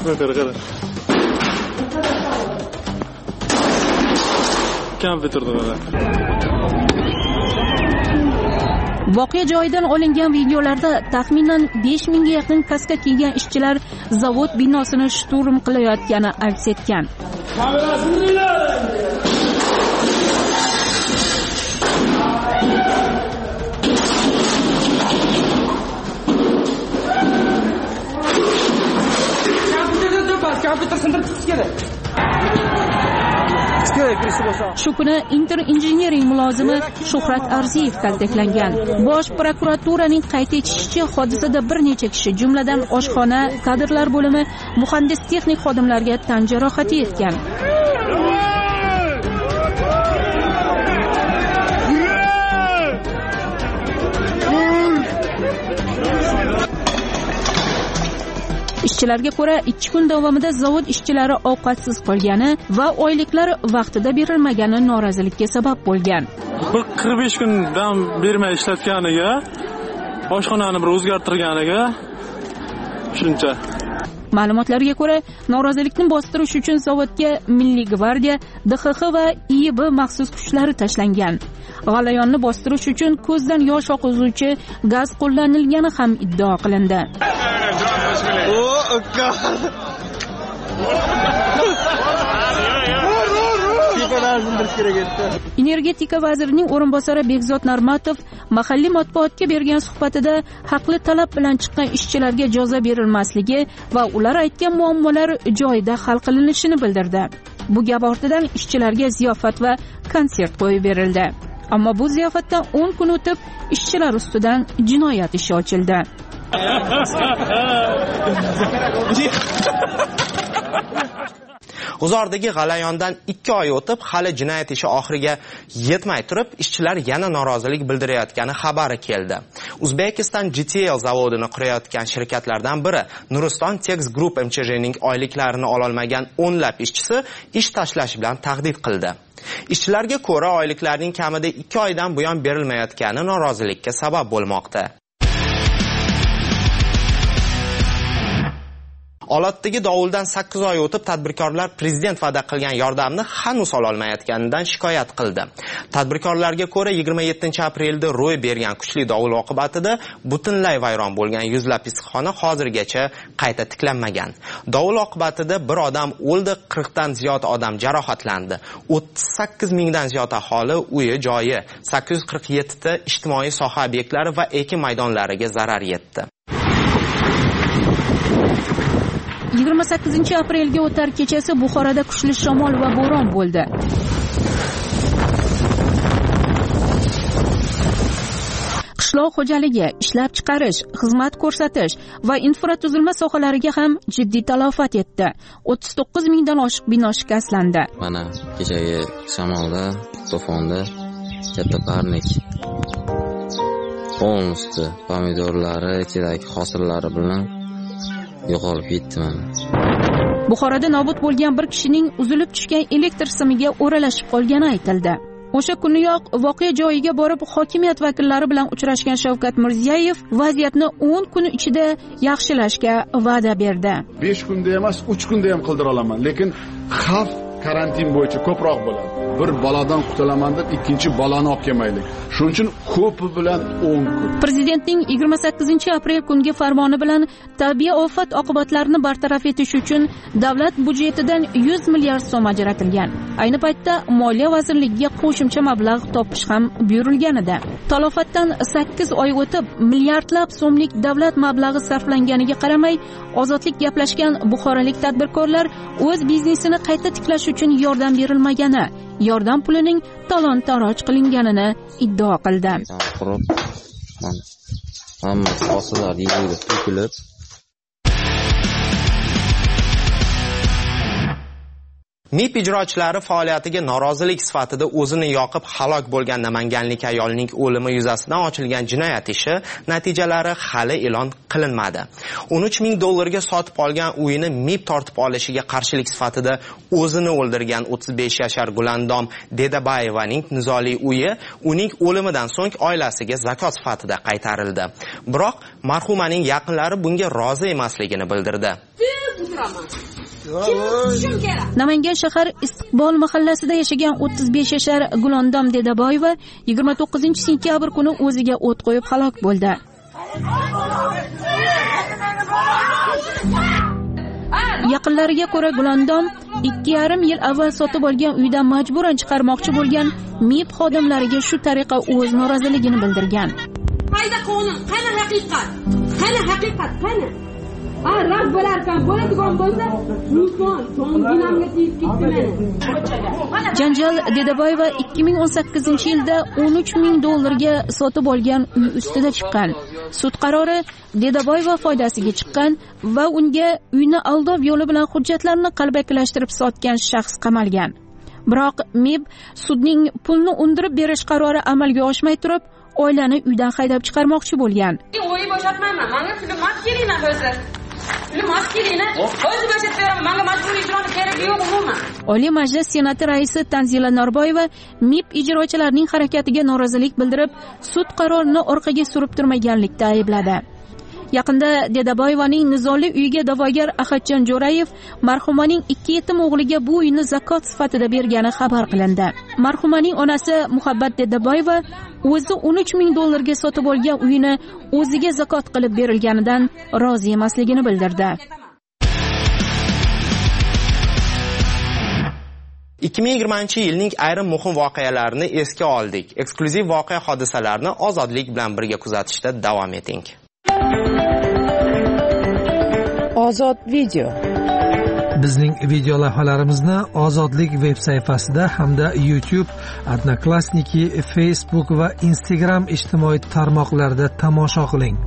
Voqea joyidan olingan videolarda taxminan besh mingga yaqin kaska kiygan ishchilar zavod binosini shturm qilayotgani aks etgan. Shu kuni Inter Engineering mulozimi Shuhrat Arziyev kaltaklangan. Bosh prokuraturaning qayd etishicha, hodisada bir necha kishi, jumladan oshxona, kadrlar bo'limi, muhandis texnik xodimlarga tan jarohati yetgan. Ishchilarga ko'ra, ikki kun davomida zavod ishchilari ovqatsiz qolgani va oyliklar vaqtida berilmagani norozilikka sabab bo'lgan. Bir qirq besh kun dam bermay ishlatganiga, oshxonani bir o'zgartirganiga shuncha. Ma'lumotlarga ko'ra, norozilikni bostirish uchun zavodga Milliy gvardiya, D X X va I B maxsus kuchlari tashlangan. G'alayonni bostirish uchun ko'zdan yosh oqizuvchi gaz qo'llanilgani ham iddao qilindi. Energetika vazirining o'rinbosari Behzod Normatov mahalliy matbuotga bergan suhbatida haqli talab bilan chiqqan ishchilarga jazo berilmasligi va ular aytgan muammolar joyida hal qilinishini bildirdi. Bu gap ortidan ishchilarga ziyofat va konsert qo'yib berildi. Ammo bu ziyofatdan o'n kun o'tib ishchilar ustidan jinoyat ishi ochildi. G'uzordagi g'alayondan ikki oy o'tib, hali jinoyat ishi oxiriga yetmay turib, ishchilar yana norozilik bildirayotgani xabari keldi. Uzbekistan G T L zavodini qurayotgan shirkatlardan biri Nuriston Tex Group M Ch J'ning oyliklarini ololmagan o'nlab ishchisi ish tashlash bilan tahdid qildi. Ishchilarga ko'ra, oyliklarning kamida ikki oydan buyon berilmayotgani norozilikka sabab bo'lmoqda. Olotdagi dovuldan sakkiz oy o'tib, tadbirkorlar prezident va'da qilgan yordamni hanuz ololmayotganidan shikoyat qildi. Tadbirkorlarga ko'ra, yigirma yettinchi aprelda ro'y bergan kuchli dovul oqibatida butunlay vayron bo'lgan yuzlab issiqxona hozirgacha qayta tiklanmagan. Dovul oqibatida bir odam o'ldi, qirqdan ziyod odam jarohatlandi. o'ttiz sakkiz mingdan ziyod aholi uyi, joyi, sakkiz yuz qirq yetti ta ijtimoiy soha obyektlari va ekin maydonlariga zarar yetdi. yigirma sakkizinchi aprelga o'tar kechasi Buxoroda kuchli shamol va bo'ron bo'ldi. Qishloq xo'jaligi, ishlab chiqarish, xizmat ko'rsatish va infratuzilma sohalariga ham jiddiy talofat yetdi. o'ttiz to'qqiz mingdan oshiq bino shikastlandi. Mana kechagi shamolda, to'fonda katta parnik polnosti pomidorlari, kerak hosillari bilan yo'qolib ketdi mana. Buxoroda nobud bo'lgan bir kishining uzilib tushgan elektr simiga o'ralashib qolgani aytildi. O'sha kuniyoq voqea joyiga borib hokimiyat vakillari bilan uchrashgan Shavkat Mirziyoyev vaziyatni o'n kun ichida yaxshilashga va'da berdi. besh kunda emas, uch kunda ham qildira olaman, lekin xavf karantin bo'yicha ko'proq bo'ladi. Bir baladan qutulaman deb ikkinchi balani olib kelmaylik. Shuning uchun ko'pi bilan o'n kun. Prezidentning yigirma sakkizinchi aprel kungi farmoni bilan tabiiy ofat oqibatlarini bartaraf etish uchun davlat budjetidan yuz milliard so'm ajratilgan. Ayni paytda Moliya vazirligiga qo'shimcha mablag' topish ham buyurilgan edi. Talofatdan sakkiz oy o'tib, milliardlab so'mlik davlat mablag'i sarflanganiga qaramay, ozodlik gaplashgan buxorolik tadbirkorlar o'z biznesini qayta tiklash uchun yordam berilmagani, yordam pulining talon-taroj qilinganini iddao qildi. Hamma hosillar yerga to'kilib MIB ijrochilari faoliyatiga norozilik sifatida o'zini yoqib halok bo'lgan namanganlik ayolning o'limi yuzasidan ochilgan jinoyat ishi natijalari hali e'lon qilinmadi. o'n uch ming dollarga sotib olgan uyini MIB tortib olishiga qarshilik sifatida o'zini o'ldirgan o'ttiz besh yashar Gulandom Dedabayevaning nizoli uyi uning o'limidan so'ng oilasiga zakot sifatida qaytarildi. Biroq marhumaning yaqinlari bunga rozi emasligini bildirdi. Namangan shahar Istiqbol mahallasida yashagan o'ttiz besh yashar Gulandom Dedaboyeva yigirma to'qqizinchi sentyabr kuni o'ziga o't qo'yib halok bo'ldi. Yaqinlariga ko'ra Gulandom ikki yarim yil avval sotib olgan uydan majburan chiqarmoqchi bo'lgan MIB xodimlariga shu tariqa o'z noroziligini bildirgan. Qayda qonun, qani haqiqat? Qani haqiqat, qani? Ha, rad bo'larkan, bo'ladigan bo'lsa, Ruslan, so'ngginamga tegib ketdi. Janjal Dedaboyeva ikki ming o'n sakkizinchi yilda o'n uch ming dollarga sotib olgan uy ustida chiqqan. Sud qarori Dedaboyeva foydasiga chiqqan va unga uyni aldov yo'li bilan hujjatlarni qalbakilashtirib sotgan shaxs qamalgan. Biroq MIB sudning pulni undirib berish qarori amalga oshmay turib, oilani uydan haydab chiqarmoqchi bo'lgan. O'yi bo'shatmayman. Menga puli mas kelinglar hozir. Puli mas kelinglar. Hozir bo'shatib beraman. Menga majburiy ijroni keragi yo'q umuman. Oliy Majlis Senati raisi Tanzila Norboyeva MIB ijrochilarining harakatiga norozilik bildirib, sud qarorini orqaga surib turmaganlikda aybladi. Yaqinda Dedaboyevaning nizoli uyiga da'vogar Ahadjon Jo'rayev marhumaning ikki yetim o'g'liga bu uyni zakot sifatida bergani xabar qilindi. Marhumaning onasi Muhabbat Dedaboyeva o'zi o'n uch ming dollarga sotib olgan uyini o'ziga zakot qilib berilganidan rozi emasligini bildirdi. ikki ming yigirmanchi yilning ayrim muhim voqealarini esga oldik. Eksklyuziv voqea hodisalarni Ozodlik bilan birga kuzatishda davom eting. Ozod video. Bizning video lavhalarimizni Ozodlik veb sayfasida hamda YouTube, Odnoklassniki, Facebook va Instagram ijtimoiy tarmoqlarida tomosha qiling.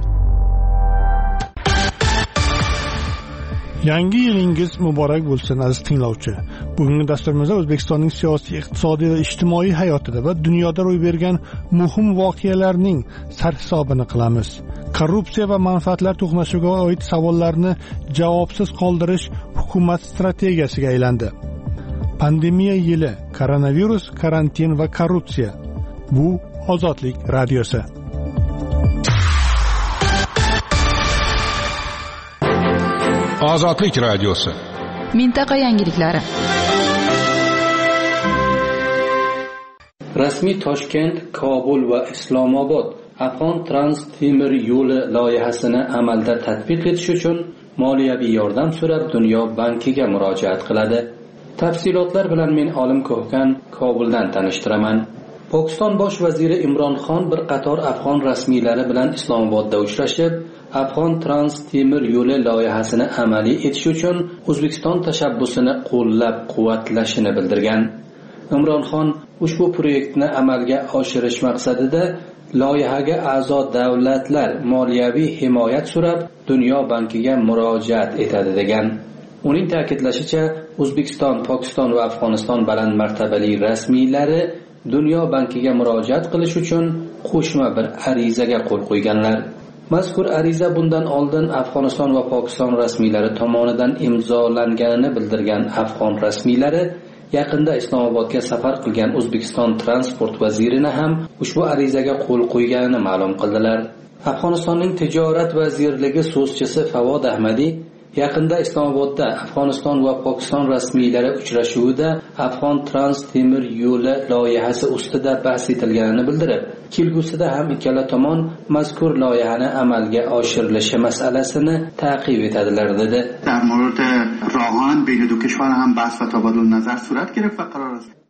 Yangi yilingiz muborak bo'lsin aziz tinglovchi. Bugungi dasturimizda O'zbekistonning siyosiy, iqtisodiy va ijtimoiy hayotida va dunyoda ro'y bergan muhim voqealarning sarhisobini qilamiz. Korrupsiya va manfaatlar to'qnashuviga oid savollarni javobsiz qoldirish hukumat strategiyasiga aylandi. Pandemiya yili, koronavirus, karantin va korrupsiya. Bu Ozodlik radiosi. Ozodlik radiosi. Mintaqa yangiliklari. Rasmiy Toshkent, Kobul va Islomobod Afg'on trans temir yo'li loyihasini amalda tatbiq etish uchun moliyaviy yordam so'rab Dunyo bankiga murojaat qiladi. Tafsilotlar bilan men Olim Ko'hkan Kobuldan tanishtiraman. Pokiston bosh vaziri Imron Xon bir qator afg'on rasmiylari bilan Islomobodda uchrashib, Afg'on trans temir yo'li loyihasini amaliy etish uchun O'zbekiston tashabbusini qo'llab-quvvatlashini bildirgan. Imron Xon ushbu proyektni amalga oshirish maqsadida loyihaga a'zo davlatlar moliyaviy himoyat so'rab Dunyo bankiga murojaat etadi degan. Uning ta'kidlashicha, O'zbekiston, Pokiston va Afg'oniston baland martabali rasmiylari Dunyo bankiga murojaat qilish uchun qo'shma bir arizaga qo'l qo'yganlar. Mazkur ariza bundan oldin Afg'oniston va Pokiston rasmiylari tomonidan imzolanganini bildirgan afg'on rasmiylari yaqinda Islomobodga safar qilgan O'zbekiston transport vazirini ham ushbu arizaga qo'l qo'yganini ma'lum qildilar. Afg'onistonning tijorat vazirligi so'zchisi Favod Ahmadiy yaqinda Islomobodda Afg'oniston va Pokiston rasmiylari uchrashuvida Afg'on trans temir yo'li loyihasi ustida bahs etilganini bildirib, kelgusida ham ikkala tomon mazkur loyihani amalga oshirilishi masalasini ta'qib etadilar dedi. در مورد راهان بین دو کشور هم بحث و تبادل نظر صورت گرفت و قرار است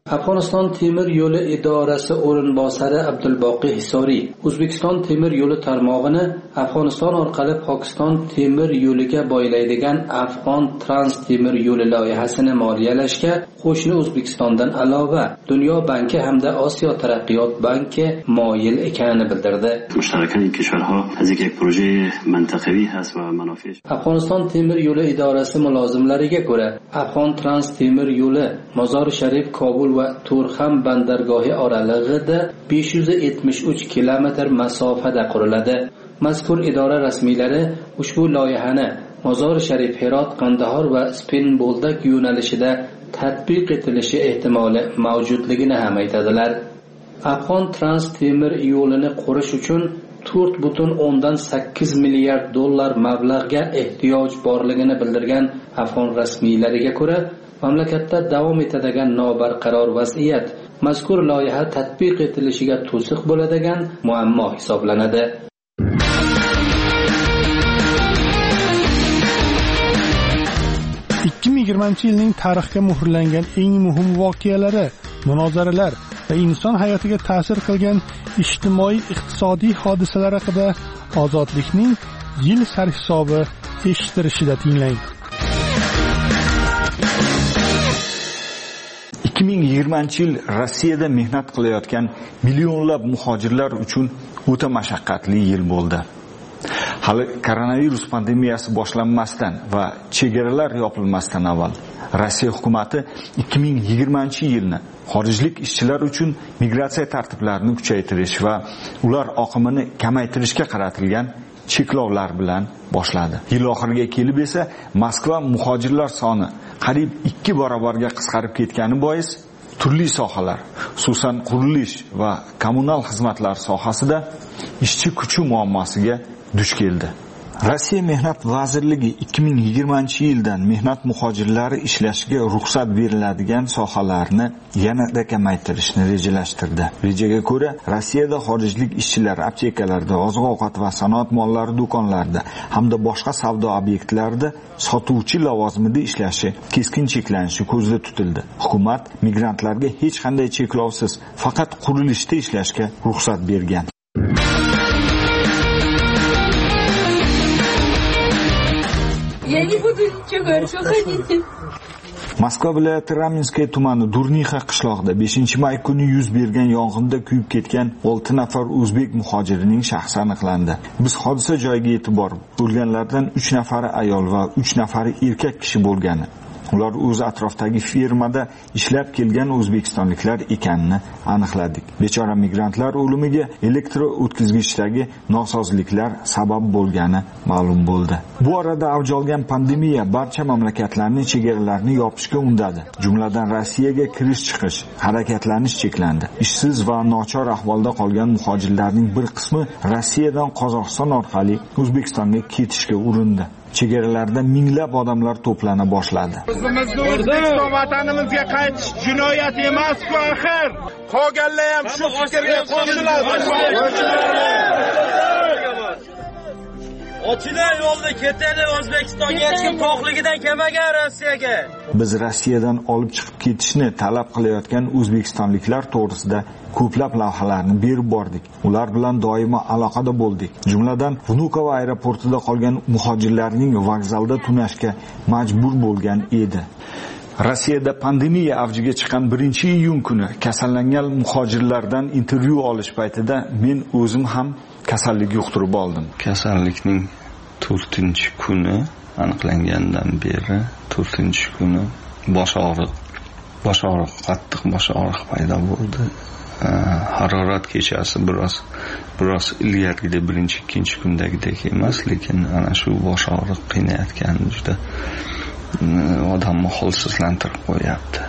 Afg'oniston temir yo'li idorasi o'rinbosari Abdulboqiy Hisoriy O'zbekiston temir yo'li tarmog'ini Afg'oniston orqali Pokiston temir yo'liga boylaydigan Afg'on Trans temir yo'li loyihasini moliyalashga qo'shni O'zbekistondan alova Dunyo banki hamda Osiyo taraqqiyot banki moyil ekanini bildirdi. مشترکان این کشورها از یک پروژه منطقوی هست و منافعش. Afg'oniston temir yo'li idorasi mulozimlariga ko'ra, Afg'on Trans temir yo'li Mozor Sharif, Kobul va Turxam bandargohi oralig'ida besh yuz yetmish uch kilometr masofada quriladi. Mazkur idora rasmiylari ushbu loyihani Mozor Sharif, Herot, Qandahor va Spinboldak yo'nalishida tatbiq etilishi ehtimoli mavjudligini ham aytadilar. Afg'on Trans temir yo'lini qurish uchun to'rt butun o'ndan sakkiz milliard dollar mablag'ga ehtiyoj borligini bildirgan afg'on rasmiylariga ko'ra, mamlakatda davom etadigan nobarqaror vaziyat mazkur loyiha tatbiq etilishiga to'siq bo'ladigan muammo hisoblanadi. ikki ming yigirmanchi yilning tarixga muhrlangan eng muhim voqealari, munozaralar va inson hayotiga ta'sir qilgan ijtimoiy-iqtisodiy hodisalar haqida Ozodlikning yil sarhisobi eshittirishida tinglang. ikki ming yigirmanchi yil Rossiyada mehnat qilayotgan millionlab muhojirlar uchun o'ta mashaqqatli yil bo'ldi. Hali koronavirus pandemiyasi boshlanmasdan va chegaralar yopilmasdan avval Rossiya hukumatı ikki ming yigirmanchi yilni xorijlik ishchilar uchun migratsiya tartiblarini kuchaytirish va ular oqimini kamaytirishga qaratilgan cheklovlar bilan boshladi. Yil oxiriga kelib esa Moskva muhojirlar soni qariyb ikki barobarga qisqarib ketgani bois turli sohalar, xususan qurilish va kommunal xizmatlar sohasida ishchi kuchi muammosiga duch keldi. Rossiya Mehnat vazirligi ikki ming yigirmanchi yildan mehnat muhojirlari ishlashiga ruxsat beriladigan sohalarni yanada kamaytirishni rejalashtirdi. Rejaga ko'ra, Rossiyada xorijlik ishchilar aptekalarda, oziq-ovqat va sanoat mollari do'konlarida hamda boshqa savdo obyektlarida sotuvchi lavozimida ishlashi keskin cheklanishi ko'zda tutildi. Hukumat migrantlarga hech qanday cheklovsiz faqat qurilishda ishlashga ruxsat bergan. Я не буду ничего говорить, что хотите. Moskva viloyati Raminskaya tumani Durnixa qishlog'ida beshinchi may kuni yuz bergan yong'inda kuyib ketgan olti nafar o'zbek muhojirining shaxsi aniqlandi. Biz hodisa joyiga yetib borib, o'lganlardan uch nafari ayol va uch nafari erkak kishi bo'lgani, ular o'z atrofdagi fermada ishlab kelgan o'zbekistonliklar ekanini aniqladik. Bechora migrantlar o'limiga elektr o'tkazgichdagi nosozliklar sabab bo'lgani ma'lum bo'ldi. Bu orada avj olgan pandemiya barcha mamlakatlarning chegaralarini yopishga undadi. Jumladan Rossiyaga kirish-chiqish, harakatlanish cheklandi. Ishsiz va nochor ahvolda qolgan muhojirlarning bir qismi Rossiyadan Qozog'iston orqali O'zbekistonga ketishga urindi. Chegaralarda minglab odamlar to'plana boshladi. O'zimizni O'zbekiston vatanimizga qaytish jinoyat emas-ku axir. Qolganlar ham shu fikrga qo'shiladi. Ochinglar yo'lni ketadi, O'zbekistonga hech kim to'qligidan kelmagan Rossiyaga. Biz Rossiyadan olib chiqib ketishni talab qilayotgan o'zbekistonliklar to'g'risida ko'plab lavhalarni berib bordik. Ular bilan doimo aloqada bo'ldik. Jumladan, Vnukovo aeroportida qolgan muhojirlarning vokzalda tunashga majbur bo'lgan edi. Rossiyada pandemiya avjiga chiqqan birinchi iyun kuni kasallangan muhojirlardan intervyu olish paytida men o'zim ham kasallik yuqtirib oldim. Kasallikning to'rtinchi kuni aniqlangandan beri to'rtinchi kuni bosh og'riq, bosh og'riq, qattiq bosh og'riq paydo bo'ldi. Harorat kechasi biroz biroz ilgarigidek birinchi, ikkinchi kundagidek emas, lekin ana shu bosh og'riq qiynayotgani juda odamni holsizlantirib qo'yapti.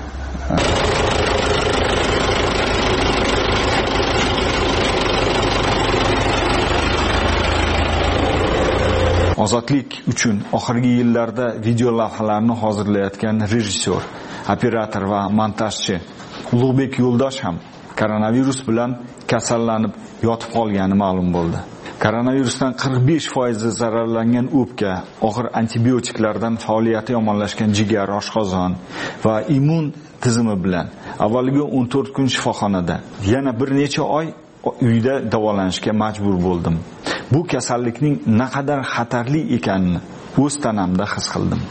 Ozodlik uchun oxirgi yillarda video lavhalarni hozirlayotgan rejissyor, operator va montajchi Ulug'bek Yo'ldosh ham koronavirus bilan kasallanib yotib qolgani ma'lum bo'ldi. Koronavirusdan qirq besh foiz zararlangan o'pka, og'ir antibiotiklardan faoliyati yomonlashgan jigar, oshqozon va immun tizimi bilan Avvaliga o'n to'rt kun shifoxonada, yana bir necha oy uyda davolanishga majbur bo'ldim. Bu kasallikning naqadar xatarli ekanini o'z tanamda his qildim.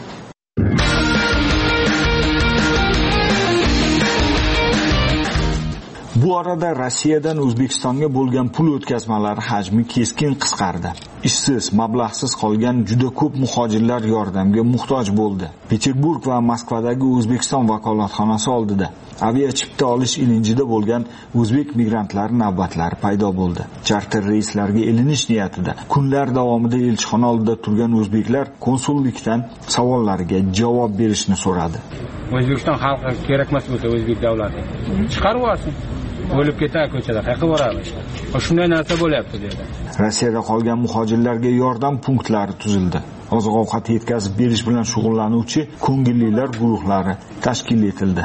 Bu arada Rossiyadan O'zbekistonga bo'lgan pul o'tkazmalari hajmi keskin qisqardi. Ishsiz, mablag'siz qolgan juda ko'p muhojirlar yordamga muhtoj bo'ldi. Peterburg va Moskvadagi O'zbekiston vakolatxonasi oldida aviachipta olish ilinjida bo'lgan o'zbek migrantlar navbatlari paydo bo'ldi. Charter reyslarga ilinish niyatida kunlar davomida elchixona oldida turgan o'zbeklar konsullikdan savollariga javob berishni so'radi. O'zbekiston xalqi kerak emas bo'lsa o'zbek davlati chiqarib olsin. O'lib ketadi ko'chada, qayerga boramiz? Shunday narsa bo'lyapti dedi. Rossiyada qolgan muhojirlarga yordam punktlari tuzildi. Oziq-ovqat yetkazib berish bilan shug'ullanuvchi ko'ngillilar guruhlari tashkil etildi.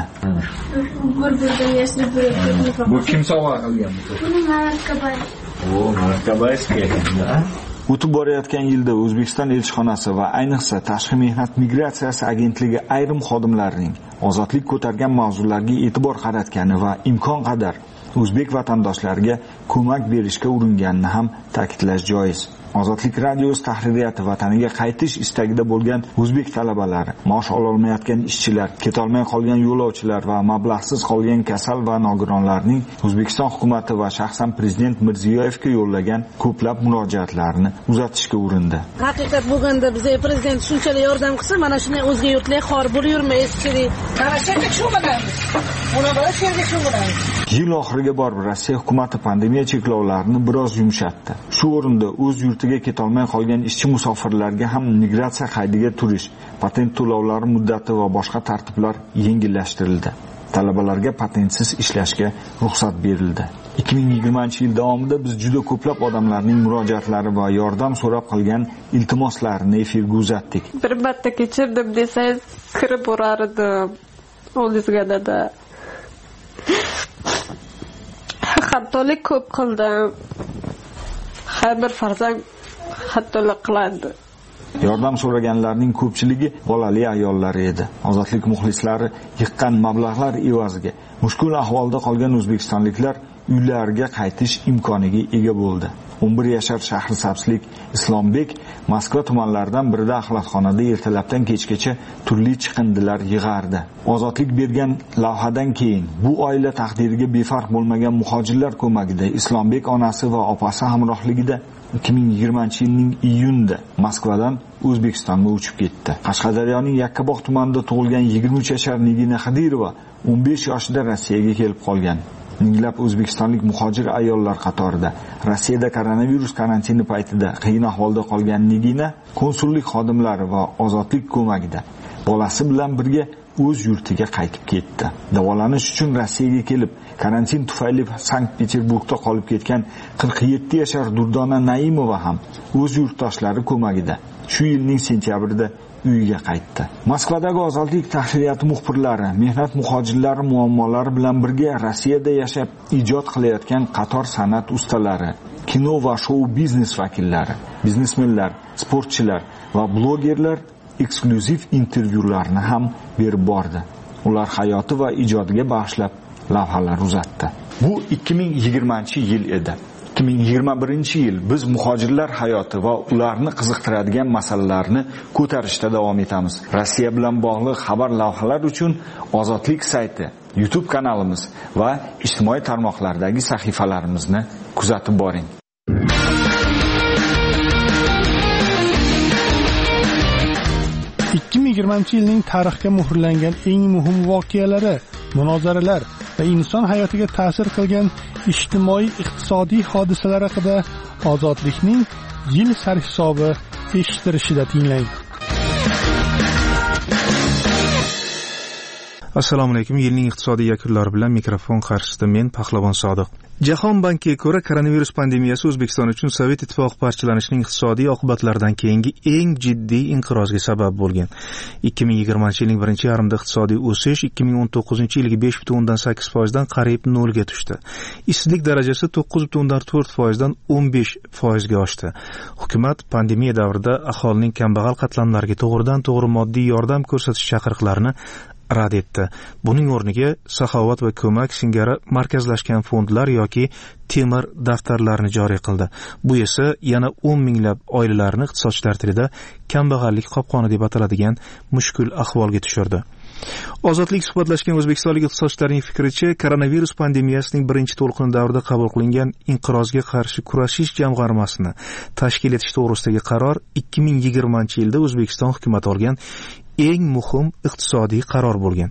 Bu kim sovg'a qilgan? O, Markabayskiy. O'tib borayotgan yilda O'zbekiston elchixonasi va ayniqsa Tashqi mehnat migratsiyasi agentligi ayrim xodimlarining ozodlik ko'targan mavzularga e'tibor qaratgani va imkon qadar o'zbek vatandoshlarga ko'mak berishga uringanini ham ta'kidlash joiz. Ozodlik radiosi tahririyati vataniga qaytish istagida bo'lgan o'zbek talabalari, maosh ololmayotgan ishchilar, ketolmay qolgan yo'lovchilar va mablag'siz qolgan kasal va nogironlarning O'zbekiston hukumatı va shaxsan prezident Mirziyoyevga yo'llagan ko'plab murojaatlarini uzatishga urindi. Haqiqat bo'lganda bizga prezident shunchalik yordam qilsa, mana shunday o'zga yurtlar xor bo'lib yurmaymiz. Mana shunga shu bo'lamiz. Buni bor shunga shu bo'lamiz. Yil oxiriga borib Rossiya hukumatı pandemiya cheklovlarini biroz yumshatdi. Shu o'rinda o'z yurtiga ketolmay qolgan ishchi musofirlarga ham migratsiya qaydiga turish, patent to'lovlari muddati va boshqa tartiblar yengillashtirildi. Talabalarga patentsiz ishlashga ruxsat berildi. ikki ming yigirmanchi yil davomida biz juda ko'plab odamlarning murojaatlari va yordam so'rab qilgan iltimoslarini efirga uzatdik. Bir marta kechirdim desangiz, kirib borar edim. O'zingizda xatolik ko'p qildim. Har bir farzand xatolik qiladi. Yordam so'raganlarning ko'pchiligi bolali ayollar edi. Ozodlik muxlislari yiqqan mablag'lar evaziga mushkul ahvolda qolgan o'zbekistonliklar uylariga qaytish imkoniga ega bo'ldi. o'n bir yashar Shahrisabzlik Islombek Moskva tumanlaridan birida axlatxonada ertalabdan kechgacha turli chiqindilar yig'ardi. Ozodlik bergan lavhadan keyin bu oila taqdiriga befarq bo'lmagan muhojirlar ko'magida Islombek onasi va opasi hamrohligida ikki ming yigirmanchi yilning iyunida Moskvadan O'zbekistonga uchib ketdi. Qashqadaryoning Yakkabog' tumanida tug'ilgan yigirma uch yashar Nigina Xidirova o'n besh yoshida Rossiyaga kelib qolgan. Minglab o'zbekistonlik muhojir ayollar qatorida Rossiyada koronavirus karantini paytida qiyin ahvolda qolgan Nigina konsullik xodimlari va ozodlik ko'magida bolasi bilan birga o'z yurtiga qaytib ketdi. Davolanish uchun Rossiyaga kelib, karantin tufayli Sankt-Peterburgda qolib ketgan qirq yetti yashar Durdona Naimova ham o'z yurtdoshlari ko'magida shu yilning sentyabrida uyiga qaytdi. Moskvadagi ozodlik tahririyati muxbirlari mehnat muhojirlari muammolari bilan birga Rossiyada yashab ijod qilayotgan qator san'at ustalari, kino va shou biznes vakillari, biznesmenlar, sportchilar va blogerlar eksklyuziv intervyularni ham berib bordi. Ular hayoti va ijodiga bag'ishlab lavhalar uzatdi. Bu ikki ming yigirmanchi yil edi. ikki ming yigirma birinchi yil biz muhojirlar hayoti va ularni qiziqtiradigan masalalarni ko'tarishda davom etamiz. Rossiya bilan bog'liq xabar lavhalar uchun Ozodlik sayti, YouTube kanalimiz va ijtimoiy tarmoqlardagi sahifalarimizni kuzatib boring. ikki ming yigirmanchi yilning tarixga muhrlangan eng muhim voqealari, munozaralar va inson hayotiga ta'sir qilgan ijtimoiy iqtisodiy hodisalar haqida Ozodlikning yil sarhisobi eshittirishida tinglang. Assalomu alaykum. Yilning iqtisodiy yakunlari bilan mikrofon qarshisida men Pahlavon Sodiq. Jahon bankiga ko'ra, koronavirus pandemiyasi O'zbekiston uchun Sovet ittifoqi parchalanishining iqtisodiy oqibatlaridan keyingi eng jiddiy inqirozga sabab bo'lgan. ikki ming yigirmanchi yilning birinchi yarmida iqtisodiy o'sish ikki ming o'n to'qqizinchi yilgi besh butun o'ndan sakkiz foizdan qariyb nolga tushdi. Ishsizlik darajasi to'qqiz butun o'ndan to'rt foizdan o'n besh foizga oshdi. Hukumat pandemiya davrida aholining kambag'al qatlamlariga to'g'ridan to'g'ri moddiy yordam ko'rsatish chaqiriqlarini rad etdi. Buning o'rniga saxovat va ko'mak singari markazlashgan fondlar yoki temir daftarlarni joriy qildi. Bu esa yana o'n minglab oilalarni iqtisodchilar tilida kambag'allik qopqoni deb ataladigan mushkul ahvolga tushirdi. Ozodlik suhbatlashgan o'zbekistonlik iqtisodchilarning fikricha, koronavirus pandemiyasining birinchi to'lqini davrida qabul qilingan inqirozga qarshi kurashish jamg'armasini tashkil etish to'g'risidagi qaror ikki ming yigirmanchi yilda O'zbekiston hukumati olgan eng muhim iqtisodiy qaror bo'lgan.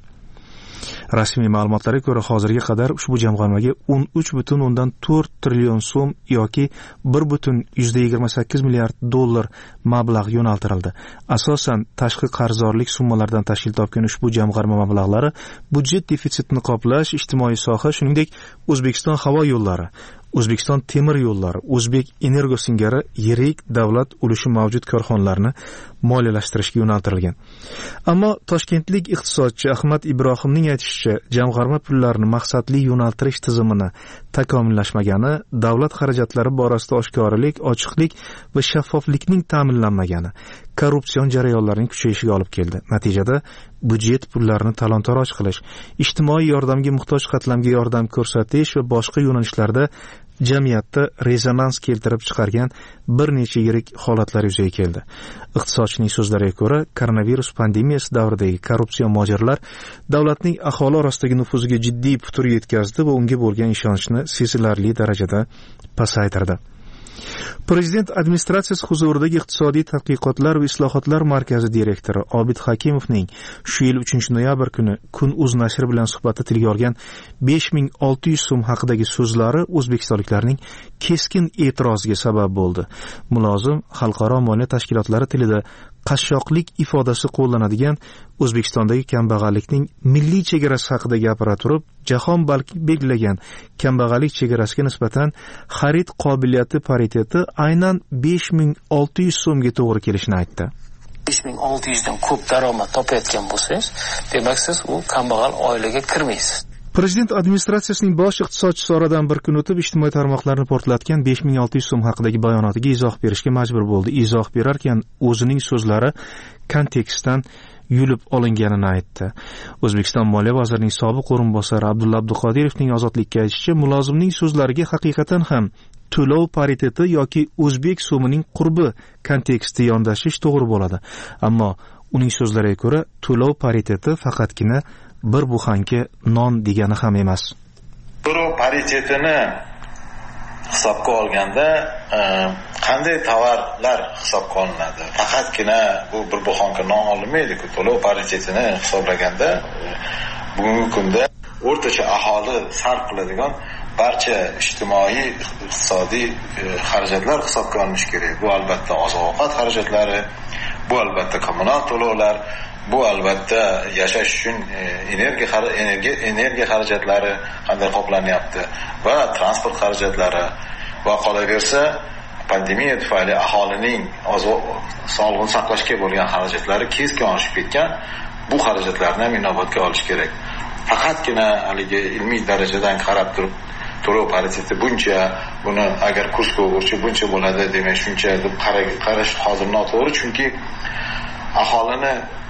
Rasmiy ma'lumotlarga ko'ra, hozirga qadar ushbu jamg'armaga o'n uch butun o'ndan to'rt trillion so'm yoki bir butun yigirma sakkiz milliard dollar mablag' yo'naltirildi. Asosan tashqi qarzdorlik summalaridan tashkil topgan ushbu jamg'arma mablag'lari budjet defitsitini qoplash, ijtimoiy soha, shuningdek O'zbekiston havo yo'llari, O'zbekiston temir yo'llari, O'zbek Energo singari yirik davlat ulushi mavjud korxonalarni moliyalashtirishga yo'naltirilgan. Ammo toshkentlik iqtisodchi Ahmad Ibrohimning aytishicha, jamg'arma pullarini maqsadli yo'naltirish tizimini takomillashmagani, davlat xarajatlari borasida oshkoralik, ochiqlik va shaffoflikning ta'minlanmagani korrupsion jarayonlarning kuchayishiga olib keldi. Natijada budjet pullarini talon-taroj qilish, ijtimoiy yordamga muhtoj qatlamga yordam ko'rsatish va boshqa yo'nalishlarda jamiyatda rezonans keltirib chiqargan bir necha yirik holatlar yuzaga keldi. Iqtisodchining so'zlariga ko'ra, koronavirus pandemiyasi davridagi korrupsion mojarolar davlatning aholi orasidagi nufuziga jiddiy putur yetkazdi va unga bo'lgan ishonchni sezilarli darajada pasaytirdi. Prezident administratsiyasi huzuridagi iqtisodiy tadqiqotlar va islohotlar markazi direktori Obid Hakimovning shu yil uchinchi noyabr kuni Kun.uz nashri bilan suhbatda tilga olgan besh ming olti yuz so'm haqidagi so'zlari o'zbekistonliklarning keskin e'tiroziga sabab bo'ldi. Mulozim xalqaro moliya tashkilotlari tilida qashshoqlik ifodasi qo'llanadigan O'zbekistondagi kambag'allikning milliy chegarasi haqida gapira turib, jahon belgilagan kambag'allik chegarasiga nisbatan xarid qobiliyati pariteti aynan besh ming olti yuz so'mga to'g'ri kelishini aytdi. besh ming olti yuz dan ko'p daromad topayotgan bo'lsangiz, demak siz u kambag'al oilaga kirmaysiz. Prezident administratsiyasining bosh iqtisodchisi oradan bir kun o'tib ijtimoiy tarmoqlarni portlatgan besh ming olti yuz so'm haqidagi bayonotiga izoh berishga majbur bo'ldi. Izoh berarkan o'zining so'zlari kontekstdan yulib olinganini aytdi. O'zbekiston Moliya vazirining sobiq o'rinbosari Abdulla Abduqodirovning ozodlikka aytishicha, mulozimning so'zlariga haqiqatan ham to'lov pariteti yoki o'zbek so'mining qurbi konteksti yondashish to'g'ri bo'ladi. Ammo uning so'zlariga ko'ra, to'lov pariteti faqatgina bir buxanka non degani ham emas. To'lov paritetini hisobga olganda qanday tovarlar hisobga olinadi? Faqatgina bu bir buxanka non olinmaydi-ku. To'lov paritetini hisoblaganda bugungi kunda o'rtacha aholi sarf qiladigan barcha ijtimoiy, iqtisodiy xarajatlar hisobga olinishi kerak. Bu albatta oziq-ovqat xarajatlari, bu albatta kommunal to'lovlar, bu albatta yashash uchun energiya energiya energiya xarajatlari qanday qoplanyapti va transport xarajatlari va qolaversa pandemiya tufayli aholining sog'liqni saqlashga bo'lgan xarajatlari keskin oshib ketgan. Bu xarajatlarni ham inobatga olish kerak. Faqatgina haligi ilmiy darajadan qarab turib to'lov pariteti buncha, buni agar kursga o'rchi buncha bo'ladi demak shuncha deb qarash hozir noto'g'ri, chunki aholini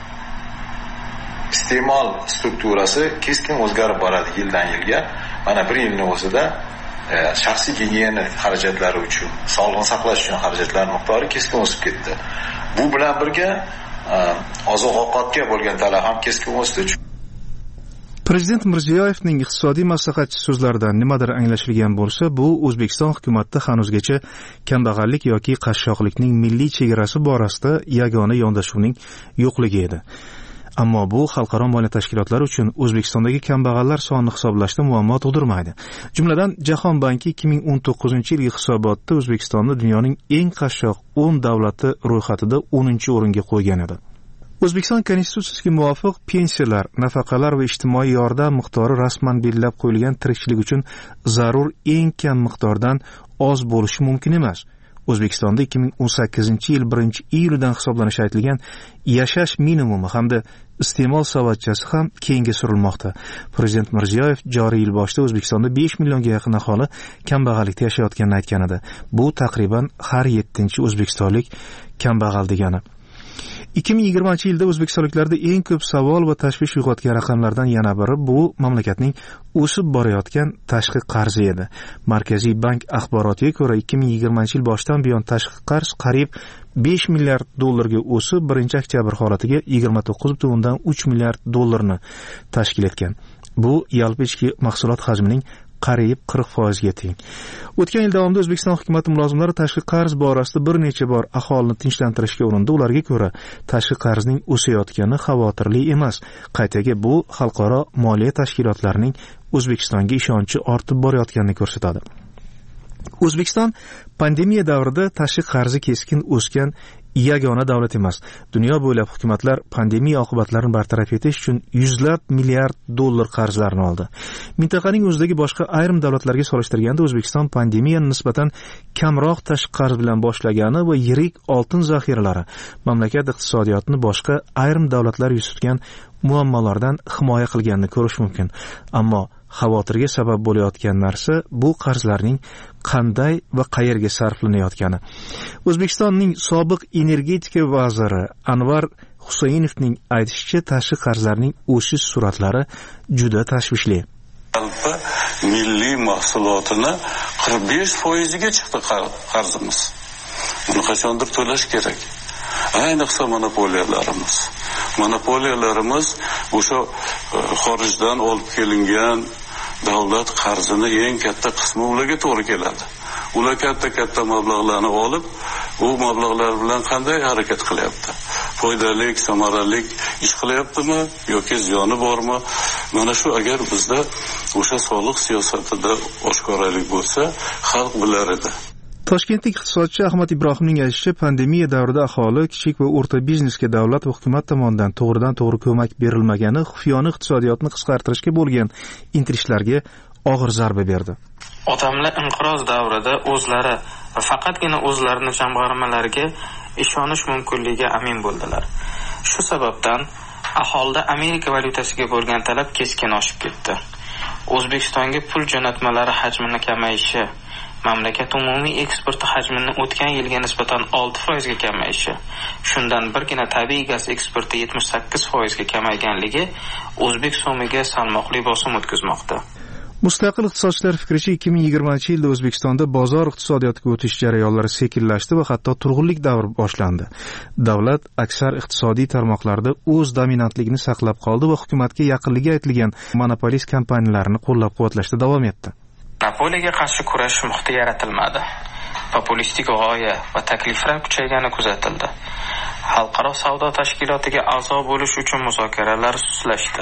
iste'mol strukturasi keskin o'zgarib boradi yildan yilga. Mana bir yilning o'zida e, shaxsiy gigiyena xarajatlari uchun, sog'liqni saqlash uchun xarajatlar miqdori keskin o'sib ketdi. Bu bilan birga e, oziq-ovqatga bo'lgan talab ham keskin o'sdi. Prezident Mirziyoyevning iqtisodiy maslahatchi so'zlaridan nimadir anglashilgan bo'lsa, bu O'zbekiston hukumatida hanuzgacha kambag'allik yoki qashshoqlikning milliy chegarasi borasida yagona yondashuvning yo'qligi edi. Ammo bu xalqaro moliya tashkilotlari uchun O'zbekistondagi kambag'allar sonini hisoblashda muammo tug'dirmaydi. Jumladan, Jahon banki ikki ming o'n to'qqizinchi yilgi hisobotda O'zbekistonni dunyoning eng qashshoq o'n davlati ro'yxatida o'ninchi o'ringa qo'ygan edi. O'zbekiston konstitutsiyasiga muvofiq pensiyalar, nafaqalar va ijtimoiy yordam miqdori rasman belgilab qo'yilgan tirikchilik uchun zarur eng kam miqdordan oz bo'lishi mumkin emas. O'zbekistonda ikki ming o'n sakkizinchi yil birinchi iyulidan hisoblanishi aytilgan yashash minimumi hamda iste'mol savatchasi ham keyinga surilmoqda. Prezident Mirziyoyev joriy yil boshida O'zbekistonda besh millionga yaqin aholi kambag'allikda yashayotganini aytgan edi. Bu taqriban har yettinchi o'zbekistonlik kambag'al degani. ikki ming yigirmanchi yilda o'zbekistonliklarda eng ko'p savol va tashvish uyg'otgan raqamlardan yana biri bu mamlakatning o'sib borayotgan tashqi qarzi edi. Markaziy bank axborotiga ko'ra ikki ming yigirmanchi yil boshidan buyon tashqi qarz qariyb besh milliard dollarga o'sib, birinchi oktyabr holatiga yigirma to'qqiz butun o'ndan uch milliard dollarni tashkil etgan. Bu yalpi ichki mahsulot hajmining qariyb qirq foizga teng. O'tgan yil davomida O'zbekiston hukumat mulozimlari tashqi qarz borasida bir necha bor aholini tinchlantirishga urindi. Ularga ko'ra, tashqi qarzning o'sayotgani xavotirli emas. Qaytaga bu xalqaro moliya tashkilotlarining O'zbekistonga ishonchi ortib borayotganini ko'rsatadi. O'zbekiston pandemiya davrida tashqi qarzi keskin o'sgan yagona davlat emas. Dunyo bo'ylab hukumatlar pandemiya oqibatlarini bartaraf etish uchun yuzlab milliard dollar qarzlarni oldi. Mintaqaning o'zidagi boshqa ayrim davlatlarga solishtirganda O'zbekiston pandemiyani nisbatan kamroq tashqi qarz bilan boshlagani va yirik oltin zaxiralari mamlakat iqtisodiyotini boshqa ayrim davlatlar yuz tutgan muammolardan himoya qilganini ko'rish mumkin. Ammo xavotirga sabab bo'layotgan narsa bu qarzlarning qanday va qayerga sarflanayotgani. O'zbekistonning sobiq energetika vaziri Anvar Husaynovning aytishicha, tashqi qarzlarning o'sish sur'atlari juda tashvishli. Alba milliy mahsulotini qirq besh foiziga chiqdi qarzimiz. Buni qachondir to'lash kerak. Ayniqsa monopoliyalarimiz. Monopoliyalarimiz o'sha xorijdan olib kelingan davlat qarzini eng katta qismi ularga to'g'ri keladi. Ular katta-katta mablag'larni olib, u mablag'lar bilan qanday harakat qilyapti? Foydali, samarali ish qilyaptimi yoki ziyoni bormi? Mana shu agar bizda o'sha soliq siyosatida oshkoralik bo'lsa, xalq bilar edi. Toshkentlik iqtisodchi Ahmad Ibrohimning aytishicha, pandemiya davrida aholi, kichik va o'rta biznesga davlat va hukumat tomonidan to'g'ridan-to'g'ri ko'mak berilmagani xufiyona iqtisodiyotni qisqartirishga bo'lgan intilishlarga og'ir zarba berdi. Odamlar inqiroz davrida o'zlari va faqatgina o'zlarini jamg'armalariga ishonish mumkinligiga amin bo'ldilar. Shu sababdan aholida Amerika valyutasiga bo'lgan talab keskin oshib ketdi. O'zbekistonga pul jo'natmalari hajmini kamayishi, mamlakat umumiy eksporti hajmini o'tgan yilga nisbatan olti foizga kamayishi, shundan birgina tabiiy gaz eksporti yetmish sakkiz foizga kamayganligi o'zbek so'miga salmoqli bosim o'tkazmoqda. Mustaqil iqtisodchilar fikricha, ikki ming yigirmanchi yilda O'zbekistonda bozor iqtisodiyotiga o'tish jarayonlari sekinlashdi va hatto turg'unlik davri boshlandi. Davlat aksar iqtisodiy tarmoqlarda o'z dominantligini saqlab qoldi va hukumatga yaqinligi aytilgan monopolist kompaniyalarni qo'llab-quvvatlashda davom etdi. Monopoliyaga qarshi kurash muhiti yaratilmadi. Populistik g'oya va takliflar kuchaygani kuzatildi. Xalqaro savdo tashkilotiga a'zo bo'lish uchun muzokaralar sustlashdi.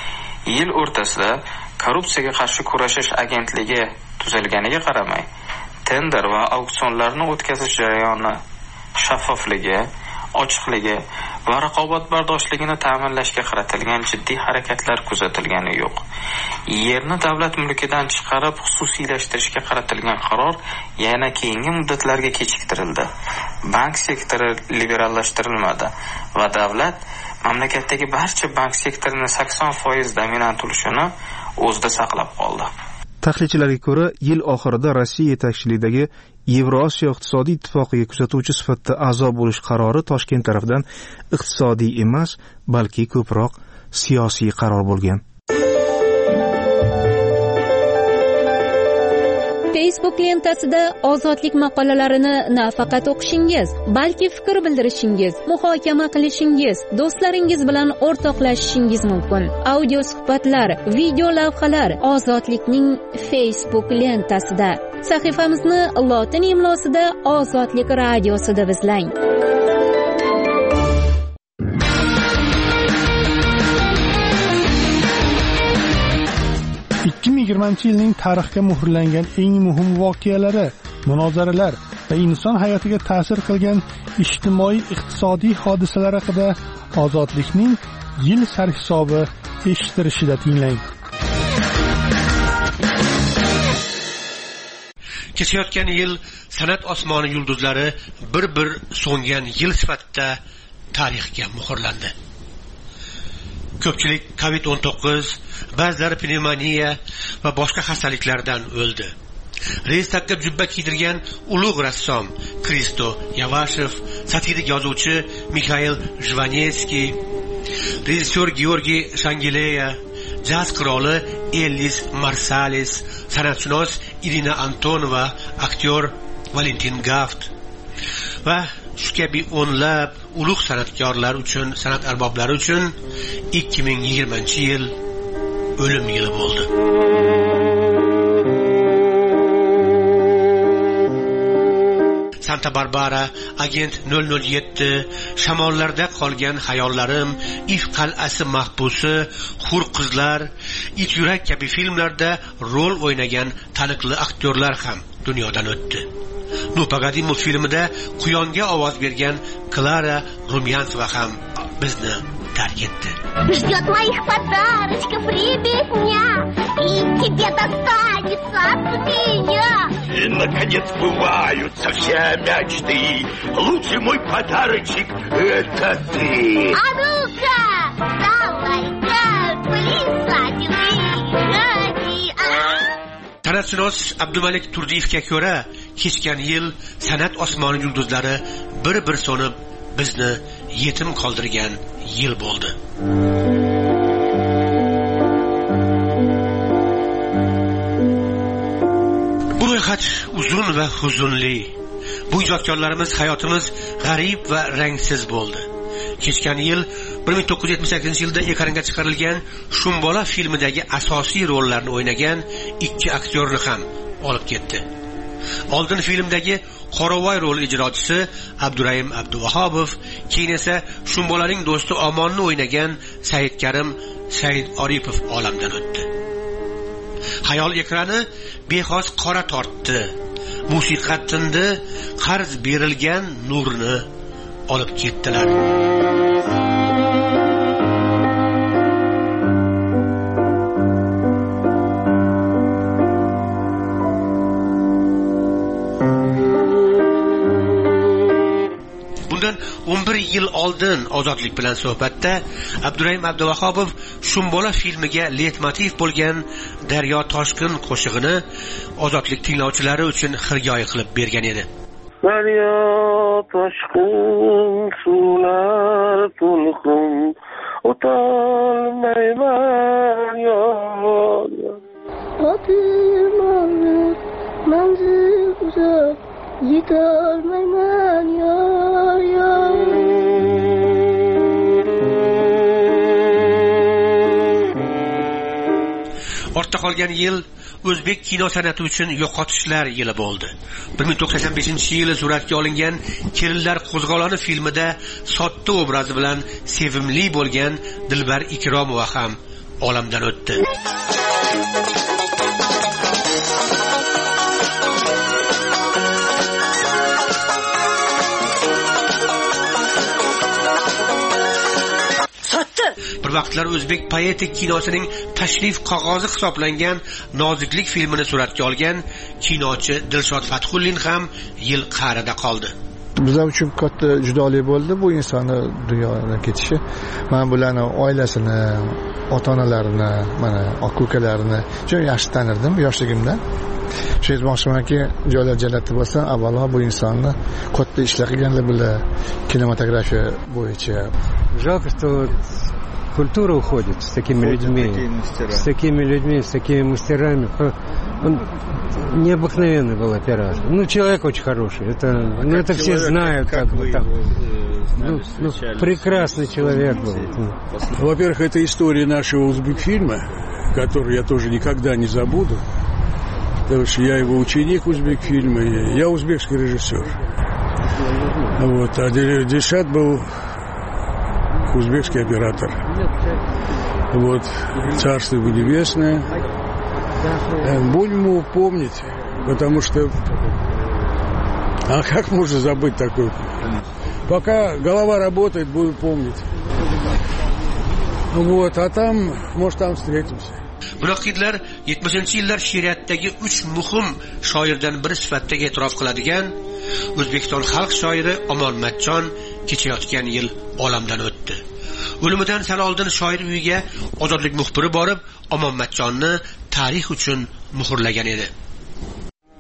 Yil o'rtasida korrupsiyaga qarshi kurashish agentligi tuzilganiga qaramay, tender va auksionlarni o'tkazish jarayoni shaffofligi, ochiqligi va raqobatbardoshligini ta'minlashga qaratilgan jiddiy harakatlar kuzatilgani yo'q. Yerni davlat mulkidan chiqarib xususiylashtirishga qaratilgan qaror yana keyingi muddatlarga kechiktirildi. Bank sektori liberallashtirilmadi va davlat mamlakatdagi barcha bank sektorining sakson foiz dominant ulushini o'zida saqlab qoldi. Tahlilchilarga ko'ra, yil oxirida Rossiya yetakchiligidagi Yevrosiyo iqtisodiy ittifoqiga kuzatuvchi sifatida a'zo bo'lish qarori Toshkent tomonidan iqtisodiy emas, balki ko'proq siyosiy qaror bo'lgan. Facebook lentasida ozodlik maqolalarini nafaqat o'qishingiz, balki fikr bildirishingiz, muhokama qilishingiz, do'stlaringiz bilan o'rtoqlashishingiz mumkin. Audio suhbatlar, video lavhalar Ozodlikning Facebook lentasida. Sahifamizni lotin imlosida Ozodlik radiosi deb izlang. ikki ming yigirmanchi yilning tarixga muhrlangan eng muhim voqealari, munozaralar va inson hayotiga ta'sir qilgan ijtimoiy-iqtisodiy hodisalar haqida Ozodlikning yil sarhisobi eshittirishida tinglang. Kechayotgan yil san'at osmoni yulduzlari bir-bir so'ngan yil sifatida tarixga muhrlandi. Ko'pchilik covid o'n to'qqiz, ba'zilari pnevmoniya va boshqa xastaliklardan o'ldi. Reys takka jubba kiydirgan ulug' rassom Kristo Yavashev, satirik yozuvchi Mikhail Jvanetskiy, rejissyor Georgiy Shangileya, jaz qiroli Ellis Marsalis, san'atshunos Irina Antonova, aktyor Valentin Gaft va shu kabi o'nlab ulug' san'atkorlar uchun, san'at arboblari uchun ikki ming yigirmanchi yil o'lim yili bo'ldi. Santa Barbara, Agent nol nol yetti, Shamollarda qolgan hayollarim, If qal'asi mahbusi, Hur qizlar, It yurak kabi filmlarda rol o'ynagan taniqli aktyorlar ham dunyodan o'tdi. Nu Pagadi multfilmida Quyonga ovoz bergan Klara Rumyantsova ham bizni tark etdi. Ждет моих подарочков ребятня, и тебе достанется от меня. И, наконец, сбываются все мечты. Лучший мой подарочек — это ты. А ну-ка, давай-ка, плясать выходи. San'atshunos Abdumalik Turdiyevga ko'ra, kechgan yil san'at osmoni yulduzlari bir-bir so'nib bizni yetim qoldirgan yil bo'ldi. Bu ro'yxat uzun va huzunli. Bu ijodkorlarimiz hayotimiz g'arib va rangsiz bo'ldi. Kechgan yil bir ming to'qqiz yuz yetmish sakkizinchi yilda ekranga chiqarilgan Shumbola filmidagi asosiy rollarni o'ynagan ikki aktyorni ham olib ketdi. Oldin filmdagi Qoravoy rol ijrochisi Abdurahim Abduvahobov, keyin esa Shumbolaning do'sti Omonni o'ynagan Said Karim Said Oripov olamdan o'tdi. Xayol ekrani bexos qora tortdi. Musiqa tindi, qarz berilgan nurni olib ketdilar. o'n bir yil oldin Ozodlik bilan suhbatda Abdurahim Abduvahobov Shumbola filmiga leitmotiv bo'lgan Daryo toshqin qo'shig'ini Ozodlik tinglovchilari uchun xirgoyi qilib bergan edi. Daryo toshqin suvlar to'lqin o'tolmayman yor. Otim og'ir, manzil uzoq, yetolmayman yor yor. Ortda qolgan yil o'zbek kino san'ati uchun yo'qotishlar yili bo'ldi. bir ming to'qson beshinchi yili suratga olingan Kelinlar qo'zg'oloni filmida sodda obrazi bilan sevimli bo'lgan Dilbar Ikromova ham olamdan o'tdi. Bir vaqtlar o'zbek poetik kinosining tashrif qog'ozi hisoblangan Noziklik filmini suratga olgan kinochi Dilshod Fathullin ham yil qa'rida qoldi. Bizlar uchun katta judolik bo'ldi bu insonni dunyodan ketishi. Men bularni oilasini, ota-onalarini, mana aka-ukalarini juda yaxshi tanirdim yoshligimda. Shu aytmoqchimanki, joylar jannatda bo'lsa, avvalo bu insonni katta ishlar qilganlar bilan kinematografiya bo'yicha. Жалко, что культура уходит с такими людьми, с такими людьми, с такими мастерами. Он необыкновенный был оператор. Ну, человек очень хороший. Это, ну, это все знают, как бы там. Ну, ну, прекрасный человек был. Во-первых, это история нашего узбекфильма, которую я тоже никогда не забуду. Потому что я его ученик узбекфильма, я узбекский режиссер. Вот, а Дильшат был узбекский оператор. Вот, царство его небесное. Будем его помнить, потому что... А как можно забыть такое? Пока голова работает, буду помнить. Вот, а там, может, там встретимся. Munoqidlar yetmishinchi yillar she'riyatidagi uch muhim shoirdan biri sifatida e'tirof qiladigan O'zbekiston xalq shoiri Omon Matchon kechayotgan yil olamdan o'tdi. O'limidan sal oldin shoir uyiga Ozodlik muxbiri borib, Omon Matchonni tarix uchun muhrlagan edi.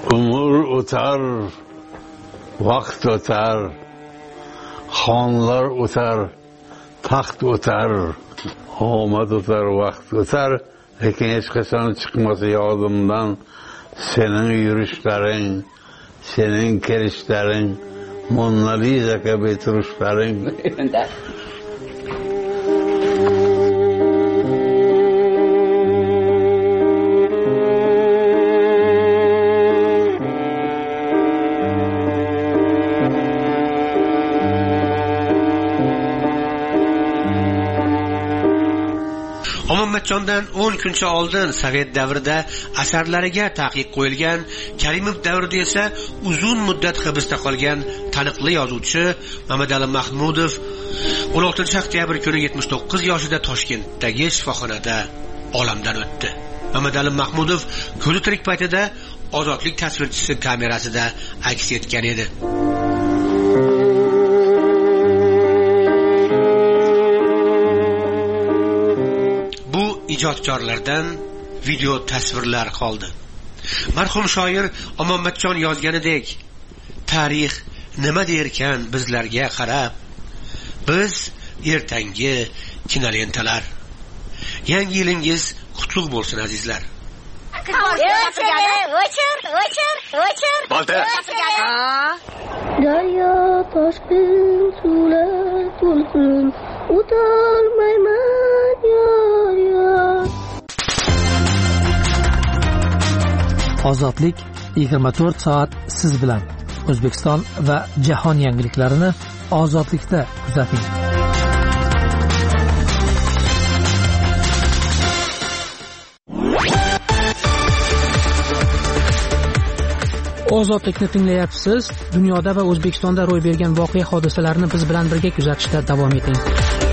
umr o'tar, vaqt o'tar, xonlar o'tar, taxt o'tar, omad o'tar, vaqt o'tar, lekin hech qachon chiqmasa yodimdan sening yurishlaring, sening kelishlaring, Mona Lisa kabi turishlaring. Omonmatjondan o'n kuncha oldin Sovet davrida asarlariga taqiq qo'yilgan, Karimov davrida esa uzun muddat hibsda qolgan taniqli yozuvchi Mamadali Mahmudov o'n oltinchi oktyabr kuni yetmish to'qqiz yoshida Toshkentdagi shifoxonada olamdan o'tdi. Mamadali Mahmudov ko'zi tirik paytida Ozodlik tasvirchisi kamerasida aks etgan edi. Ijodkorlardan video tasvirlar qoldi. Marhum shoir Omonmatjon yozganidek, tarix nima derkan bizlarga qarab, biz ertangi kinolentalar. Yangi yilingiz qutlug' bo'lsin azizlar. Daryo toshqin suvlar to'lqin o'tolmayman yor yor. Ozodlik yigirma to'rt soat siz bilan. O'zbekiston va jahon yangiliklarini Ozodlikda kuzating. Ozodlikni tinglayapsiz. Dunyoda va O'zbekistonda ro'y bergan voqea hodisalarni biz bilan birga kuzatishda davom eting.